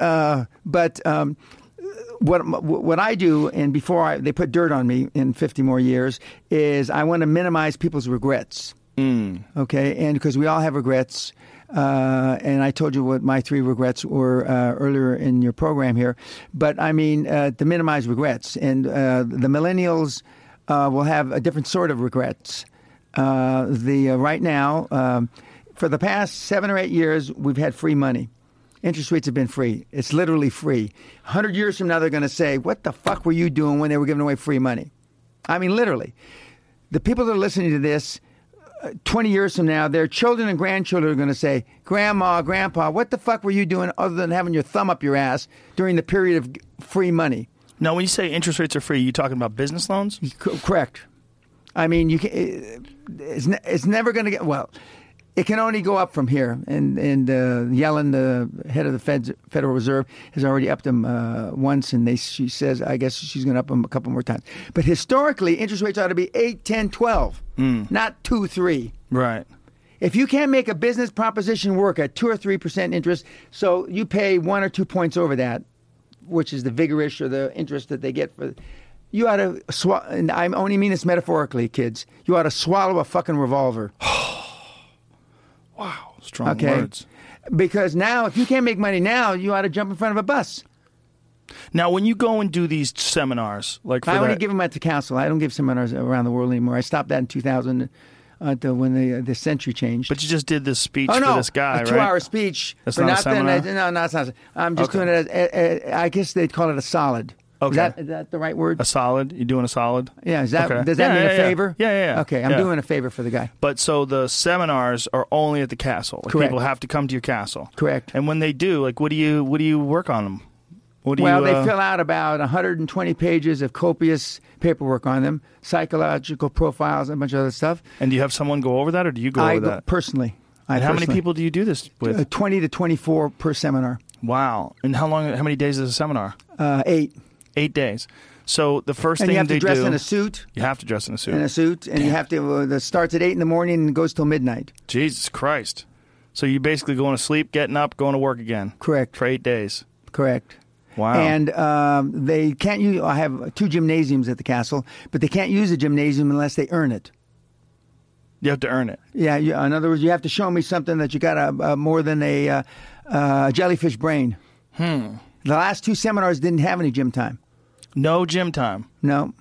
what I do, and before they put dirt on me in 50 more years, is I want to minimize people's regrets. Okay, and because we all have regrets, and I told you what my 3 regrets were earlier in your program here, but I mean to minimize regrets, and the millennials will have a different sort of regrets. Right now, for the past 7 or 8 years, we've had free money. Interest rates have been free. It's literally free. 100 years from now, they're going to say, what the fuck were you doing when they were giving away free money? I mean, literally. The people that are listening to this, 20 years from now, their children and grandchildren are going to say, Grandma, Grandpa, what the fuck were you doing other than having your thumb up your ass during the period of free money? Now, when you say interest rates are free, you talking about business loans? Correct. I mean, it's never going to get, well, it can only go up from here. And Yellen, the head of the Federal Reserve, has already upped them once, and she says, I guess she's going to up them a couple more times. But historically, interest rates ought to be 8, 10, 12, not 2, 3. Right. If you can't make a business proposition work at 2 or 3% interest, so you pay 1 or 2 points over that, which is the vigorish or the interest that they get for. You ought to swallow, and I only mean this metaphorically, kids. You ought to swallow a fucking revolver. Wow, strong words. Because now, if you can't make money now, you ought to jump in front of a bus. Now, when you go and do these seminars, like for I only give them at the council. I don't give seminars around the world anymore. I stopped that in 2000 when the century changed. But you just did this speech for this guy, a right? 2-hour speech. That's but not a seminar? No, it's not. I'm just doing it as, I guess they'd call it a solid. Okay. Is that the right word? A solid? You're doing a solid? Yeah. Is that Okay. Does that mean a favor? Yeah. Okay, I'm doing a favor for the guy. But so the seminars are only at the castle. Like Correct. People have to come to your castle. Correct. And when they do, like, what do you work on them? They fill out about 120 pages of copious paperwork on them, psychological profiles, and a bunch of other stuff. And do you have someone go over that, or do you go over that? Personally. And how many people do you do this with? 20 to 24 per seminar. Wow. And how many days is a seminar? 8. 8 days. So the first and thing you have they to dress do, in a suit. You have to dress in a suit. And you have to. That starts at 8 in the morning and goes till midnight. Jesus Christ! So you basically going to sleep, getting up, going to work again. Correct. For 8 days. Correct. Wow. And they can't use. I have 2 gymnasiums at the castle, but they can't use a gymnasium unless they earn it. You have to earn it. Yeah. In other words, you have to show me something that you got more than a jellyfish brain. The last 2 seminars didn't have any gym time. No gym time. No.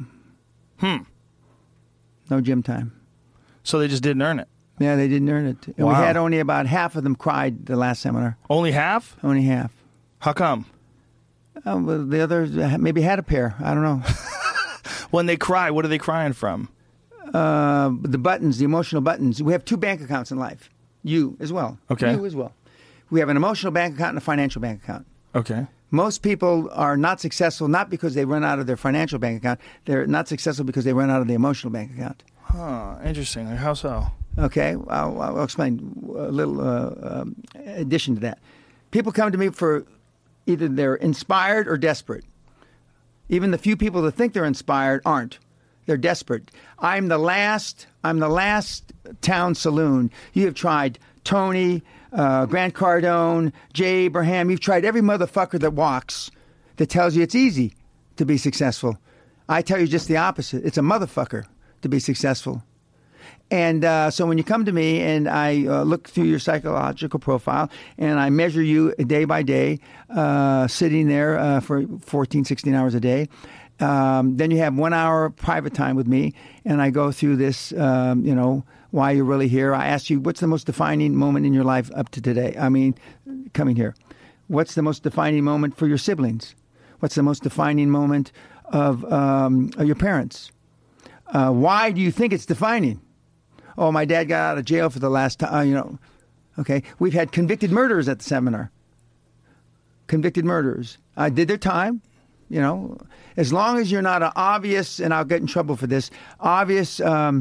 No gym time. So they just didn't earn it. Yeah, they didn't earn it. And Wow. we had only about half of them cried the last seminar. Only half? Only half. How come? Well, the others maybe had a pair. I don't know. When they cry, what are they crying from? The buttons, the emotional buttons. We have 2 bank accounts in life. You as well. Okay. You as well. We have an emotional bank account and a financial bank account. Okay. Most people are not successful not because they run out of their financial bank account. They're not successful because they run out of the emotional bank account. Huh, interesting. Like, how so? Okay, I'll explain a little addition to that. People come to me for either they're inspired or desperate. Even the few people that think they're inspired aren't. They're desperate. I'm the last town saloon. You have tried Tony, Grant Cardone, Jay Abraham. You've tried every motherfucker that walks that tells you it's easy to be successful. I tell you just the opposite. It's a motherfucker to be successful. And so when you come to me and I look through your psychological profile and I measure you day by day, sitting there for 14, 16 hours a day, then you have 1 hour private time with me and I go through this, why you're really here. I ask you, what's the most defining moment in your life up to today? I mean, coming here. What's the most defining moment for your siblings? What's the most defining moment of your parents? Why do you think it's defining? Oh, my dad got out of jail for the last time, Okay, we've had convicted murderers at the seminar. Convicted murderers. Did their time, As long as you're not an obvious, and I'll get in trouble for this, obvious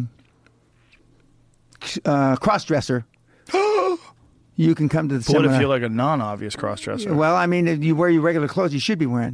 cross-dresser, you can come to the seminar. What if you're like a non-obvious cross-dresser? Well, I mean, if you wear your regular clothes, you should be wearing.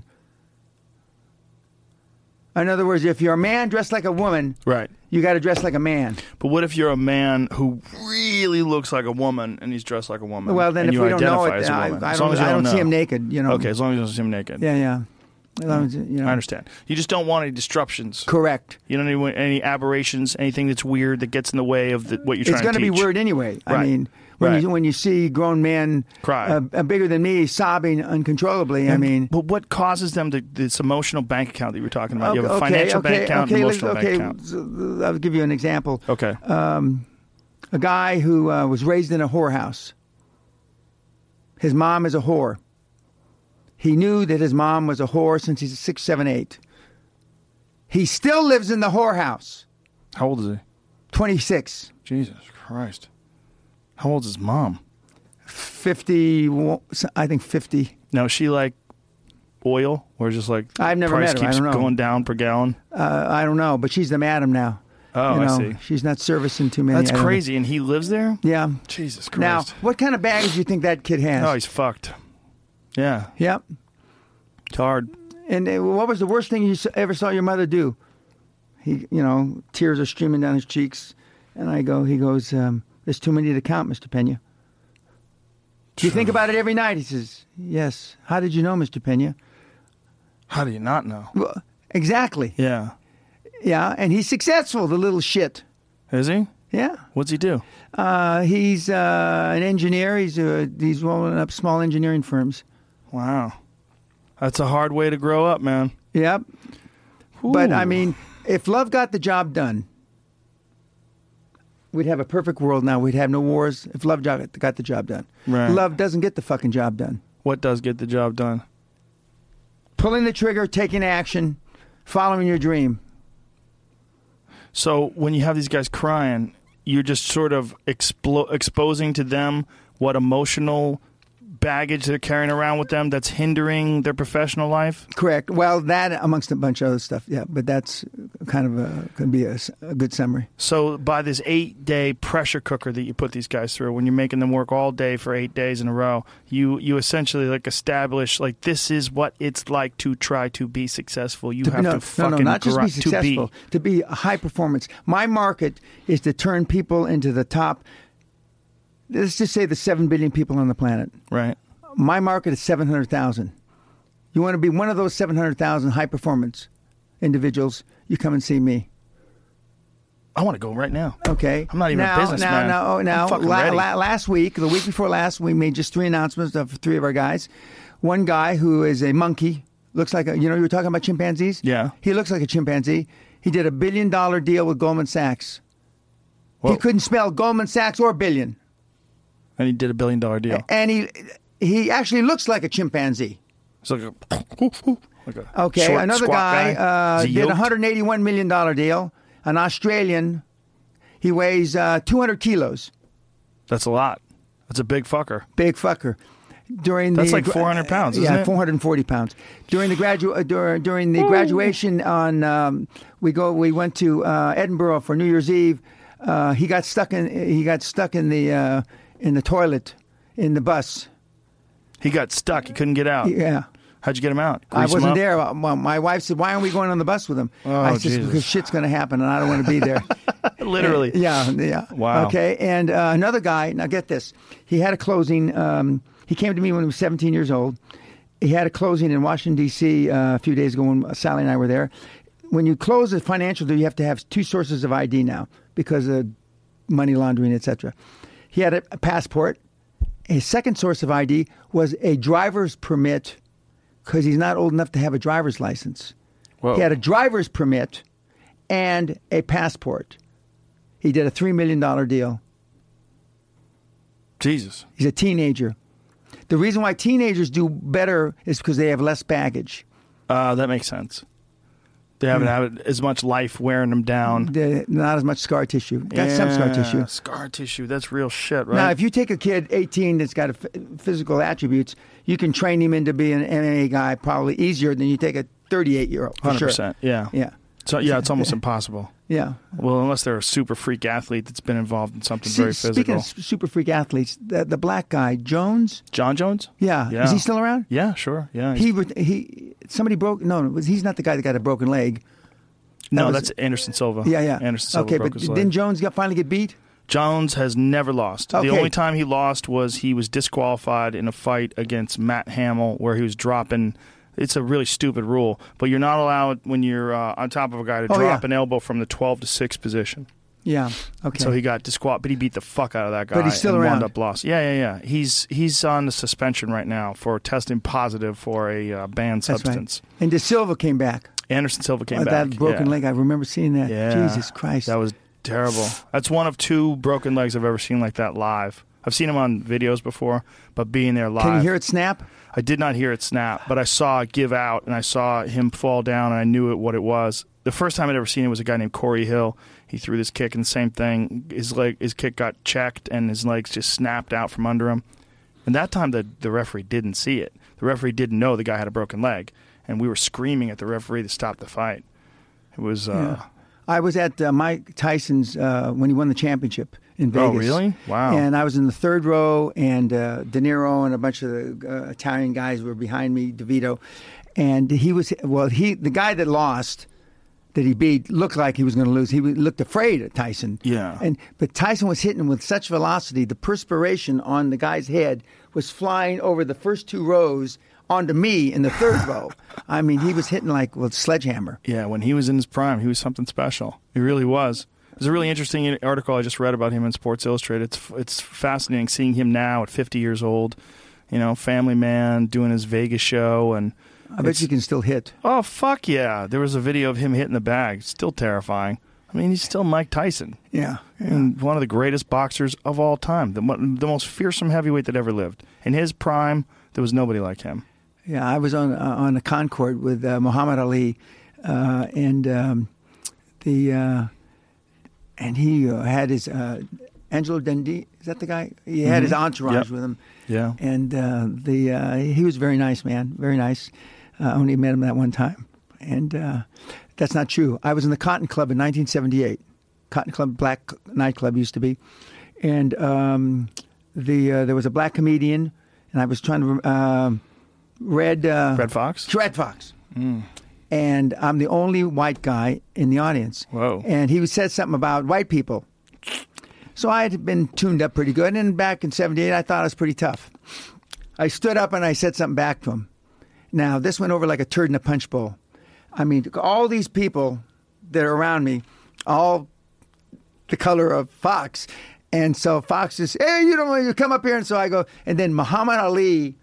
In other words, if you're a man dressed like a woman, right, you got to dress like a man. But what if you're a man who really looks like a woman and he's dressed like a woman? Well, then and if you we don't know identify it, as a woman? I As long as you don't know. see him naked. Okay, as long as you don't see him naked. Yeah. As long as, I understand. You just don't want any disruptions. Correct. You don't want any aberrations, anything that's weird that gets in the way of what you're trying to teach. It's going to be weird anyway. Right. I mean, when you see grown men cry, bigger than me, sobbing uncontrollably, But what causes them this emotional bank account that you were talking about? You have a financial bank account and an emotional bank account. I'll give you an example. Okay. A guy who was raised in a whorehouse. His mom is a whore. He knew that his mom was a whore since he's 6, 7, 8. He still lives in the whorehouse. How old is he? 26. Jesus Christ. How old is his mom? 50, I think 50. Now, is she like oil or just like I've never price met her. I keeps don't know. going down per gallon? I don't know, but she's the madam now. Oh, I see. She's not servicing too many. That's crazy. And he lives there? Yeah. Jesus Christ. Now, what kind of baggage do you think that kid has? Oh, he's fucked. Yeah. Yep. It's hard. And what was the worst thing you ever saw your mother do? He, tears are streaming down his cheeks. And he goes, there's too many to count, Mr. Pena. Do you think about it every night? He says, yes. How did you know, Mr. Pena? How do you not know? Well, exactly. Yeah. Yeah, and he's successful, the little shit. Is he? Yeah. What's he do? He's an engineer. He's rolling up small engineering firms. Wow. That's a hard way to grow up, man. Yep. Ooh. But, I mean, if love got the job done, we'd have a perfect world now. We'd have no wars if love got the job done. Right. Love doesn't get the fucking job done. What does get the job done? Pulling the trigger, taking action, following your dream. So when you have these guys crying, you're just sort of exposing to them what emotional baggage they're carrying around with them that's hindering their professional life? Correct. Well, that amongst a bunch of other stuff, yeah. But that's kind of can be a good summary. So by this 8-day pressure cooker that you put these guys through, when you're making them work all day for 8 days in a row, you essentially establish this is what it's like to try to be successful. You have to fucking not just be successful, to be a high performance. My market is to turn people into the top. Let's just say the 7 billion people on the planet. Right. My market is 700,000. You want to be one of those 700,000 high-performance individuals, you come and see me. I want to go right now. Okay. I'm not even a businessman. I'm fucking ready. Last week, the week before last, we made just 3 announcements of 3 of our guys. one guy who is a monkey, looks like you were talking about chimpanzees? Yeah. He looks like a chimpanzee. He did $1 billion deal with Goldman Sachs. Whoa. He couldn't spell Goldman Sachs or billion. And he did $1 billion deal. And he actually looks like a chimpanzee. It's like a Okay, short, another squat guy Is he did a yoked? $181 million deal. An Australian. He weighs 200 kilos. That's a lot. That's a big fucker. Big fucker. That's like 400 pounds, isn't yeah, it? 440 pounds. During the graduation on we went to Edinburgh for New Year's Eve. He got stuck in the toilet in the bus. He got stuck. He couldn't get out. Yeah. How'd you get him out? I Grease him wasn't up? there. Well, my wife said, "Why aren't we going on the bus with him?" Oh, I said, Jesus. "Because shit's going to happen, and I don't want to be there." Literally. Yeah. Wow. Okay, and another guy. Now get this. He had a closing. He came to me when he was 17 years old. He had a closing in Washington D.C. A few days ago when Sally and I were there. When you close a financial deal, you have to have 2 sources of ID now because of money laundering, etc. He had a passport. His second source of ID was a driver's permit because he's not old enough to have a driver's license. Whoa. He had a driver's permit and a passport. He did a $3 million deal. Jesus. He's a teenager. The reason why teenagers do better is because they have less baggage. That makes sense. They haven't had as much life wearing them down. Not as much scar tissue. Got some scar tissue. Scar tissue. That's real shit, right? Now, if you take a kid 18 that's got physical attributes, you can train him into being an MMA guy probably easier than you take a 38-year-old. 100%. Sure. Yeah. Yeah. So yeah, it's almost impossible. Yeah. Well, unless they're a super freak athlete that's been involved in something very Speaking physical. of super freak athletes, the black guy, Jones. John Jones? Yeah. Yeah. Is he still around? Yeah, sure. Yeah. Somebody broke. No, he's not the guy that got a broken leg. No, was- that's Anderson Silva. Yeah. Anderson Silva Okay, broke but his leg. didn't Jones finally get beat? Jones has never lost. Okay. The only time he lost was he was disqualified in a fight against Matt Hamill where he was dropping. It's a really stupid rule, but you're not allowed when you're on top of a guy to drop an elbow from the 12 to 6 position. Yeah. Okay. So he got disqualified, but he beat the fuck out of that guy. But he's still and around. Wound up lost. Yeah. He's on the suspension right now for testing positive for a banned That's substance. right. And De Silva came back. Anderson Silva came back. That broken yeah. leg. I remember seeing that. Yeah. Jesus Christ. That was terrible. That's one of 2 broken legs I've ever seen like that live. I've seen him on videos before, but being there live. Can you hear it snap? I did not hear it snap, but I saw it give out, and I saw him fall down, and I knew what it was. The first time I'd ever seen it was a guy named Corey Hill. He threw this kick, and the same thing. His kick got checked, and his legs just snapped out from under him. And that time, the referee didn't see it. The referee didn't know the guy had a broken leg, and we were screaming at the referee to stop the fight. It was. I was at Mike Tyson's when he won the championship in Vegas. Oh, really? Wow. And I was in the 3rd row, and De Niro and a bunch of the Italian guys were behind me, DeVito. And the guy that lost, that he beat, looked like he was going to lose. He looked afraid of Tyson. Yeah. But Tyson was hitting him with such velocity, the perspiration on the guy's head was flying over the first 2 rows onto me in the 3rd row. I mean, he was hitting like with a sledgehammer. Yeah, when he was in his prime, he was something special. He really was. There's a really interesting article I just read about him in Sports Illustrated. It's fascinating seeing him now at 50 years old, family man, doing his Vegas show. And I bet you can still hit. Oh, fuck yeah. There was a video of him hitting the bag. Still terrifying. I mean, he's still Mike Tyson. Yeah. And one of the greatest boxers of all time. The most fearsome heavyweight that ever lived. In his prime, there was nobody like him. Yeah, I was on the Concord with Muhammad Ali, and he had his Angelo Dundee. Is that the guy? He had his entourage with him. Yeah. And he was very nice, man. Very nice. I only met him that one time, and that's not true. I was in the Cotton Club in 1978. Cotton Club, black nightclub used to be, and there was a black comedian, and I was trying to. Red Fox? Red Fox. And I'm the only white guy in the audience. Whoa. And he said something about white people. So I had been tuned up pretty good. And back in 78, I thought I was pretty tough. I stood up and I said something back to him. Now, this went over like a turd in a punch bowl. I mean, all these people that are around me, all the color of Fox. And so Fox says, hey, you come up here. And so I go, and then Muhammad Ali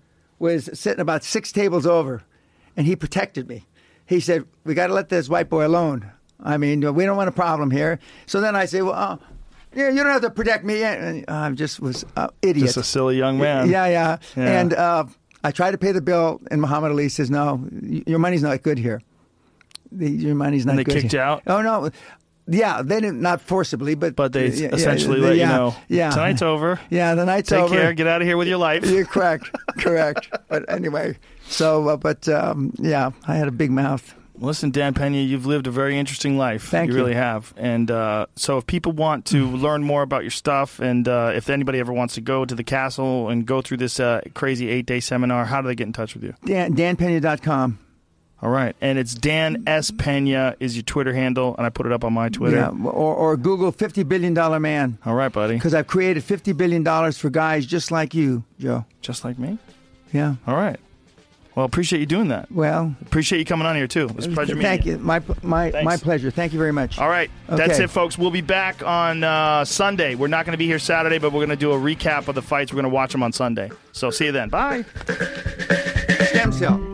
was sitting about 6 tables over, and he protected me. He said, "We got to let this white boy alone. I mean, we don't want a problem here." So then I say, "Well, yeah, you don't have to protect me." And I just was an idiot. Just a silly young man. Yeah. And I tried to pay the bill, and Muhammad Ali says, "No, your money's not good here. Your money's not good." And they kicked you out? Oh, no. Yeah, they didn't, not forcibly, but they essentially let you know. Yeah. Tonight's over. Yeah, the night's over. Take care. Get out of here with your life. You're correct. But anyway, so, I had a big mouth. Listen, Dan Pena, you've lived a very interesting life. Thank you. You really have. And so if people want to learn more about your stuff, and if anybody ever wants to go to the castle and go through this crazy 8-day seminar, how do they get in touch with you? DanPena.com. All right. And it's Dan S. Pena is your Twitter handle, and I put it up on my Twitter. Yeah, or Google $50 billion man. All right, buddy. Because I've created $50 billion for guys just like you, Joe. Just like me? Yeah. All right. Well, appreciate you doing that. Well, appreciate you coming on here, too. It was a pleasure meeting you. Thank you. My pleasure. Thank you very much. All right. Okay. That's it, folks. We'll be back on Sunday. We're not going to be here Saturday, but we're going to do a recap of the fights. We're going to watch them on Sunday. So see you then. Bye. Stem cell.